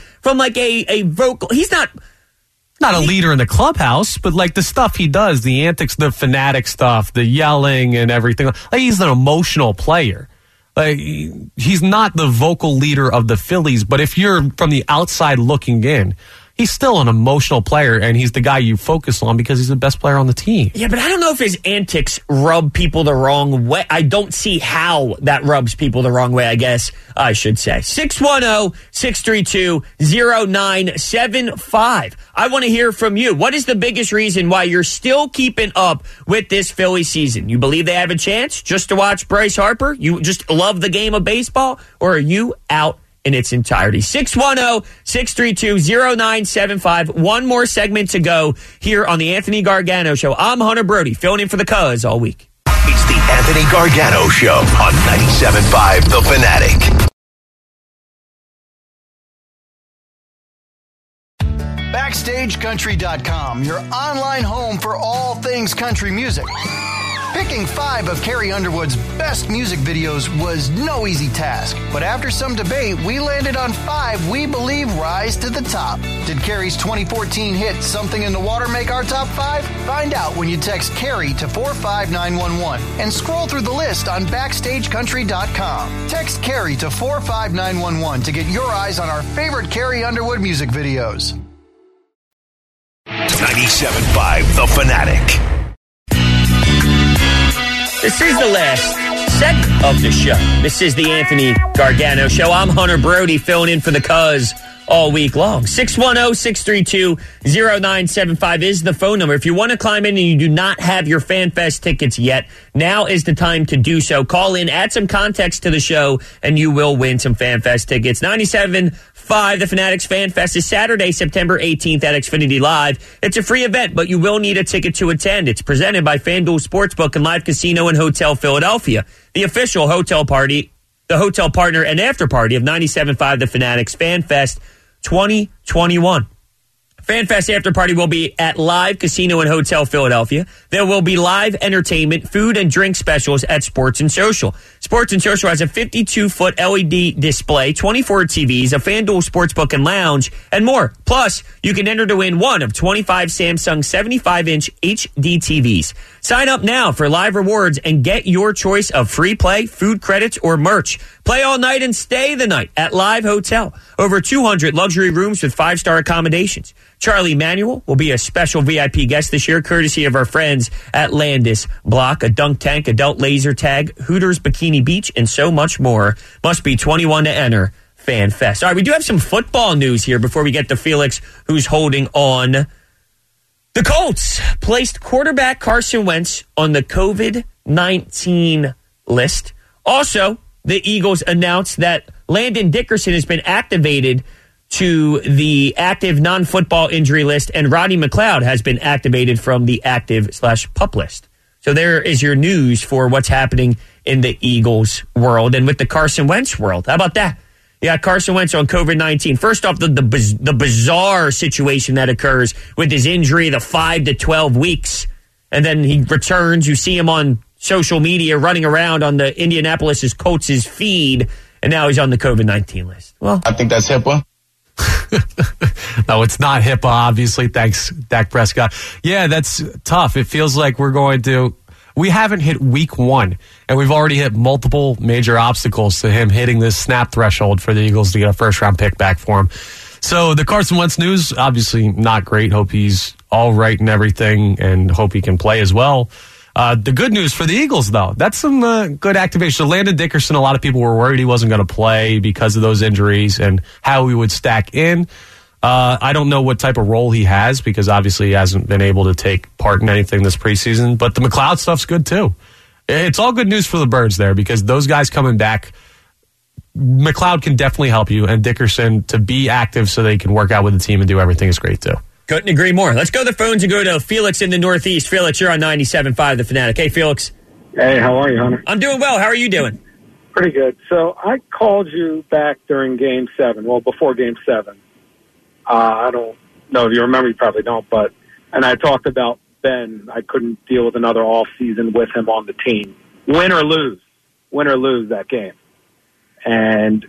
vocal. He's not a leader in the clubhouse, but like the stuff he does, the antics, the fanatic stuff, the yelling and everything. Like he's an emotional player. Like he's not the vocal leader of the Phillies, but if you're from the outside looking in, he's still an emotional player, and he's the guy you focus on because he's the best player on the team. Yeah, but I don't know if his antics rub people the wrong way. I don't see how that rubs people the wrong way, I guess I should say. 610-632-0975. I want to hear from you. What is the biggest reason why you're still keeping up with this Philly season? You believe they have a chance just to watch Bryce Harper? You just love the game of baseball? Or are you out in its entirety? 610-632-0975. One more segment to go here on the Anthony Gargano Show. I'm Hunter Brody, filling in for the Cuz all week. It's the Anthony Gargano Show on 97.5 The Fanatic. BackstageCountry.com, your online home for all things country music. Picking 5 of Carrie Underwood's best music videos was no easy task, but after some debate, we landed on 5 we believe rise to the top. Did Carrie's 2014 hit Something in the Water make our top 5? Find out when you text Carrie to 45911 and scroll through the list on BackstageCountry.com. Text Carrie to 45911 to get your eyes on our favorite Carrie Underwood music videos. 97.5 The Fanatic. This is the last segment of the show. This is the Anthony Gargano Show. I'm Hunter Brody, filling in for the Cuz all week long. 610-632-0975 is the phone number. If you want to climb in and you do not have your FanFest tickets yet, now is the time to do so. Call in, add some context to the show, and you will win some FanFest tickets. 97.5 The Fanatics FanFest is Saturday, September 18th at Xfinity Live. It's a free event, but you will need a ticket to attend. It's presented by FanDuel Sportsbook and Live Casino and Hotel Philadelphia, the official hotel party, the hotel partner and after party of 97.5 The Fanatics FanFest 2021. FanFest After Party will be at Live Casino and Hotel Philadelphia. There will be live entertainment, food, and drink specials at Sports and Social. Sports and Social has a 52-foot LED display, 24 TVs, a FanDuel Sportsbook and Lounge, and more. Plus, you can enter to win one of 25 Samsung 75-inch HD TVs. Sign up now for live rewards and get your choice of free play, food credits, or merch. Play all night and stay the night at Live Hotel. Over 200 luxury rooms with 5-star accommodations. Charlie Manuel will be a special VIP guest this year, courtesy of our friends at Landis Block, a dunk tank, adult laser tag, Hooters Bikini Beach, and so much more. Must be 21 to enter FanFest. All right, we do have some football news here before we get to Felix, who's holding on The Colts placed quarterback Carson Wentz on the COVID-19 list. Also, the Eagles announced that Landon Dickerson has been activated to the active non-football injury list, and Rodney McLeod has been activated from the active/PUP list. So there is your news for what's happening in the Eagles world and with the Carson Wentz world. How about that? Yeah, Carson Wentz on COVID-19. First off, the bizarre situation that occurs with his injury, the 5 to 12 weeks, and then he returns. You see him on social media running around on the Indianapolis Colts' feed, and now he's on the COVID-19 list. Well, I think that's HIPAA. No, it's not HIPAA, obviously. Thanks, Dak Prescott. Yeah, that's tough. It feels like we haven't hit week 1, and we've already hit multiple major obstacles to him hitting this snap threshold for the Eagles to get a first-round pick back for him. So the Carson Wentz news, obviously not great. Hope he's all right and everything, and hope he can play as well. The good news for the Eagles, though, that's some good activation. So Landon Dickerson, a lot of people were worried he wasn't going to play because of those injuries and how he would stack in. I don't know what type of role he has because obviously he hasn't been able to take part in anything this preseason. But the McLeod stuff's good, too. It's all good news for the Birds there because those guys coming back, McLeod can definitely help you. And Dickerson to be active so they can work out with the team and do everything is great, too. Couldn't agree more. Let's go to the phones and go to Felix in the Northeast. Felix, you're on 97.5 The Fanatic. Hey, Felix. Hey, how are you, Hunter? I'm doing well. How are you doing? Pretty good. So I called you back during Game 7. Well, before Game 7. I don't know if you remember. You probably don't. And I talked about Ben. I couldn't deal with another off season with him on the team. Win or lose that game. And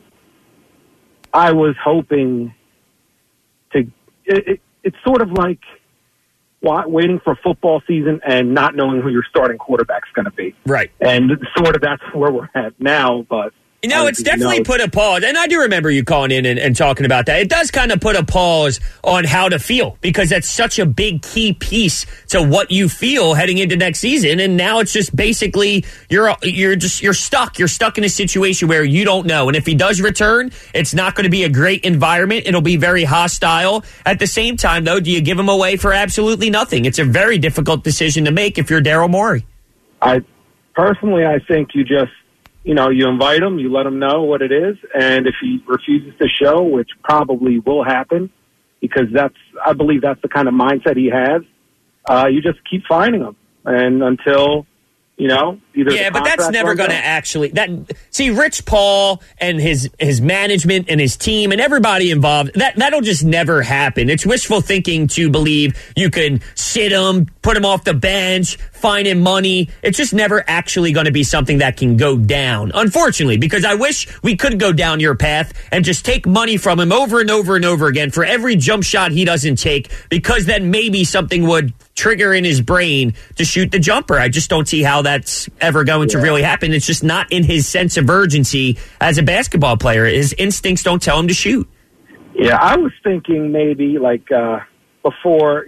I was hoping to. It's sort of like waiting for football season and not knowing who your starting quarterback's going to be. Right. And sort of that's where we're at now, but. It's definitely put a pause, and I do remember you calling in and talking about that. It does kind of put a pause on how to feel because that's such a big key piece to what you feel heading into next season. And now it's just basically you're stuck. You're stuck in a situation where you don't know. And if he does return, it's not going to be a great environment. It'll be very hostile. At the same time, though, do you give him away for absolutely nothing? It's a very difficult decision to make if you're Daryl Morey. I think you just. You invite him, you let him know what it is, and if he refuses to show, which probably will happen, because I believe that's the kind of mindset he has, you just keep finding him, and until, either but that's never going to actually. See, Rich Paul and his management and his team and everybody involved, that'll just never happen. It's wishful thinking to believe you can sit him, put him off the bench, fine him money. It's just never actually going to be something that can go down, unfortunately, because I wish we could go down your path and just take money from him over and over and over again for every jump shot he doesn't take, because then maybe something would trigger in his brain to shoot the jumper. I just don't see how that's ever going to really happen. It's just not in his sense of urgency as a basketball player. His instincts don't tell him to shoot. Yeah, I was thinking maybe before,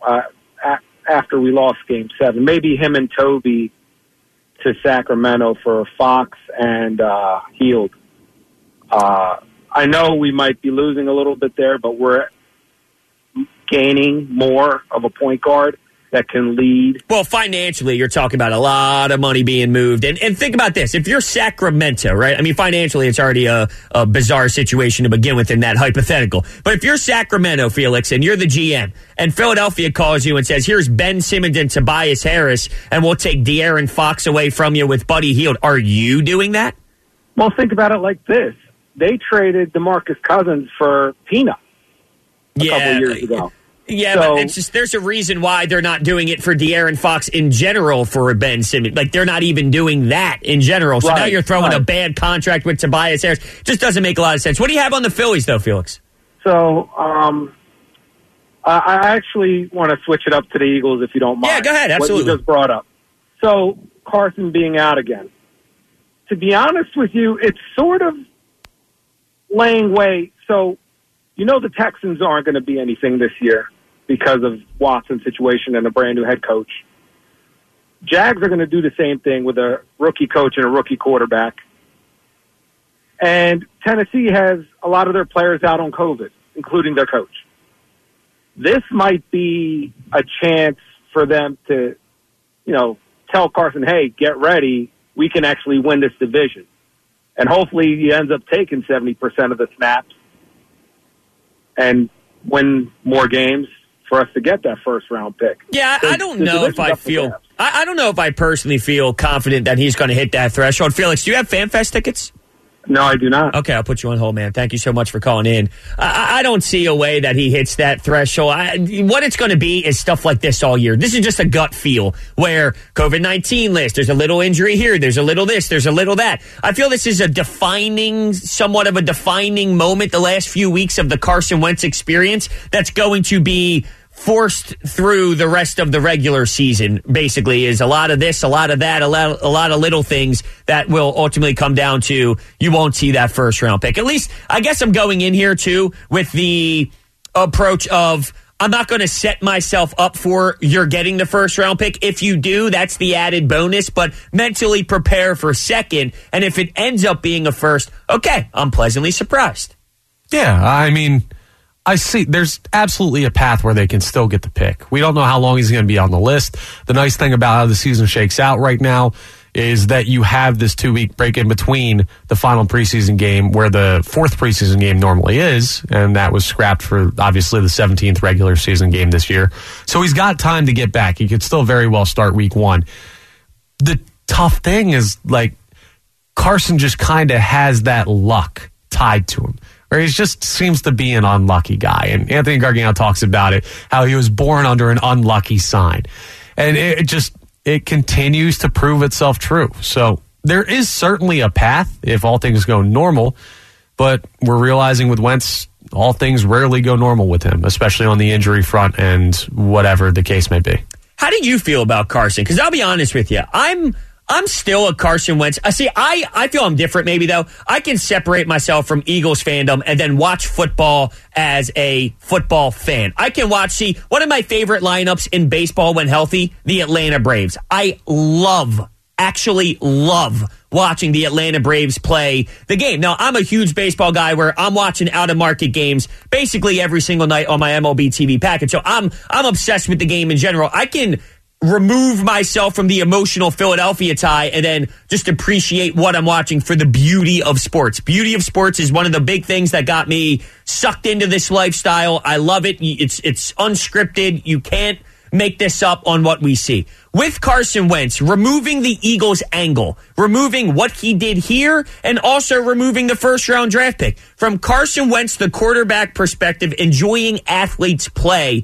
after we lost Game 7, maybe him and Toby to Sacramento for Fox and Hield. I know we might be losing a little bit there, but we're gaining more of a point guard that can lead. Well, financially, you're talking about a lot of money being moved. And think about this. If you're Sacramento, right? I mean, financially, it's already a bizarre situation to begin with in that hypothetical. But if you're Sacramento, Felix, and you're the GM, and Philadelphia calls you and says, here's Ben Simmons and Tobias Harris, and we'll take De'Aaron Fox away from you with Buddy Hield, are you doing that? Well, think about it like this. They traded DeMarcus Cousins for Peanut a couple years ago. Yeah, but it's just there's a reason why they're not doing it for De'Aaron Fox in general for Ben Simmons. Like, they're not even doing that in general. So now you're throwing a bad contract with Tobias Harris. Just doesn't make a lot of sense. What do you have on the Phillies, though, Felix? So I actually want to switch it up to the Eagles, if you don't mind. Yeah, go ahead. Absolutely. What you just brought up. So Carson being out again. To be honest with you, it's sort of laying way. So, the Texans aren't going to be anything this year because of Watson's situation and a brand new head coach. Jags are going to do the same thing with a rookie coach and a rookie quarterback. And Tennessee has a lot of their players out on COVID, including their coach. this might be a chance for them to, tell Carson, hey, get ready. We can actually win this division. And hopefully he ends up taking 70% of the snaps and win more games for us to get that first round pick. Yeah, I don't know if I feel. I don't know if I personally feel confident that he's going to hit that threshold. Felix, do you have FanFest tickets? No, I do not. Okay, I'll put you on hold, man. Thank you so much for calling in. I don't see a way that he hits that threshold. What it's going to be is stuff like this all year. This is just a gut feel where COVID-19 list, there's a little injury here, there's a little this, there's a little that. I feel this is somewhat of a defining moment, the last few weeks of the Carson Wentz experience, that's going to be forced through the rest of the regular season. Basically is a lot of this, a lot of that, a lot of little things that will ultimately come down to you won't see that first round pick. At least I guess I'm going in here too with the approach of I'm not going to set myself up for you're getting the first round pick. If you do, that's the added bonus, but mentally prepare for second. And if it ends up being a first, okay, I'm pleasantly surprised. Yeah, I mean, I see there's absolutely a path where they can still get the pick. We don't know how long he's going to be on the list. The nice thing about how the season shakes out right now is that you have this 2-week break in between the final preseason game where the fourth preseason game normally is, and that was scrapped for obviously the 17th regular season game this year. So he's got time to get back. He could still very well start week 1. The tough thing is, like, Carson just kind of has that luck tied to him, where he just seems to be an unlucky guy. And Anthony Gargano talks about it, how he was born under an unlucky sign. And it continues to prove itself true. So there is certainly a path if all things go normal, but we're realizing with Wentz, all things rarely go normal with him, especially on the injury front and whatever the case may be. How do you feel about Carson? Because I'll be honest with you, I'm still a Carson Wentz. I feel I'm different maybe, though. I can separate myself from Eagles fandom and then watch football as a football fan. I can see one of my favorite lineups in baseball when healthy, the Atlanta Braves. I actually love watching the Atlanta Braves play the game. Now, I'm a huge baseball guy where I'm watching out-of-market games basically every single night on my MLB TV package. So I'm obsessed with the game in general. I can remove myself from the emotional Philadelphia tie and then just appreciate what I'm watching for the beauty of sports. Beauty of sports is one of the big things that got me sucked into this lifestyle. I love it. It's unscripted. You can't make this up on what we see. With Carson Wentz, removing the Eagles angle, removing what he did here, and also removing the first-round draft pick. From Carson Wentz, the quarterback perspective, enjoying athletes play,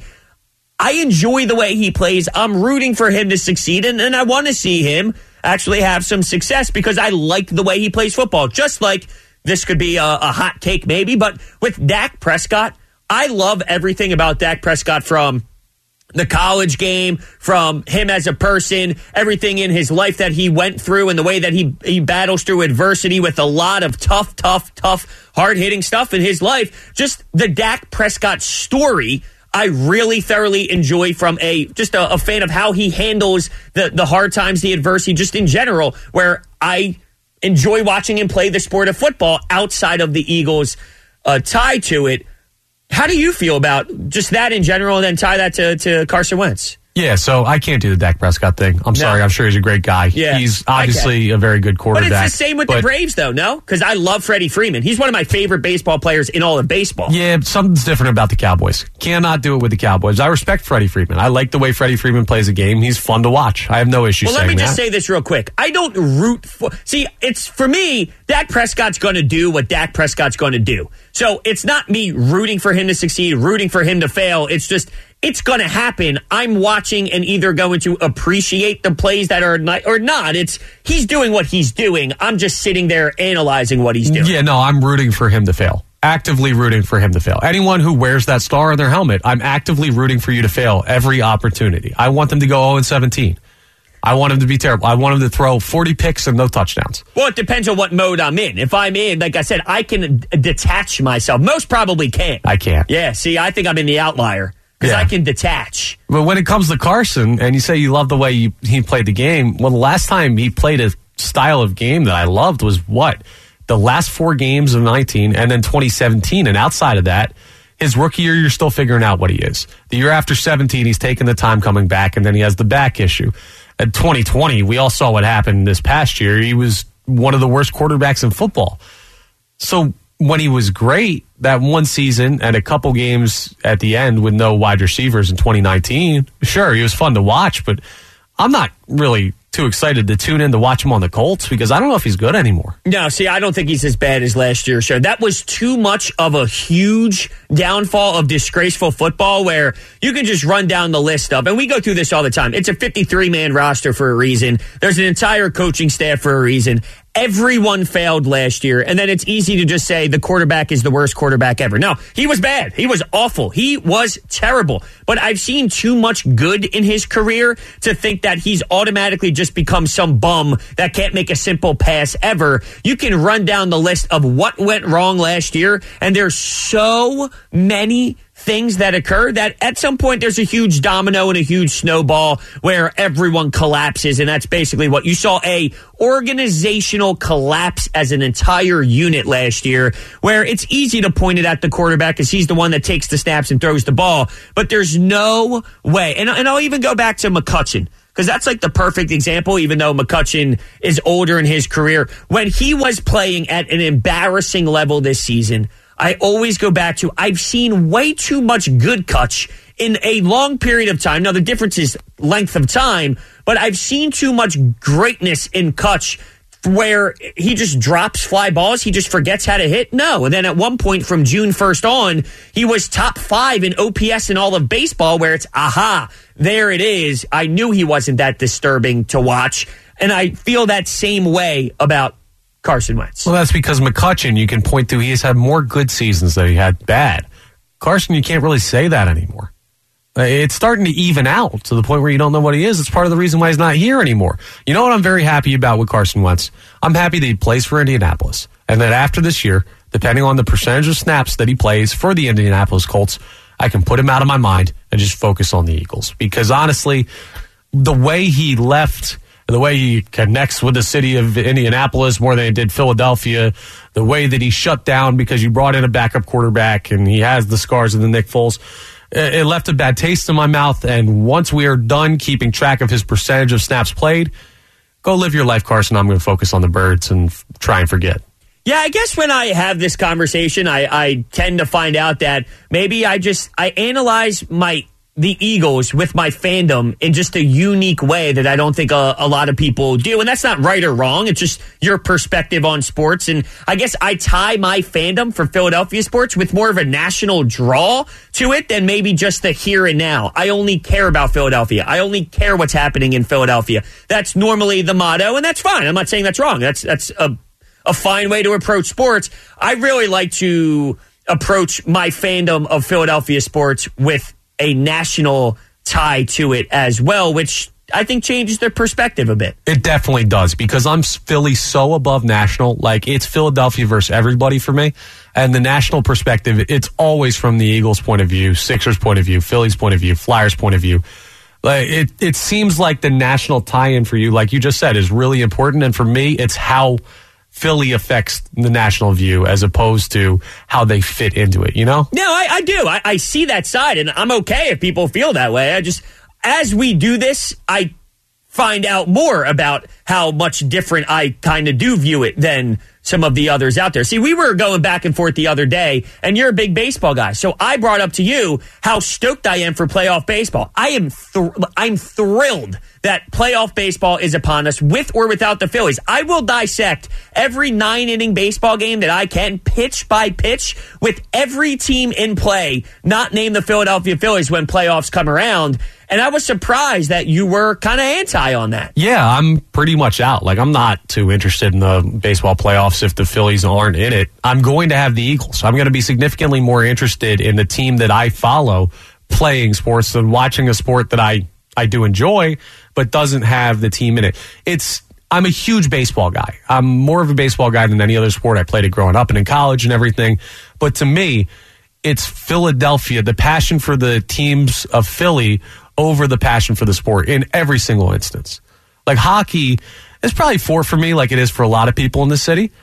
I enjoy the way he plays. I'm rooting for him to succeed, and I want to see him actually have some success because I like the way he plays football. Just like this could be a hot take maybe, but with Dak Prescott, I love everything about Dak Prescott, from the college game, from him as a person, everything in his life that he went through and the way that he battles through adversity with a lot of tough, hard-hitting stuff in his life. Just the Dak Prescott story I really thoroughly enjoy from a fan of how he handles the hard times, the adversity, just in general, where I enjoy watching him play the sport of football outside of the Eagles tie to it. How do you feel about just that in general and then tie that to Carson Wentz? Yeah, so I can't do the Dak Prescott thing. I'm sorry. I'm sure he's a great guy. Yeah, he's obviously a very good quarterback. But it's the same with the Braves, though, no? Because I love Freddie Freeman. He's one of my favorite baseball players in all of baseball. Yeah, something's different about the Cowboys. Cannot do it with the Cowboys. I respect Freddie Freeman. I like the way Freddie Freeman plays a game. He's fun to watch. I have no issue saying that. Well, let me just say this real quick. I don't root for... See, it's for me, Dak Prescott's going to do what Dak Prescott's going to do. So it's not me rooting for him to succeed, rooting for him to fail. It's just... It's going to happen. I'm watching and either going to appreciate the plays that are not, or not. He's doing what he's doing. I'm just sitting there analyzing what he's doing. Yeah, no, I'm rooting for him to fail. Actively rooting for him to fail. Anyone who wears that star on their helmet, I'm actively rooting for you to fail every opportunity. I want them to go 0-17. I want him to be terrible. I want him to throw 40 picks and no touchdowns. Well, it depends on what mode I'm in. If I'm in, like I said, I can detach myself. Most probably can't. I can't. Yeah, see, I think I'm in the outlier. Because I can detach. But when it comes to Carson, and you say you love the way he played the game, well, the last time he played a style of game that I loved was what? The last 4 games of 19, and then 2017. And outside of that, His rookie year, you're still figuring out what he is. The year after 17, he's taking the time coming back, and then he has the back issue. At 2020, we all saw what happened this past year. He was one of the worst quarterbacks in football. So when he was great, that one season and a couple games at the end with no wide receivers in 2019, sure, he was fun to watch, but I'm not really too excited to tune in to watch him on the Colts because I don't know if he's good anymore. No, see, I don't think he's as bad as last year's show. That was too much of a huge downfall of disgraceful football where you can just run down the list of, and we go through this all the time. It's a 53-man roster for a reason. There's an entire coaching staff for a reason. Everyone failed last year, and then it's easy to just say the quarterback is the worst quarterback ever. No, he was bad. He was awful. He was terrible. But I've seen too much good in his career to think that he's automatically just become some bum that can't make a simple pass ever. You can run down the list of what went wrong last year, and there's so many things that occur that at some point there's a huge domino and a huge snowball where everyone collapses, and that's basically what you saw, a organizational collapse as an entire unit last year, where it's easy to point it at the quarterback because he's the one that takes the snaps and throws the ball, but there's no way. And I'll even go back to McCutchen, because that's like the perfect example, even though McCutchen is older in his career. When he was playing at an embarrassing level this season, I always go back to, I've seen way too much good Kutch in a long period of time. Now, the difference is length of time, but I've seen too much greatness in Kutch where he just drops fly balls. He just forgets how to hit. No. And then at one point from June 1st on, he was top 5 in OPS in all of baseball, where it's, aha, there it is. I knew he wasn't that disturbing to watch. And I feel that same way about Carson Wentz. Well, that's because McCutchen, you can point to, he has had more good seasons than he had bad. Carson, you can't really say that anymore. It's starting to even out to the point where you don't know what he is. It's part of the reason why he's not here anymore. You know what I'm very happy about with Carson Wentz? I'm happy that he plays for Indianapolis, and that after this year, depending on the percentage of snaps that he plays for the Indianapolis Colts, I can put him out of my mind and just focus on the Eagles. Because honestly, the way he left, the way he connects with the city of Indianapolis more than he did Philadelphia, the way that he shut down because you brought in a backup quarterback and he has the scars of the Nick Foles, it left a bad taste in my mouth. And once we are done keeping track of his percentage of snaps played, go live your life, Carson. I'm going to focus on the birds and try and forget. Yeah, I guess when I have this conversation, I tend to find out that maybe I analyze the Eagles with my fandom in just a unique way that I don't think a lot of people do. And that's not right or wrong. It's just your perspective on sports. And I guess I tie my fandom for Philadelphia sports with more of a national draw to it than maybe just the here and now. I only care about Philadelphia. I only care what's happening in Philadelphia. That's normally the motto, and that's fine. I'm not saying that's wrong. That's a fine way to approach sports. I really like to approach my fandom of Philadelphia sports with a national tie to it as well, which I think changes their perspective a bit. It definitely does, because I'm Philly so above national. Like, it's Philadelphia versus everybody for me. And the national perspective, it's always from the Eagles' point of view, Sixers' point of view, Philly's point of view, Flyers' point of view. Like, it seems like the national tie-in for you, like you just said, is really important. And for me, it's how Philly affects the national view as opposed to how they fit into it, you know? No, I do. I see that side, and I'm okay if people feel that way. As we do this, I find out more about how much different I kind of do view it than some of the others out there. See, we were going back and forth the other day, and you're a big baseball guy. So I brought up to you how stoked I am for playoff baseball. I'm thrilled that playoff baseball is upon us, with or without the Phillies. I will dissect every 9-inning baseball game that I can, pitch by pitch, with every team in play, not name the Philadelphia Phillies when playoffs come around. And I was surprised that you were kind of anti on that. Yeah, I'm pretty much out. Like, I'm not too interested in the baseball playoffs if the Phillies aren't in it. I'm going to have the Eagles. I'm going to be significantly more interested in the team that I follow playing sports than watching a sport that I do enjoy, but doesn't have the team in it. I'm a huge baseball guy. I'm more of a baseball guy than any other sport. I played it growing up and in college and everything. But to me, it's Philadelphia, the passion for the teams of Philly over the passion for the sport in every single instance. Like, hockey is probably 4 for me, like it is for a lot of people in the city.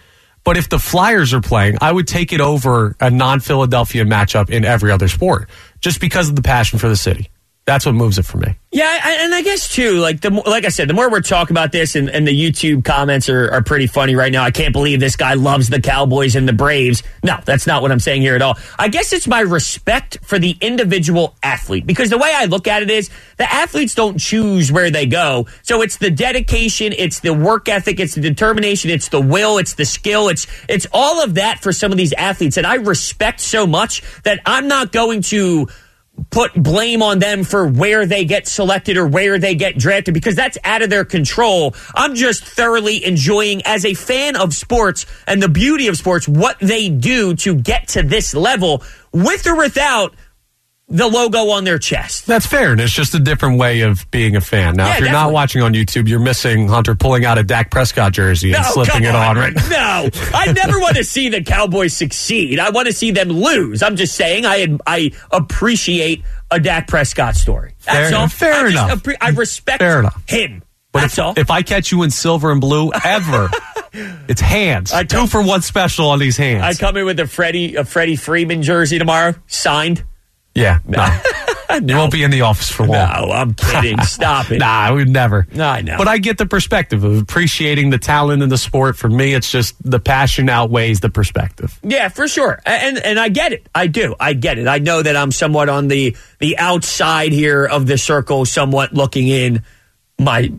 But if the Flyers are playing, I would take it over a non-Philadelphia matchup in every other sport, just because of the passion for the city. That's what moves it for me. Yeah, and I guess, too, like I said, the more we're talking about this, and the YouTube comments are pretty funny right now. I can't believe this guy loves the Cowboys and the Braves. No, that's not what I'm saying here at all. I guess it's my respect for the individual athlete, because the way I look at it is the athletes don't choose where they go. So it's the dedication, it's the work ethic, it's the determination, it's the will, it's the skill, it's all of that for some of these athletes. And I respect so much that I'm not going to put blame on them for where they get selected or where they get drafted, because that's out of their control. I'm just thoroughly enjoying, as a fan of sports and the beauty of sports, what they do to get to this level, with or without the logo on their chest. That's fair, and it's just a different way of being a fan. Now, if you're not watching on YouTube, you're missing Hunter pulling out a Dak Prescott jersey and slipping it on right now. No, I never want to see the Cowboys succeed. I want to see them lose. I'm just saying I appreciate a Dak Prescott story. That's all. Fair enough. I respect him. But That's all. If I catch you in silver and blue ever, it's hands. 2 for 1 special on these hands. I come in with a Freddie Freeman jersey tomorrow, signed. Yeah, no. You won't be in the office for long. No, I'm kidding. Stop it. Nah, I would never. No, I know. But I get the perspective of appreciating the talent in the sport. For me, it's just the passion outweighs the perspective. Yeah, for sure. And I get it. I do. I get it. I know that I'm somewhat on the outside here of the circle, somewhat looking in by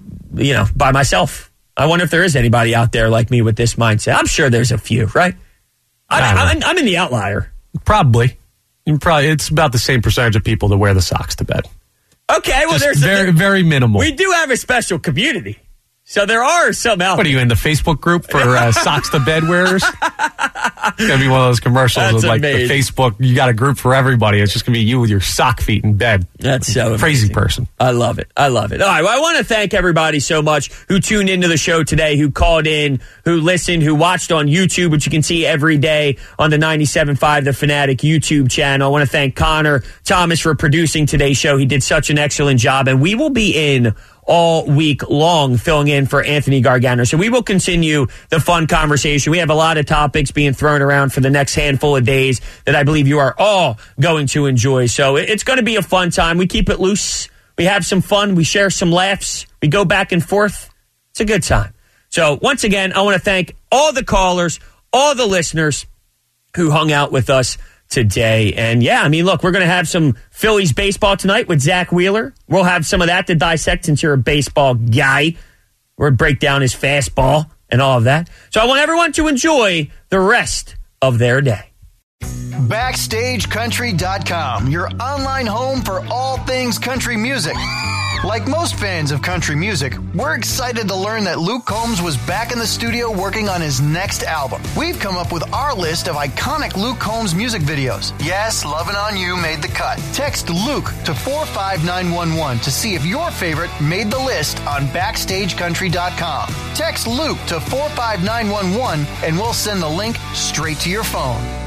myself. I wonder if there is anybody out there like me with this mindset. I'm sure there's a few, right? I'm in the outlier. Probably. It's about the same percentage of people that wear the socks to bed. Okay, well, just there's very minimal. We do have a special community, so there are some out. What are you in the Facebook group for socks to bed wearers? It's gonna be one of those commercials with like the Facebook. You got a group for everybody. It's just gonna be you with your sock feet in bed. That's so crazy amazing. Person. I love it. All right, well, I want to thank everybody so much who tuned into the show today, who called in, who listened, who watched on YouTube, which you can see every day on the 97.5 The Fanatic YouTube channel. I want to thank Connor Thomas for producing today's show. He did such an excellent job, and we will be in all week long filling in for Anthony Gargano. So we will continue the fun conversation. We have a lot of topics being thrown around for the next handful of days that I believe you are all going to enjoy. So it's going to be a fun time. We keep it loose. We have some fun. We share some laughs. We go back and forth. It's a good time. So once again, I want to thank all the callers, all the listeners who hung out with us today. And yeah, I mean, look, we're going to have some Phillies baseball tonight with Zach Wheeler. We'll have some of that to dissect since you're a baseball guy. We'll break down his fastball and all of that. So I want everyone to enjoy the rest of their day. BackstageCountry.com, your online home for all things country music. Like most fans of country music, we're excited to learn that Luke Combs was back in the studio working on his next album. We've come up with our list of iconic Luke Combs music videos. Yes, Lovin' On You made the cut. Text Luke to 45911 to see if your favorite made the list on BackstageCountry.com. Text Luke to 45911 and we'll send the link straight to your phone.